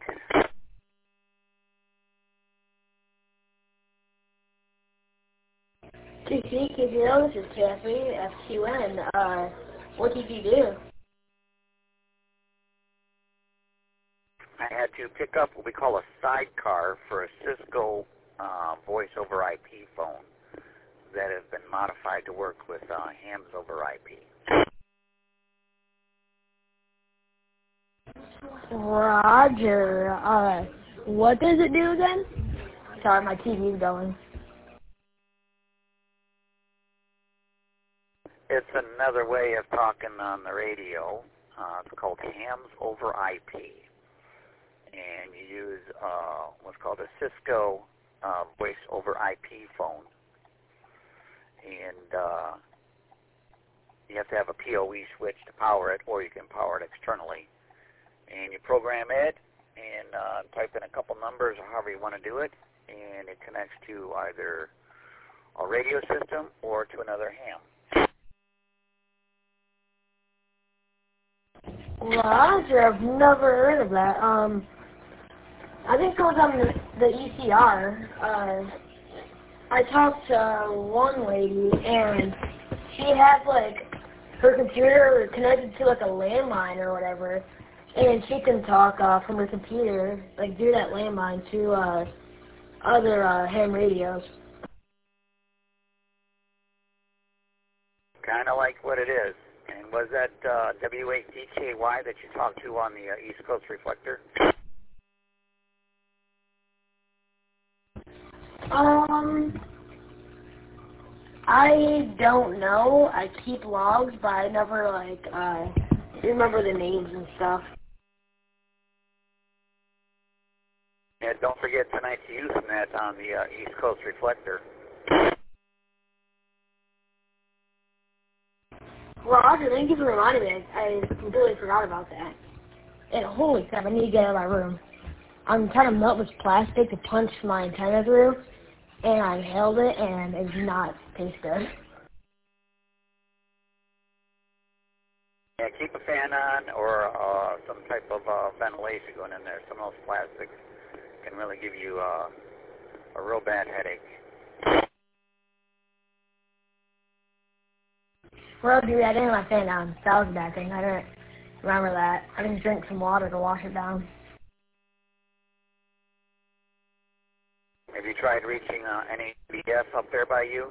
KCKGO, this is KF8 FQM. What did you do? I had to pick up what we call a sidecar for a Cisco voice over IP phone that has been modified to work with hams over IP. Roger. What does it do again? Sorry, my TV's going. It's another way of talking on the radio. It's called hams over IP. And you use what's called a Cisco voice over IP phone. And you have to have a PoE switch to power it, or you can power it externally. And you program it and type in a couple numbers or however you want to do it, and it connects to either a radio system or to another ham. Roger, I've never heard of that. I think it was on the ECR. I talked to one lady, and she had, like, her computer connected to, like, a landline or whatever, and she can talk from her computer, like, do that landline to other ham radios. Kind of like what it is. And was that W8DKY that you talked to on the East Coast Reflector? I don't know. I keep logs, but I never, like, remember the names and stuff. Yeah, don't forget tonight's Usenet on the East Coast Reflector. Roger, thank you for reminding me. I completely forgot about that. And holy crap, I need to get out of my room. I'm trying to melt this plastic to punch my antenna through, and I inhaled it, and it did not taste good. Yeah, keep a fan on or some type of ventilation going in there. Some of those plastics can really give you a real bad headache. Well, dude, I didn't have my fan down. That was a bad thing. I didn't remember that. I didn't drink some water to wash it down. Maybe you tried reaching any BF up there by you?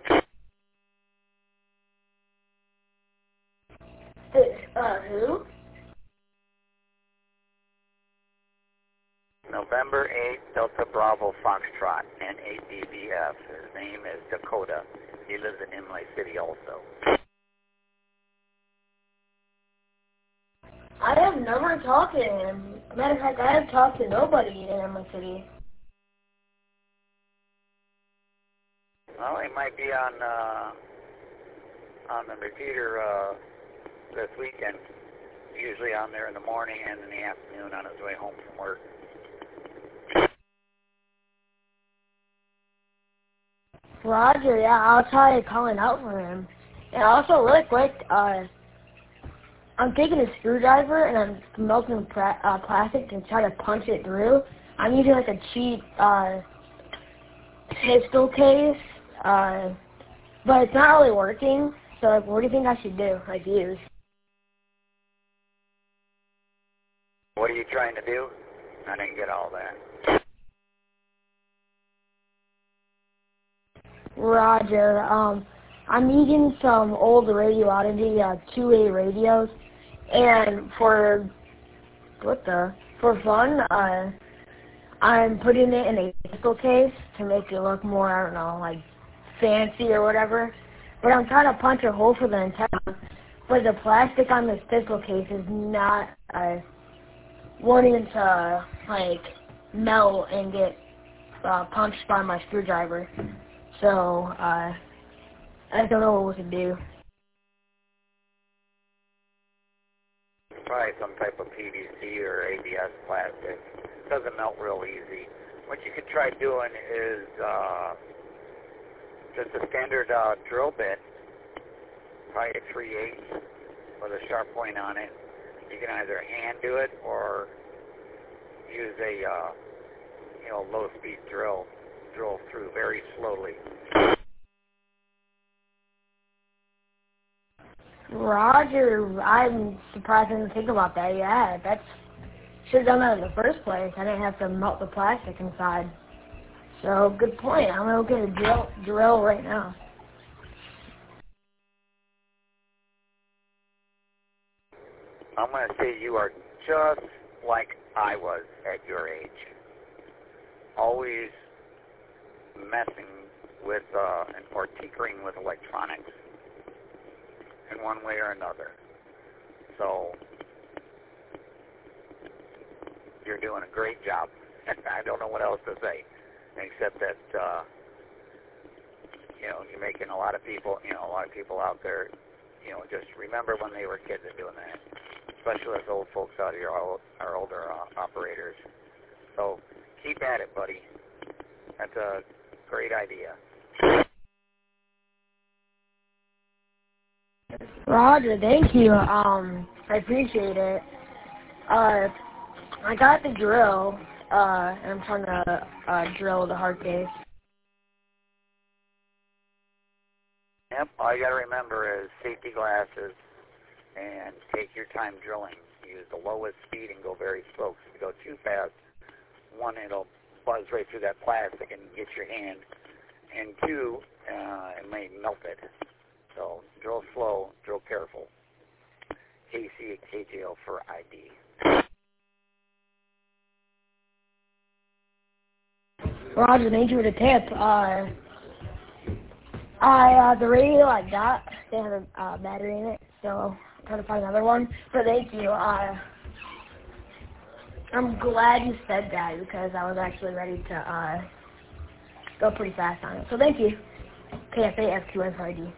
Who? November 8th, Delta Bravo Foxtrot, and 8BBF. His name is Dakota. He lives in Imlay City also. I have never talked to him. Matter of fact, I have talked to nobody in Imlay City. Well, he might be on the repeater this weekend. Usually on there in the morning and in the afternoon on his way home from work. Roger, yeah, I'll try calling out for him. And also, really quick, I'm taking a screwdriver and I'm melting plastic to try to punch it through. I'm using like a cheap pistol case, but it's not really working. So, like, what do you think I should do? Like, use? What are you trying to do? I didn't get all that. Roger. I'm using some old Radio Odyssey 2A radios, and for fun, I'm putting it in a pistol case to make it look more, I don't know, like fancy or whatever. But I'm trying to punch a hole for the antenna, but the plastic on this pistol case is not wanting to like melt and get punched by my screwdriver. So, I don't know what to do. Probably some type of PVC or ABS plastic. It doesn't melt real easy. What you could try doing is just a standard drill bit, probably a 3/8 with a sharp point on it. You can either hand do it or use a low-speed drill through very slowly. Roger, I'm surprised I didn't think about that. Yeah, that should have done that in the first place. I didn't have to melt the plastic inside. So, good point. I'm going to go get a drill right now. I'm going to say you are just like I was at your age. Always messing with or tinkering with electronics in one way or another. So you're doing a great job. I don't know what else to say, except that you're making a lot of people out there, just remember when they were kids and doing that, especially us old folks out here, our older operators. So keep at it, buddy. That's a great idea. Roger, thank you. I appreciate it. I got the drill, and I'm trying to drill the hard case. Yep, all you got to remember is safety glasses and take your time drilling. Use the lowest speed and go very slow. If you go too fast, one, it'll buzz right through that plastic and get your hand, and two, it may melt it. So drill slow, drill careful. KC KJO for ID. Roger, thank you for the tip. The radio I got, they have a battery in it, so I'm trying to find another one. But thank you. I'm glad you said that because I was actually ready to go pretty fast on it. So thank you. KFA FQN for ID.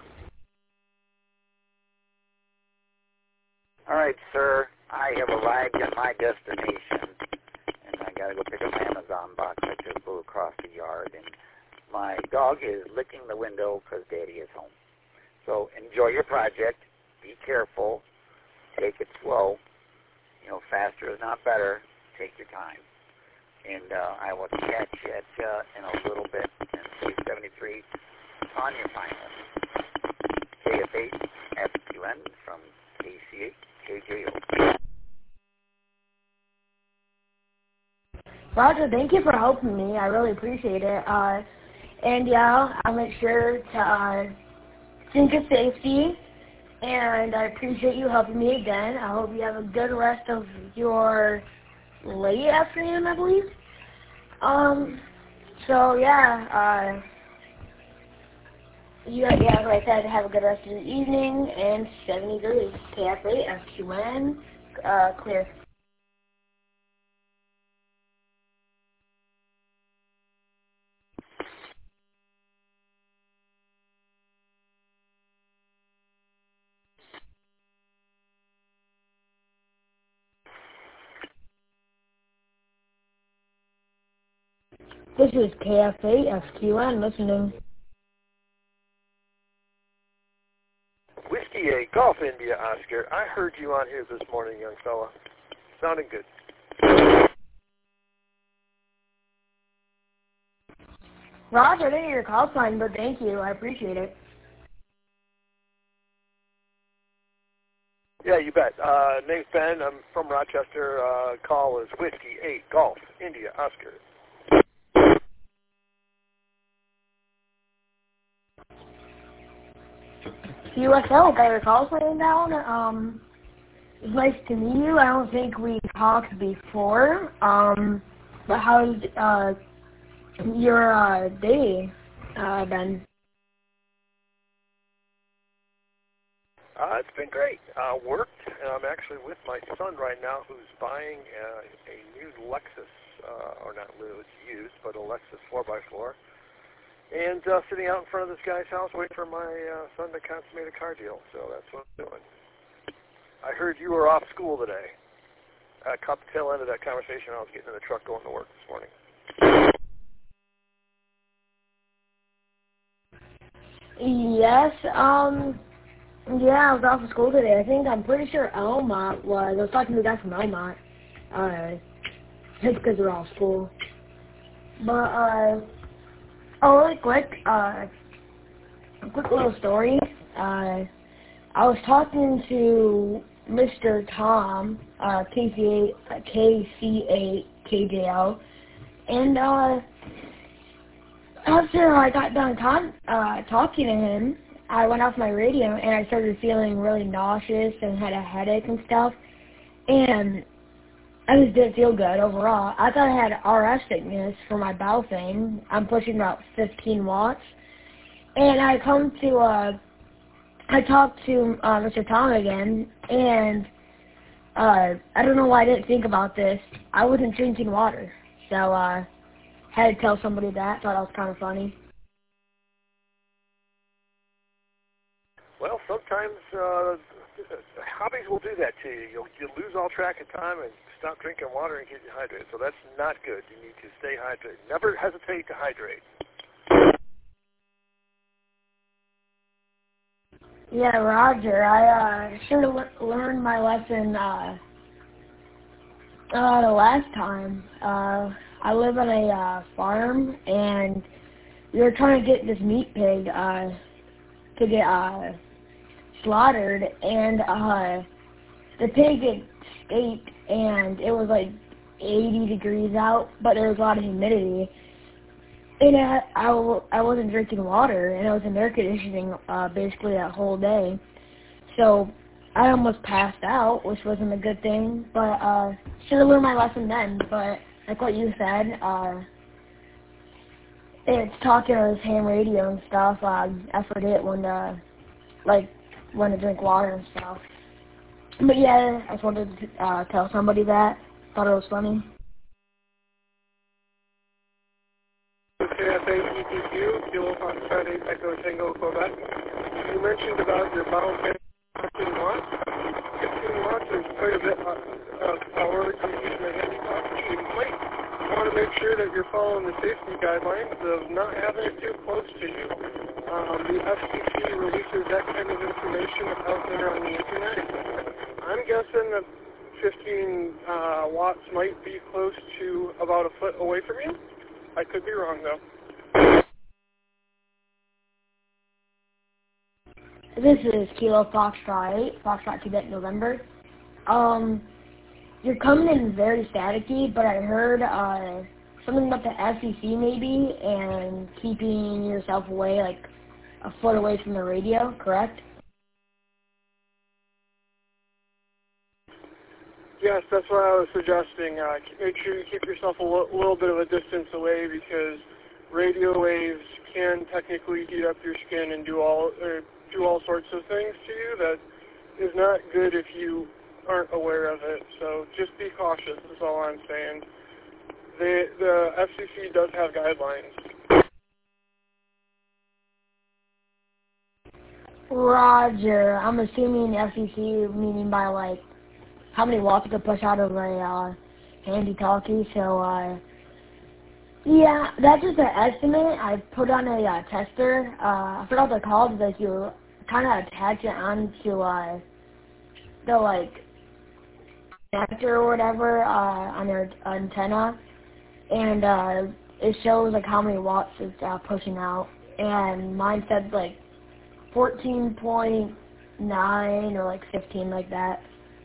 All right, sir. I have arrived at my destination, and I got to go pick up my Amazon box. I just flew across the yard, and my dog is licking the window because Daddy is home. So enjoy your project. Be careful. Take it slow. Faster is not better. Take your time. And I will catch you in a little bit and say 73 on your final. KF8 FQN from KC8 KJO. Roger, thank you for helping me. I really appreciate it. And yeah, I'll make sure to think of safety. And I appreciate you helping me again. I hope you have a good rest of your late afternoon, I believe. So yeah, like I said, have a good rest of the evening, and 70 degrees. KF8, FQN, clear. This is KF8, FQN, listening. Whiskey 8, Golf India, Oscar. I heard you on here this morning, young fella. Sounding good. Roger, I didn't hear your call sign, but thank you. I appreciate it. Yeah, you bet. Name's Ben. I'm from Rochester. Call is Whiskey 8, Golf India, Oscar. USL, got your call sign down. It's nice to meet you. I don't think we talked before. But how's your day been? It's been great. Worked, and I'm actually with my son right now who's buying a new Lexus, or not really, it's used, but a Lexus 4x4. And sitting out in front of this guy's house waiting for my son to consummate a car deal. So that's what I'm doing. I heard you were off school today. I caught the tail end of that conversation. I was getting in the truck going to work this morning. Yes, yeah, I was off of school today. I'm pretty sure Elmont was. I was talking to the guy from Elmont. Just because they're off school. But, really quick, a quick little story. I was talking to Mr. Tom, KC8KJL, and after I got done talking to him, I went off my radio and I started feeling really nauseous and had a headache and stuff, and I just didn't feel good overall. I thought I had RF sickness for my bowel thing. I'm pushing about 15 watts, and I talked to Mr. Tom again, and I don't know why I didn't think about this. I wasn't drinking water, so had to tell somebody that. Thought that was kind of funny. Well, sometimes hobbies will do that to you. You'll lose all track of time and stop drinking water and get dehydrated. So that's not good. You need to stay hydrated. Never hesitate to hydrate. Yeah, Roger. I should have learned my lesson the last time. I live on a farm, and we were trying to get this meat pig to get slaughtered, and the pig escaped, and it was like 80 degrees out, but there was a lot of humidity. And I wasn't drinking water, and I was in air conditioning basically that whole day. So I almost passed out, which wasn't a good thing, but should have learned my lesson then. But like what you said, it's talking on his ham radio and stuff. I forget when to drink water and stuff. But yeah, I just wanted to tell somebody that. Thought it was funny. KFA-ETQ, Kilo Foxtrot 8 Echo Tango, Quebec. You mentioned about your bottle fan 15 watts. 15 watts is quite a bit of power to use my handicap. You might want to make sure that you're following the safety guidelines of not having it too close to you. The FCC releases that kind of information out there on the internet. I'm guessing that 15 watts might be close to about a foot away from you. I could be wrong, though. This is Kilo Foxtrot 8, Foxtrot Quebec, November. you're coming in very staticky, but I heard something about the FCC maybe and keeping yourself away, like a foot away from the radio, correct? Yes, that's what I was suggesting. Make sure you keep yourself a little bit of a distance away because radio waves can technically heat up your skin and do all sorts of things to you that is not good if you aren't aware of it. So just be cautious. That's all I'm saying. The FCC does have guidelines. Roger. I'm assuming FCC meaning by like how many watts you could push out of a handy-talkie. So yeah, that's just an estimate. I put on a tester. I forgot what they're called, but you kind of attach it onto the like connector or whatever on your antenna, and it shows like how many watts it's pushing out. And mine said like 14.9 or like 15, like that.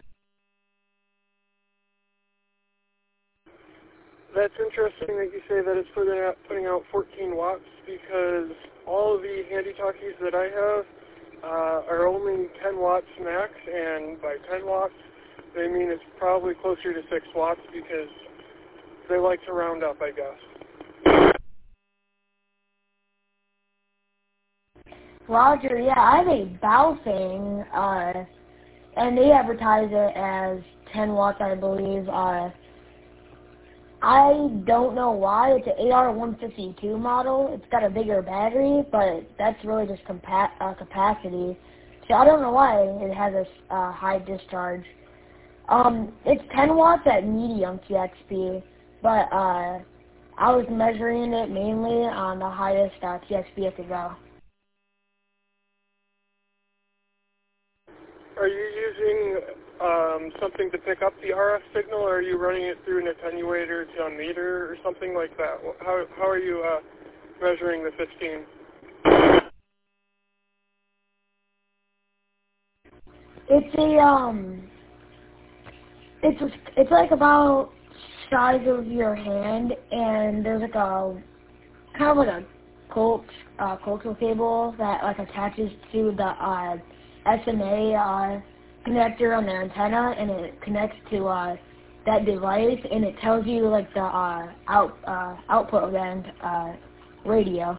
That's interesting that you say that it's putting out 14 watts because all of the handy-talkies that I have are only 10 watts max, and by 10 watts they mean it's probably closer to 6 watts because they like to round up, I guess. Roger, yeah, I have a Baofeng, and they advertise it as 10 watts, I believe. I don't know why. It's an AR-152 model. It's got a bigger battery, but that's really just capacity. So I don't know why it has a high discharge. It's 10 watts at medium TXP, but I was measuring it mainly on the highest TXP it could go. Are you using something to pick up the RF signal, or are you running it through an attenuator to a meter or something like that? How are you measuring the 15? It's like about size of your hand, and there's like a kind of like a coaxial cable that like attaches to the SMA connector on the antenna, and it connects to that device, and it tells you like the output of that radio.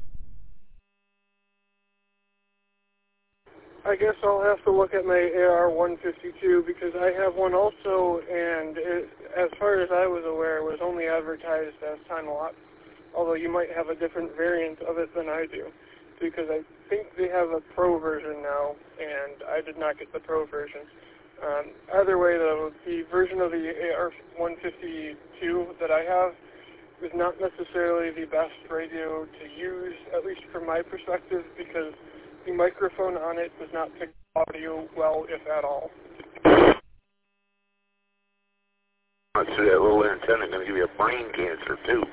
I guess I'll have to look at my AR-152 because I have one also, and as far as I was aware, it was only advertised as 10 watts, although you might have a different variant of it than I do, because I think they have a Pro version now, and I did not get the Pro version. Either way, though, the version of the AR-152 that I have is not necessarily the best radio to use, at least from my perspective, because the microphone on it does not pick audio well, if at all. I'd say that little antenna is going to give you a brain cancer, too.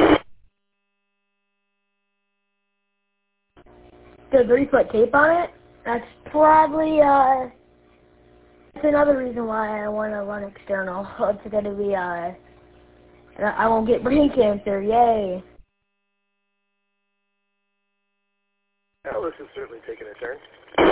The 3-foot tape on it? That's probably, that's another reason why I want to run external. It's going to be, I won't get brain cancer, yay. Alice is certainly taking a turn.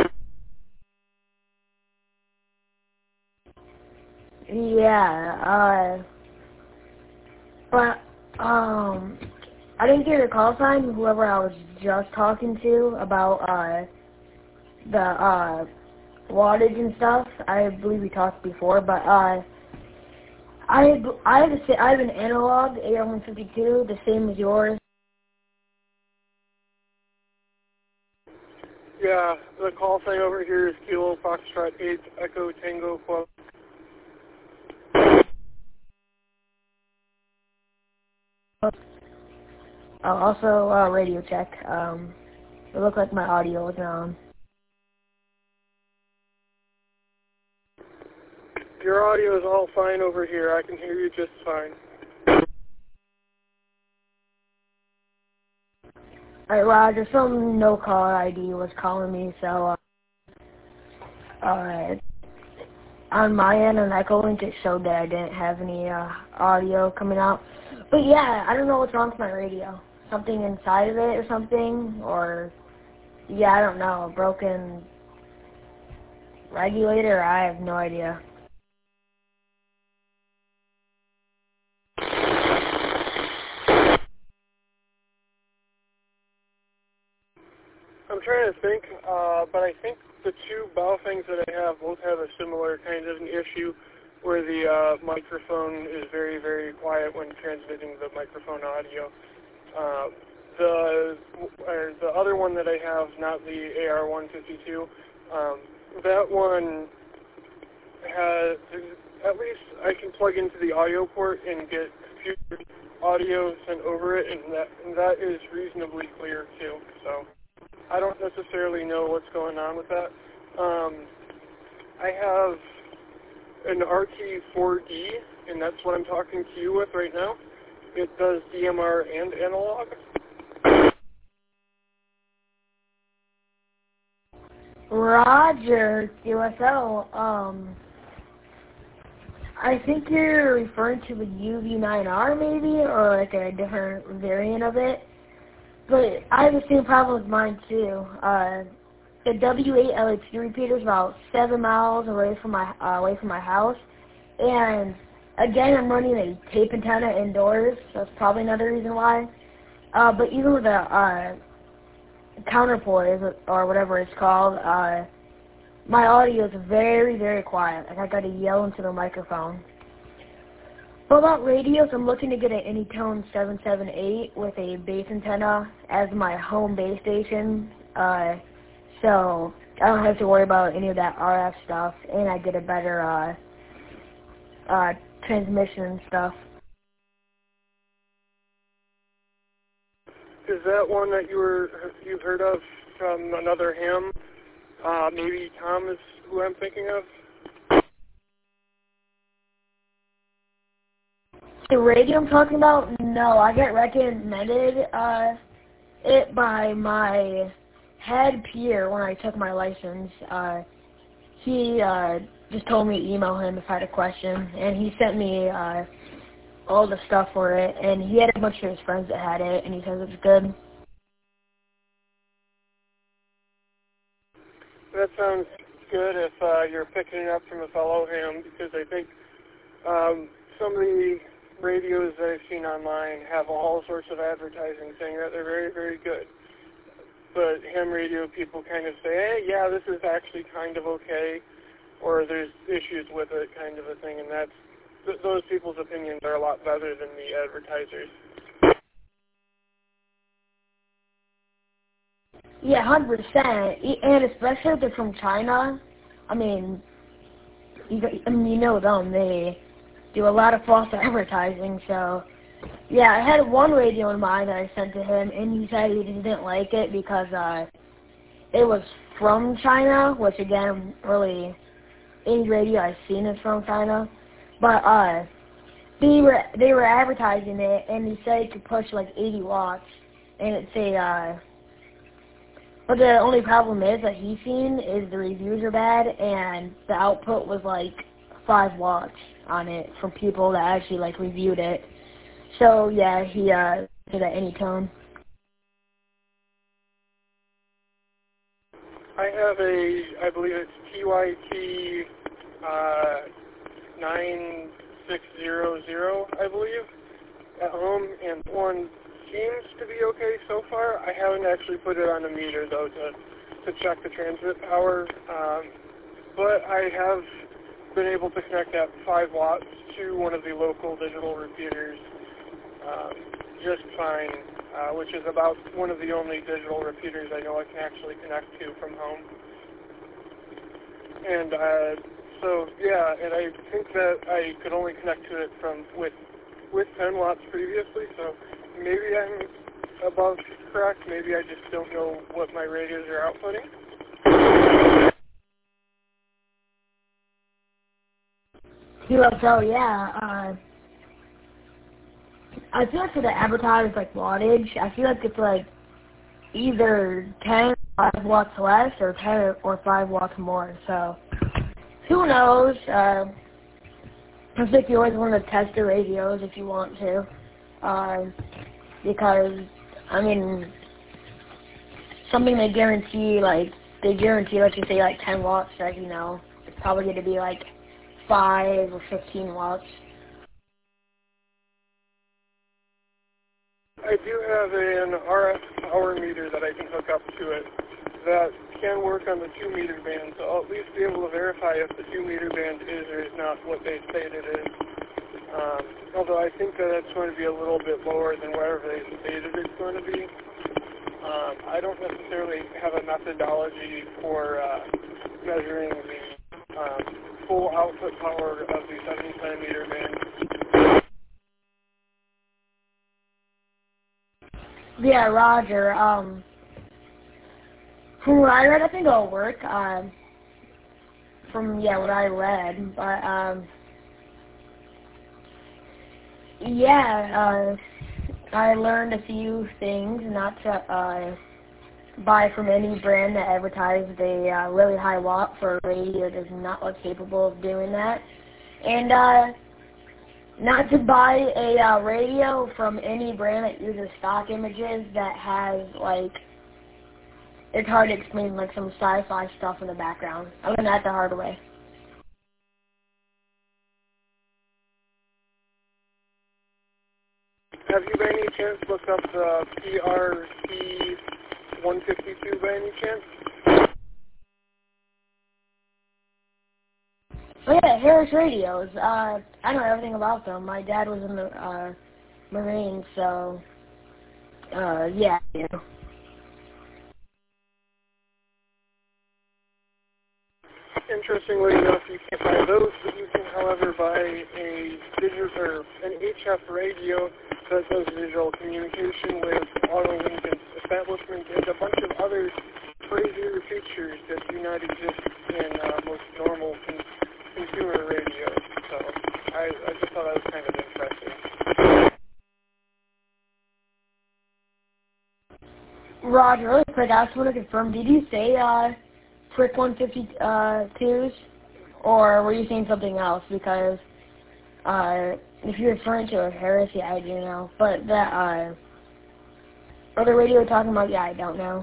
Yeah, but, I didn't get a call sign, whoever I was just talking to about, the, wattage and stuff. I believe we talked before, but, I have an analog AR-152, the same as yours. Yeah, the call sign over here is Kilo Foxtrot 8 Echo Tango Club. Also, radio check. It looked like my audio was on. Your audio is all fine over here. I can hear you just fine. Alright, Roger, some no-caller ID was calling me, so, alright. on my end on Echolink it showed that I didn't have any audio coming out. But yeah, I don't know what's wrong with my radio. Something inside of it or something, or yeah, I don't know, a broken regulator, I have no idea. I'm trying to think, but I think the two Baofengs that I have both have a similar kind of an issue where the microphone is very, very quiet when transmitting the microphone audio. The other one that I have, not the AR-152, that one has, at least I can plug into the audio port and get computer audio sent over it, and that is reasonably clear too. So I don't necessarily know what's going on with that. I have an RT4D, and that's what I'm talking to you with right now. It does DMR and analog. Roger, USL. I think you're referring to the UV9R maybe, or like a different variant of it. But I have the same problem with mine too. The W8 LHD repeater is about 7 miles away from my house, and again I'm running a tape antenna indoors, so that's probably another reason why. But even with a counterpoise or whatever it's called, my audio is very, very quiet. Like I gotta yell into the microphone. But about radios, I'm looking to get an Anytone 778 with a base antenna as my home base station. So I don't have to worry about any of that RF stuff, and I get a better transmission and stuff. Is that one that you've heard of from another ham? Maybe Tom is who I'm thinking of? The radio I'm talking about? No, I get recommended it by my head peer when I took my license. He just told me to email him if I had a question, and he sent me all the stuff for it, and he had a bunch of his friends that had it, and he says it's good. That sounds good if you're picking it up from a fellow ham, because I think some of the radios that I've seen online have all sorts of advertising saying that they're very, very good. But ham radio people kind of say, hey, yeah, this is actually kind of okay, or there's issues with it kind of a thing, and those people's opinions are a lot better than the advertisers. Yeah, 100%, and especially if they're from China. I mean, you know them, they do a lot of false advertising, so yeah, I had one radio in mind that I sent to him, and he said he didn't like it because it was from China, which again, really, any radio I've seen is from China, but they were advertising it, and he said it could push like 80 watts, and it's a, but the only problem is that he's seen is the reviews are bad, and the output was like 5 watts on it from people that actually like reviewed it. So yeah, he did at Anytone. I have I believe it's TYT 9600, I believe, at home, and one seems to be okay so far. I haven't actually put it on a meter though to check the transmit power, but I have been able to connect that 5 watts to one of the local digital repeaters just fine, which is about one of the only digital repeaters I know I can actually connect to from home. And so yeah, and I think that I could only connect to it with 10 watts previously, so maybe I'm above correct, maybe I just don't know what my radios are outputting. USO, yeah, I feel like for the advertised like wattage, I feel like it's like either 10 or 5 watts less or 10 or 5 watts more. So who knows? I think you always want to test the radios if you want to, because, I mean, something they guarantee, let's you say, like 10 watts, as you know, it's probably going to be like 5 or 15 watts. I do have an RF power meter that I can hook up to it that can work on the 2 meter band, so I'll at least be able to verify if the 2 meter band is or is not what they state it is. Although I think that it's going to be a little bit lower than whatever they stated it's going to be. I don't necessarily have a methodology for measuring the full output power of the 70 centimeter band. Yeah, Roger. From what I read, I think it'll work. From what I read, but I learned a few things, not to buy from any brand that advertised a really high watt for a radio that does not look capable of doing that, and not to buy a radio from any brand that uses stock images that has, it's hard to explain, some sci-fi stuff in the background. I learned that the hard way. Have you by any chance looked up the PRC 152 by any chance? Oh yeah, Harris radios. I know everything about them. My dad was in the Marines, so yeah. Interestingly enough, you can't buy those, but you can, however, buy a digital an HF radio that does visual communication with auto-link establishment and a bunch of other crazier features that do not exist in most normal consumer radios. So I just thought that was kind of interesting. Roger, really quick, I just want to confirm, did you say Prick 152s, or were you saying something else? Because if you're referring to a Harris, yeah, I do know. But that other radio you're talking about, yeah, I don't know.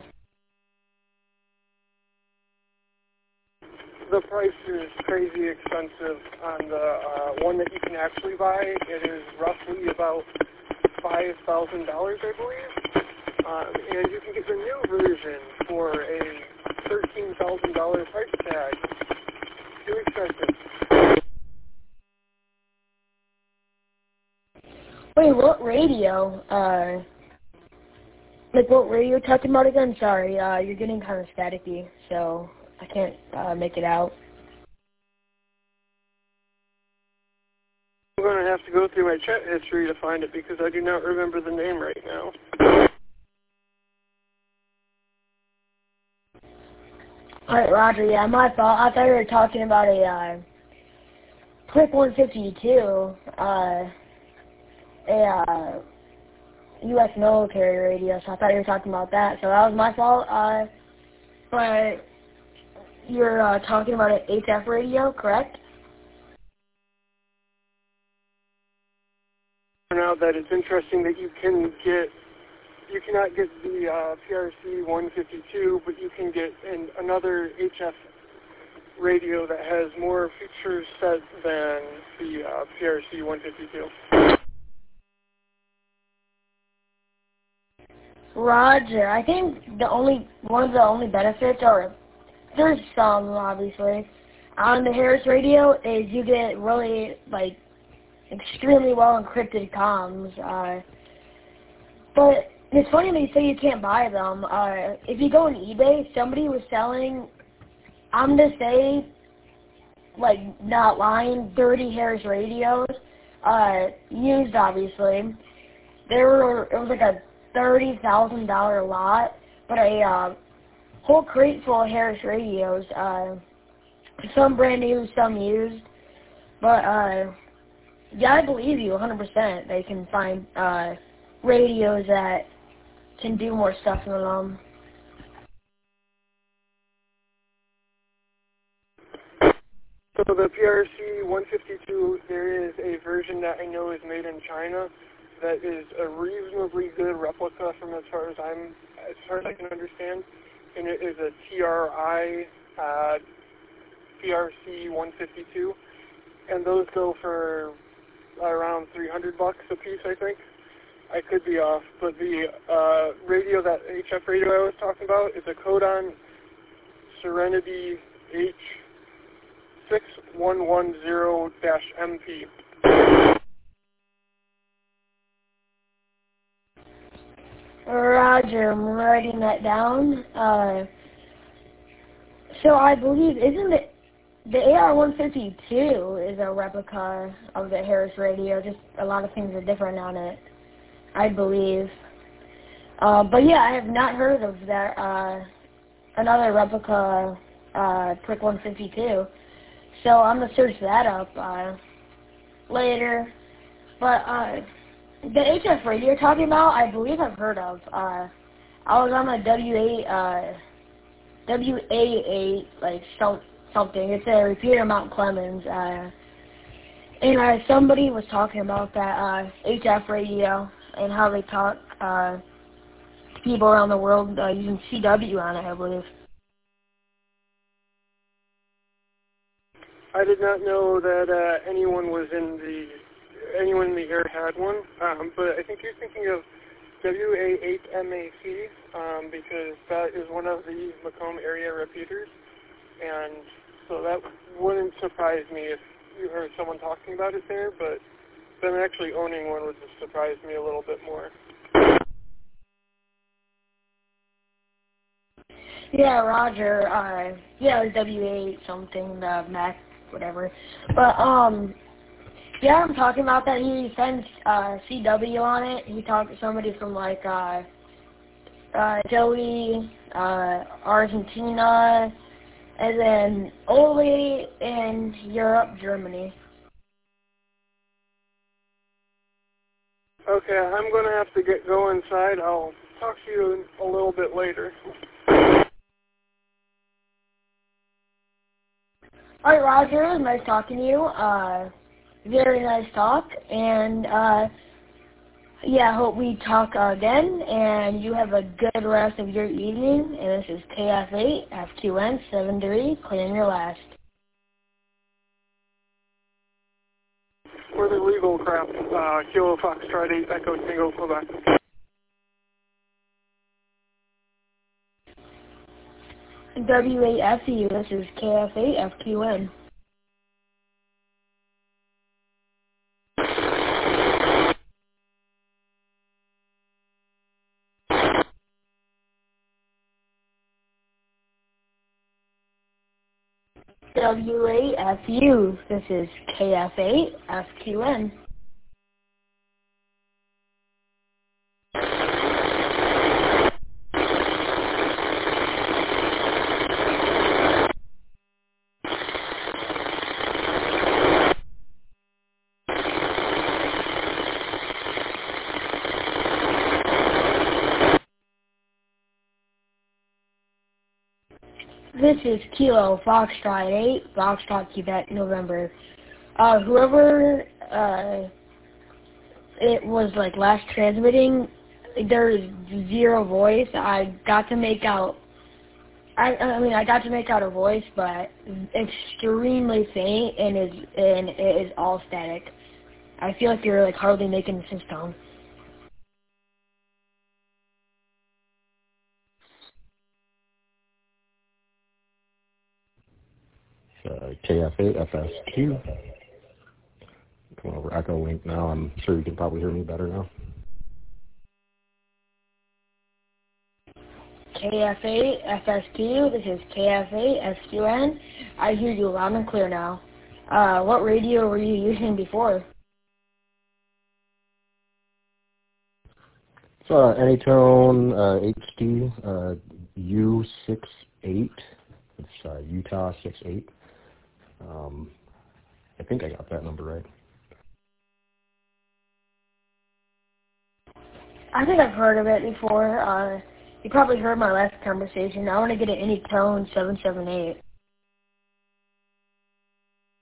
The price is crazy expensive on the one that you can actually buy. It is roughly about $5,000, I believe. And you can get the new version for a $13,000 price tag. Too expensive. Wait, what radio? What radio you're talking about again? Sorry, you're getting kind of staticky, so I can't make it out. I'm going to have to go through my chat history to find it because I do not remember the name right now. Alright, Roger, yeah, my fault. I thought you were talking about a Prick 152, a U.S. military radio, so I thought you were talking about that. So that was my fault. But you're talking about an HF radio, correct? Now that it's interesting that you cannot get the PRC 152, but you can get another HF radio that has more features set than the PRC 152. Roger, I think one of the only benefits, or there's some obviously, on the Harris radio is you get really extremely well encrypted comms. But it's funny they say you can't buy them. If you go on eBay, somebody was selling, I'm gonna say, not lying, 30 Harris radios, used obviously. It was like a $30,000 lot, but a whole crate full of Harris radios, some brand new, some used, but yeah, I believe you 100%. They can find radios that can do more stuff than them. So the PRC-152, there is a version that I know is made in China that is a reasonably good replica from as far as I can understand, and it is a TRI PRC-152, and those go for around $300 a piece, I think. I could be off, but the radio, that HF radio I was talking about, is a Kodan Serenity H6110-MP. Roger, I'm writing that down. So I believe, isn't it, the AR-152 is a replica of the Harris radio, just a lot of things are different on it, I believe. But yeah, I have not heard of that, another replica, Prick 152. So I'm going to search that up, later. But, the HF radio you're talking about, I believe I've heard of. I was on a WA8, like, something. It's a repeater in Mount Clemens. And somebody was talking about that HF radio and how they talk to people around the world using CW on it, I believe. I did not know that anyone in the air had one, but I think you're thinking of WA8MAC, because that is one of the Macomb area repeaters, and so that wouldn't surprise me if you heard someone talking about it there, but them actually owning one would just surprise me a little bit more. Yeah, Roger, yeah, it was WA8 something, Mac, whatever, but, yeah, I'm talking about that. He sends CW on it. He talked to somebody from, like, Chile, Argentina, and then Ole in Europe, Germany. Okay, I'm going to have to go inside. I'll talk to you a little bit later. All right, Roger, it was nice talking to you. Very nice talk, and yeah, I hope we talk again, and you have a good rest of your evening, and this is KF8, FQN 73, claim your last. For the legal crap, Kilo Foxtrot 8, Echo Tango, Quebec. W8FU, this is KF8, FQN. W8FU, this is KF8, FQN. This is Kilo Foxtrot 8, Foxtrot Quebec, November. Whoever it was like last transmitting, there's zero voice. I got to make out. I got to make out a voice, but extremely faint, and it is all static. I feel like you're like hardly making the system. KF8 FSQ. Coming over Echo Link now. I'm sure you can probably hear me better now. KF8 FSQ. This is KF8 FQN. I hear you loud and clear now. What radio were you using before? It's Anytone HD U68. It's Utah 68. I think I got that number right. I think I've heard of it before. You probably heard my last conversation. I want to get an Anytone 778.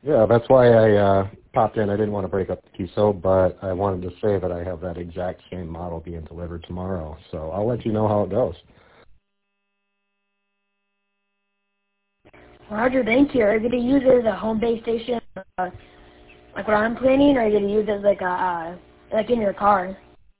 Yeah, that's why I popped in. I didn't want to break up the QSO, but I wanted to say that I have that exact same model being delivered tomorrow. So I'll let you know how it goes. Roger, thank you. Are you going to use it as a home base station, like what I'm planning, or are you going to use it as like in your car?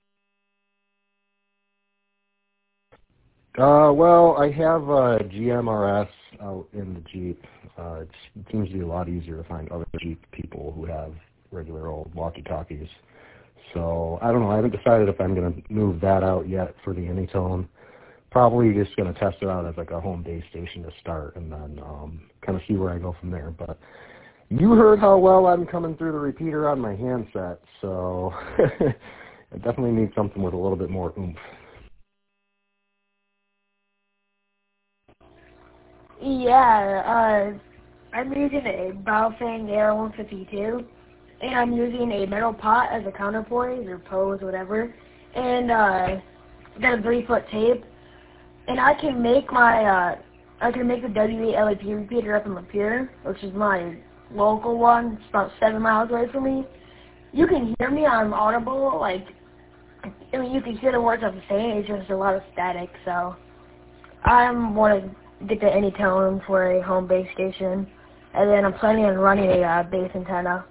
Well, I have GMRS out in the Jeep. It seems to be a lot easier to find other Jeep people who have regular old walkie-talkies. So I don't know. I haven't decided if I'm going to move that out yet for the Anytone. Probably just going to test it out as like a home base station to start, and then kind of see where I go from there. But you heard how well I'm coming through the repeater on my handset, so I definitely need something with a little bit more oomph. Yeah, I'm using a Baofeng AR-152, and I'm using a metal pot as a counterpoise or pose, whatever, and got a 3-foot tape, and I can make my I can make the W8 LAP repeater up in Lapeer, which is my local one. It's about 7 miles away from me. You can hear me. I'm audible. Like, I mean, you can hear the words I'm saying. It's just a lot of static. So I want to get the Anytone for a home base station, and then I'm planning on running a base antenna.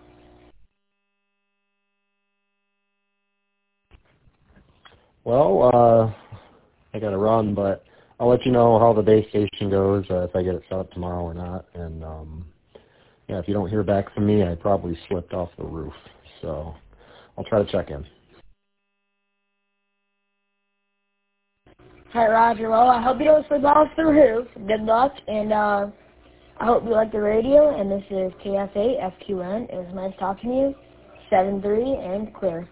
Well, I got to run, but I'll let you know how the base station goes, if I get it set up tomorrow or not. And yeah, if you don't hear back from me, I probably slipped off the roof. So I'll try to check in. All right, Roger. Well, I hope you don't slip off the roof. Good luck, and I hope you like the radio. And this is KF8FQN. It was nice talking to you. 7-3 and clear.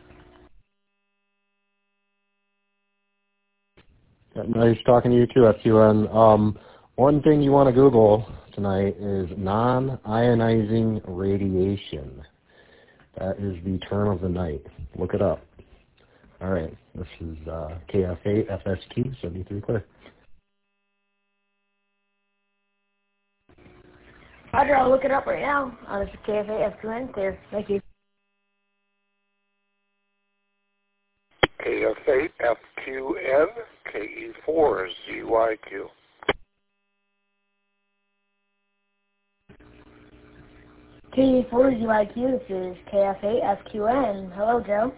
Nice talking to you too, FQN. One thing you want to Google tonight is non-ionizing radiation. That is the term of the night. Look it up. All right, this is KF8 FSQ 73 clear. Roger, I'll look it up right now. This is KF8FQN clear. Thank you. KF8 FQN KE4 ZYQ. KE4ZYQ, this is KF8FQN. Hello, Joe.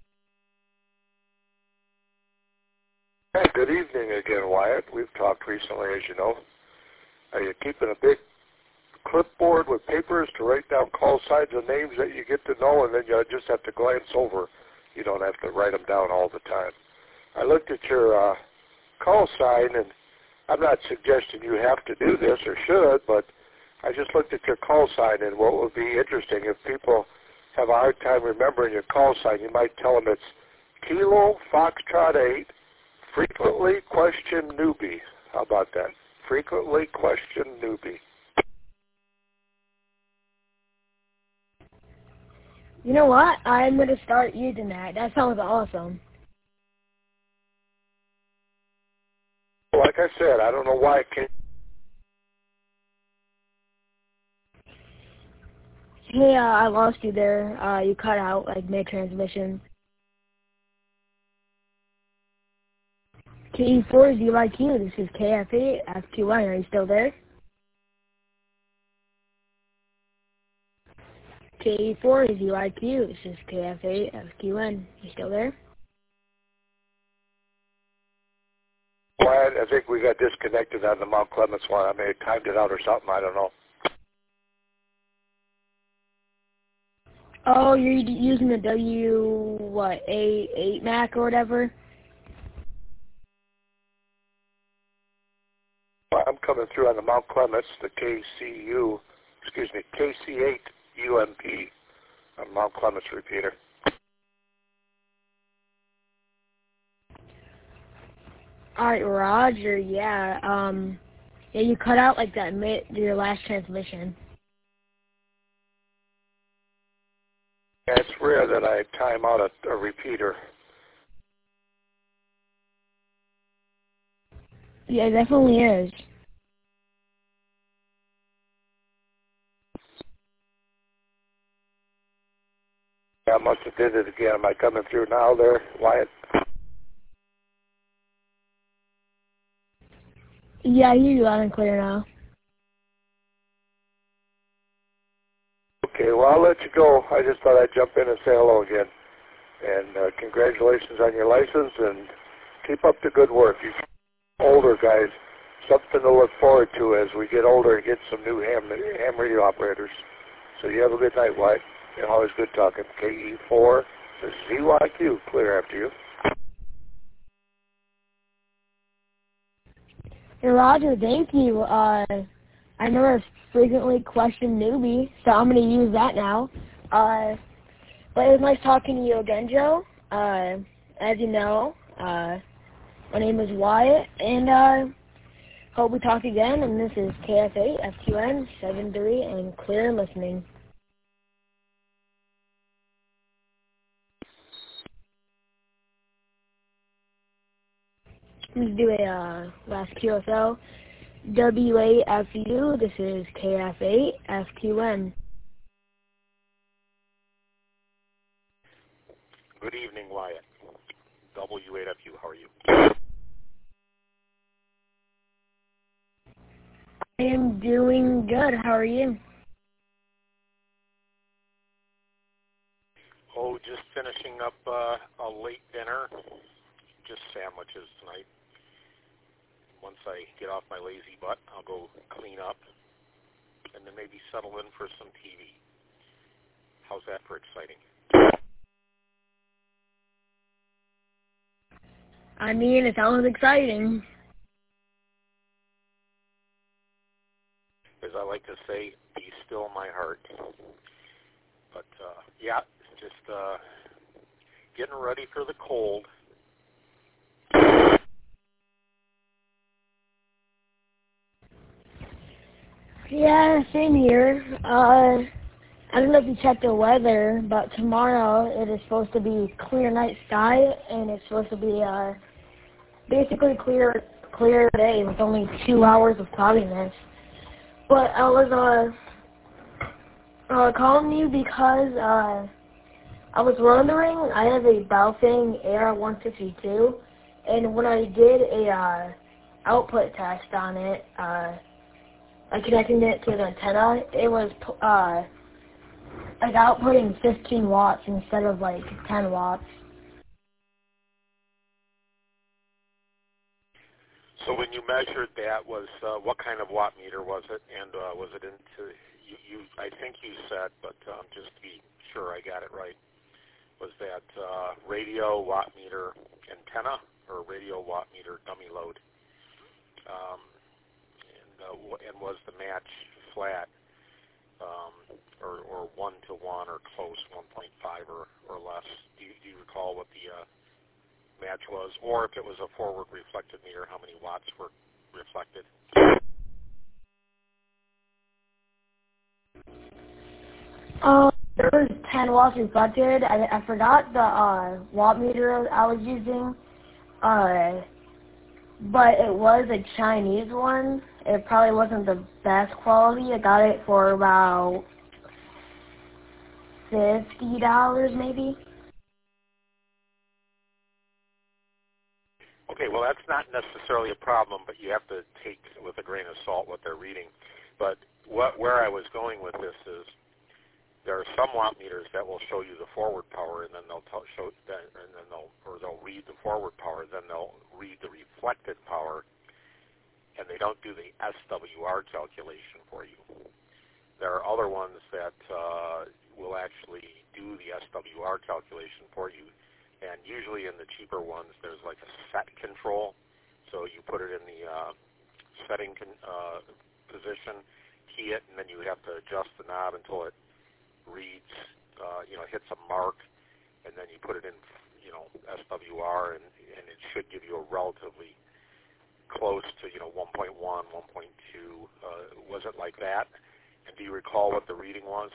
Hey, good evening again, Wyatt. We've talked recently, as you know. Are you keeping a big clipboard with papers to write down call signs and names that you get to know, and then you just have to glance over? You don't have to write them down all the time. I looked at your call sign, and I'm not suggesting you have to do this or should, but I just looked at your call sign, and what would be interesting, if people have a hard time remembering your call sign, you might tell them it's Kilo Foxtrot 8, frequently question newbie. How about that? Frequently question newbie. You know what? I'm going to start using that. That sounds awesome. Like I said, I don't know why it can't. Hey, I lost you there. You cut out, like, mid-transmission. KE4ZYQ, this is KF8FQN. Are you still there? KE4ZYQ, this is KF8FQN. You still there? Wyatt, I think we got disconnected on the Mount Clements one. I may have timed it out or something. I don't know. Oh, you're using the A8 Mac or whatever? I'm coming through on the Mount Clements, the KC8 UMP on Mount Clements repeater. All right, Roger. Yeah. Yeah, you cut out like that your last transmission. Yeah, it's rare that I time out a repeater. Yeah, it definitely is. I must have did it again. Am I coming through now there, Wyatt? Yeah, I hear you loud and clear now. Okay, well, I'll let you go. I just thought I'd jump in and say hello again. And congratulations on your license, and keep up the good work. You older guys, something to look forward to as we get older and get some new ham radio operators. So you have a good night, Wyatt. And always good talking. KE4 to ZYQ, clear after you. Hey, Roger, thank you. I never frequently question newbie, so I'm going to use that now. But it was nice talking to you again, Joe. As you know, my name is Wyatt, and hope we talk again. And this is KF8 FQN 73 and clear and listening. Let's do a last QSL. WAFU, this is KF8 FQN. Good evening, Wyatt. W8FU, how are you? I am doing good. How are you? Oh, just finishing up a late dinner. Just sandwiches tonight. Once I get off my lazy butt, I'll go clean up and then maybe settle in for some TV. How's that for exciting? I mean, it sounds exciting. As I like to say, be still my heart. But, yeah, just getting ready for the cold. Yeah, same here. I don't know if you checked the weather, but tomorrow it is supposed to be clear night sky, and it's supposed to be basically clear day with only 2 hours of cloudiness. But I was calling you because I was wondering. I have a Baofeng AR-152, and when I did a output test on it, like connecting it to the antenna, it was like outputting 15 watts instead of like 10 watts. So when you measured that, was what kind of watt meter was it, and was it into you? I think you said, but just to be sure I got it right, was that radio watt meter antenna or radio watt meter dummy load? And was the match flat or 1-to-1 or close, 1.5 or less? Do you recall what the match was, or if it was a forward reflected meter, how many watts were reflected? There was 10 watts reflected. I forgot the watt meter I was using, but it was a Chinese one. It probably wasn't the best quality. I got it for about $50 maybe. Okay, well, that's not necessarily a problem, but you have to take with a grain of salt what they're reading. But where I was going with this is there are some watt meters that will show you the forward power, and then they'll show that, and then they'll read the forward power, then they'll read the reflected power, and they don't do the SWR calculation for you. There are other ones that will actually do the SWR calculation for you. And usually in the cheaper ones, there's like a set control. So you put it in the setting position, key it, and then you have to adjust the knob until it reads, hits a mark, and then you put it in, SWR, and it should give you a relatively close to, 1.1, 1.2. Was it like that? And do you recall what the reading was?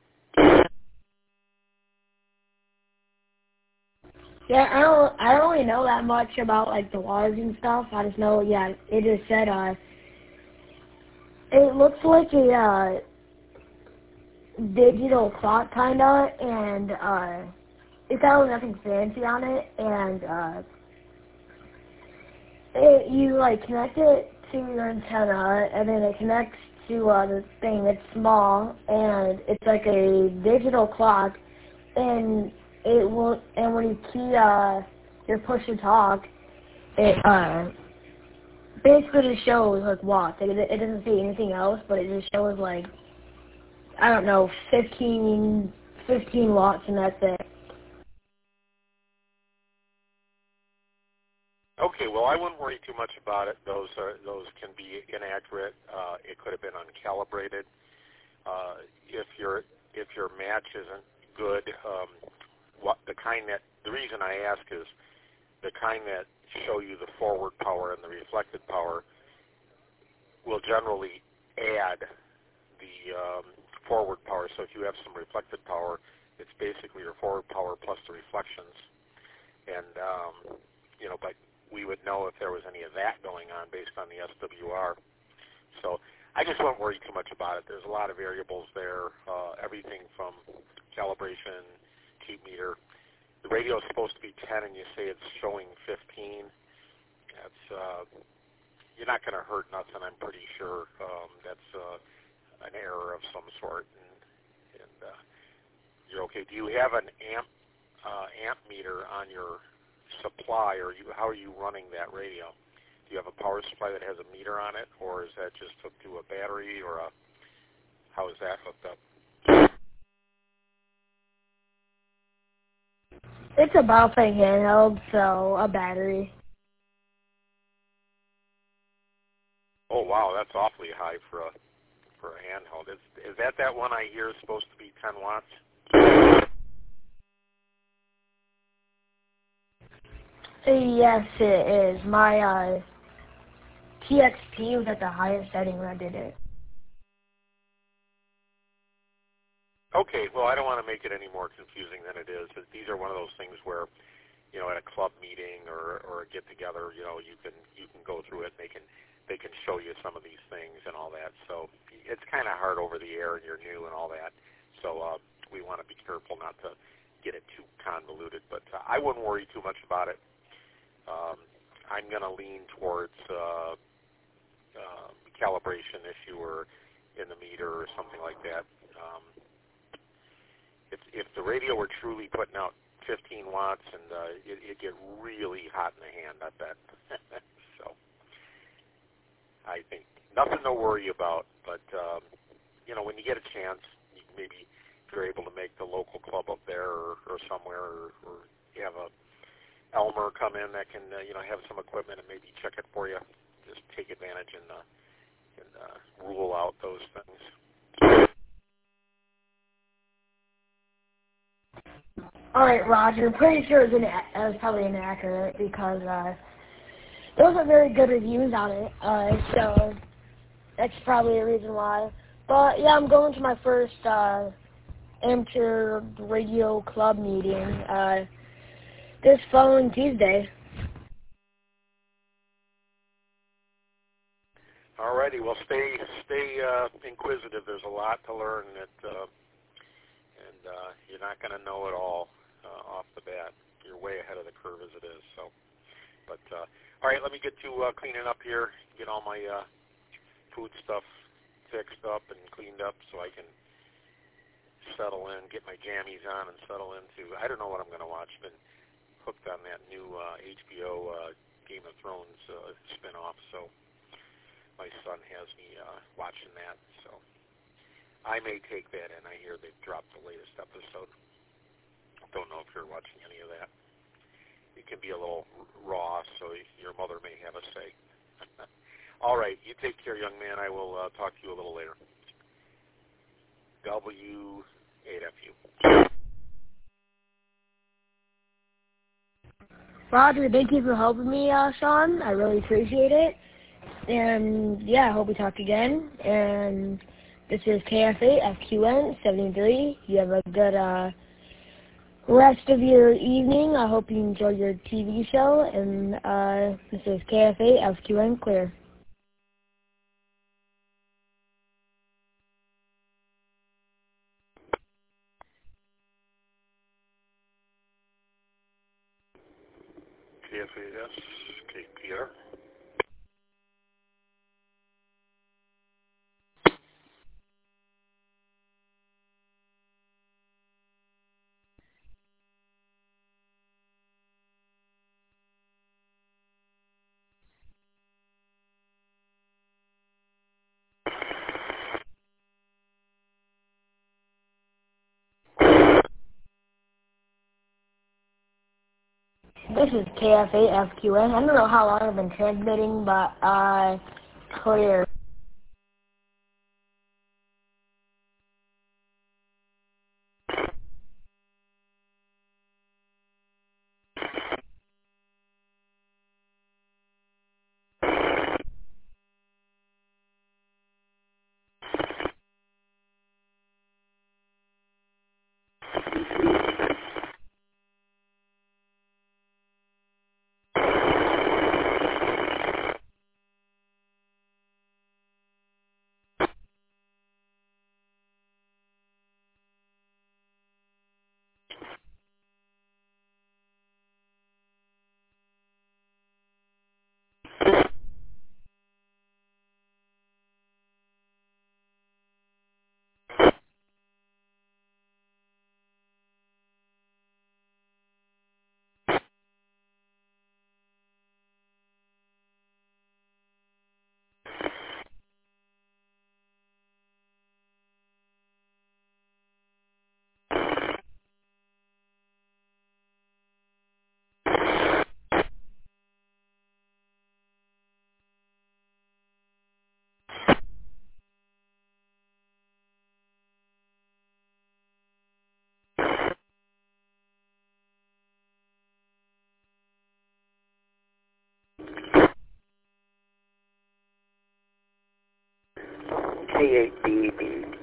Yeah, I don't really know that much about like the wattage and stuff. I just know, yeah, it just said it looks like digital clock kinda, and it's got nothing fancy on it, and you like connect it to your antenna, and then it connects to the thing. It's small, and it's like a digital clock, and it will. And when you key your push to talk, it basically just shows like watts. It doesn't say anything else, but it just shows like, I don't know, 15 watts, and that's it. Okay, well, I wouldn't worry too much about it. Those can be inaccurate. It could have been uncalibrated. If your match isn't good, the reason I ask is the kind that show you the forward power and the reflected power will generally add the forward power. So if you have some reflected power, it's basically your forward power plus the reflections, and but we would know if there was any of that going on based on the SWR. So I just won't worry too much about it. There's a lot of variables there, everything from calibration, cheap meter. The radio is supposed to be 10, and you say it's showing 15. That's you're not going to hurt nothing, I'm pretty sure. That's an error of some sort, and you're okay. Do you have an amp meter on your supply, or how are you running that radio? Do you have a power supply that has a meter on it, or is that just hooked to a battery, or how is that hooked up? It's a Baofeng handheld, so a battery. Oh wow, that's awfully high for a handheld. Is that one I hear is supposed to be 10 watts? Yes, it is. My TXP was at the highest setting when I did it. Okay, well, I don't want to make it any more confusing than it is. These are one of those things where, at a club meeting or a get-together, you can go through it. And they can show you some of these things and all that. So it's kind of hard over the air, and you're new and all that. So we want to be careful not to get it too convoluted. But I wouldn't worry too much about it. I'm going to lean towards calibration issue or in the meter or something like that. If the radio were truly putting out 15 watts, and it'd get really hot in the hand, I bet. So I think nothing to worry about. But when you get a chance, maybe if you're able to make the local club up there or somewhere, or you have a Elmer come in that can have some equipment and maybe check it for you. Just take advantage and rule out those things. All right, Roger. Pretty sure it was probably inaccurate because those are very good reviews on it. So that's probably a reason why. But yeah, I'm going to my first amateur radio club meeting this following Tuesday. Alrighty, well, stay inquisitive. There's a lot to learn, and you're not going to know it all off the bat. You're way ahead of the curve as it is. So, but all right, let me get to cleaning up here. Get all my food stuff fixed up and cleaned up so I can settle in, get my jammies on, and settle into. I don't know what I'm going to watch. Been hooked on that new HBO Game of Thrones spinoff, so my son has me watching that. So I may take that in. I hear they've dropped the latest episode. Don't know if you're watching any of that. It can be a little raw, so your mother may have a say. All right, you take care, young man. I will talk to you a little later. W8FU. Roger, thank you for helping me, Sean. I really appreciate it. And yeah, I hope we talk again. And this is KF8FQN73. You have a good rest of your evening. I hope you enjoy your TV show. And this is KF8FQN Clear. KFAS, KPR. This is KFA-FQN. I don't know how long I've been transmitting, but clear. K8BB.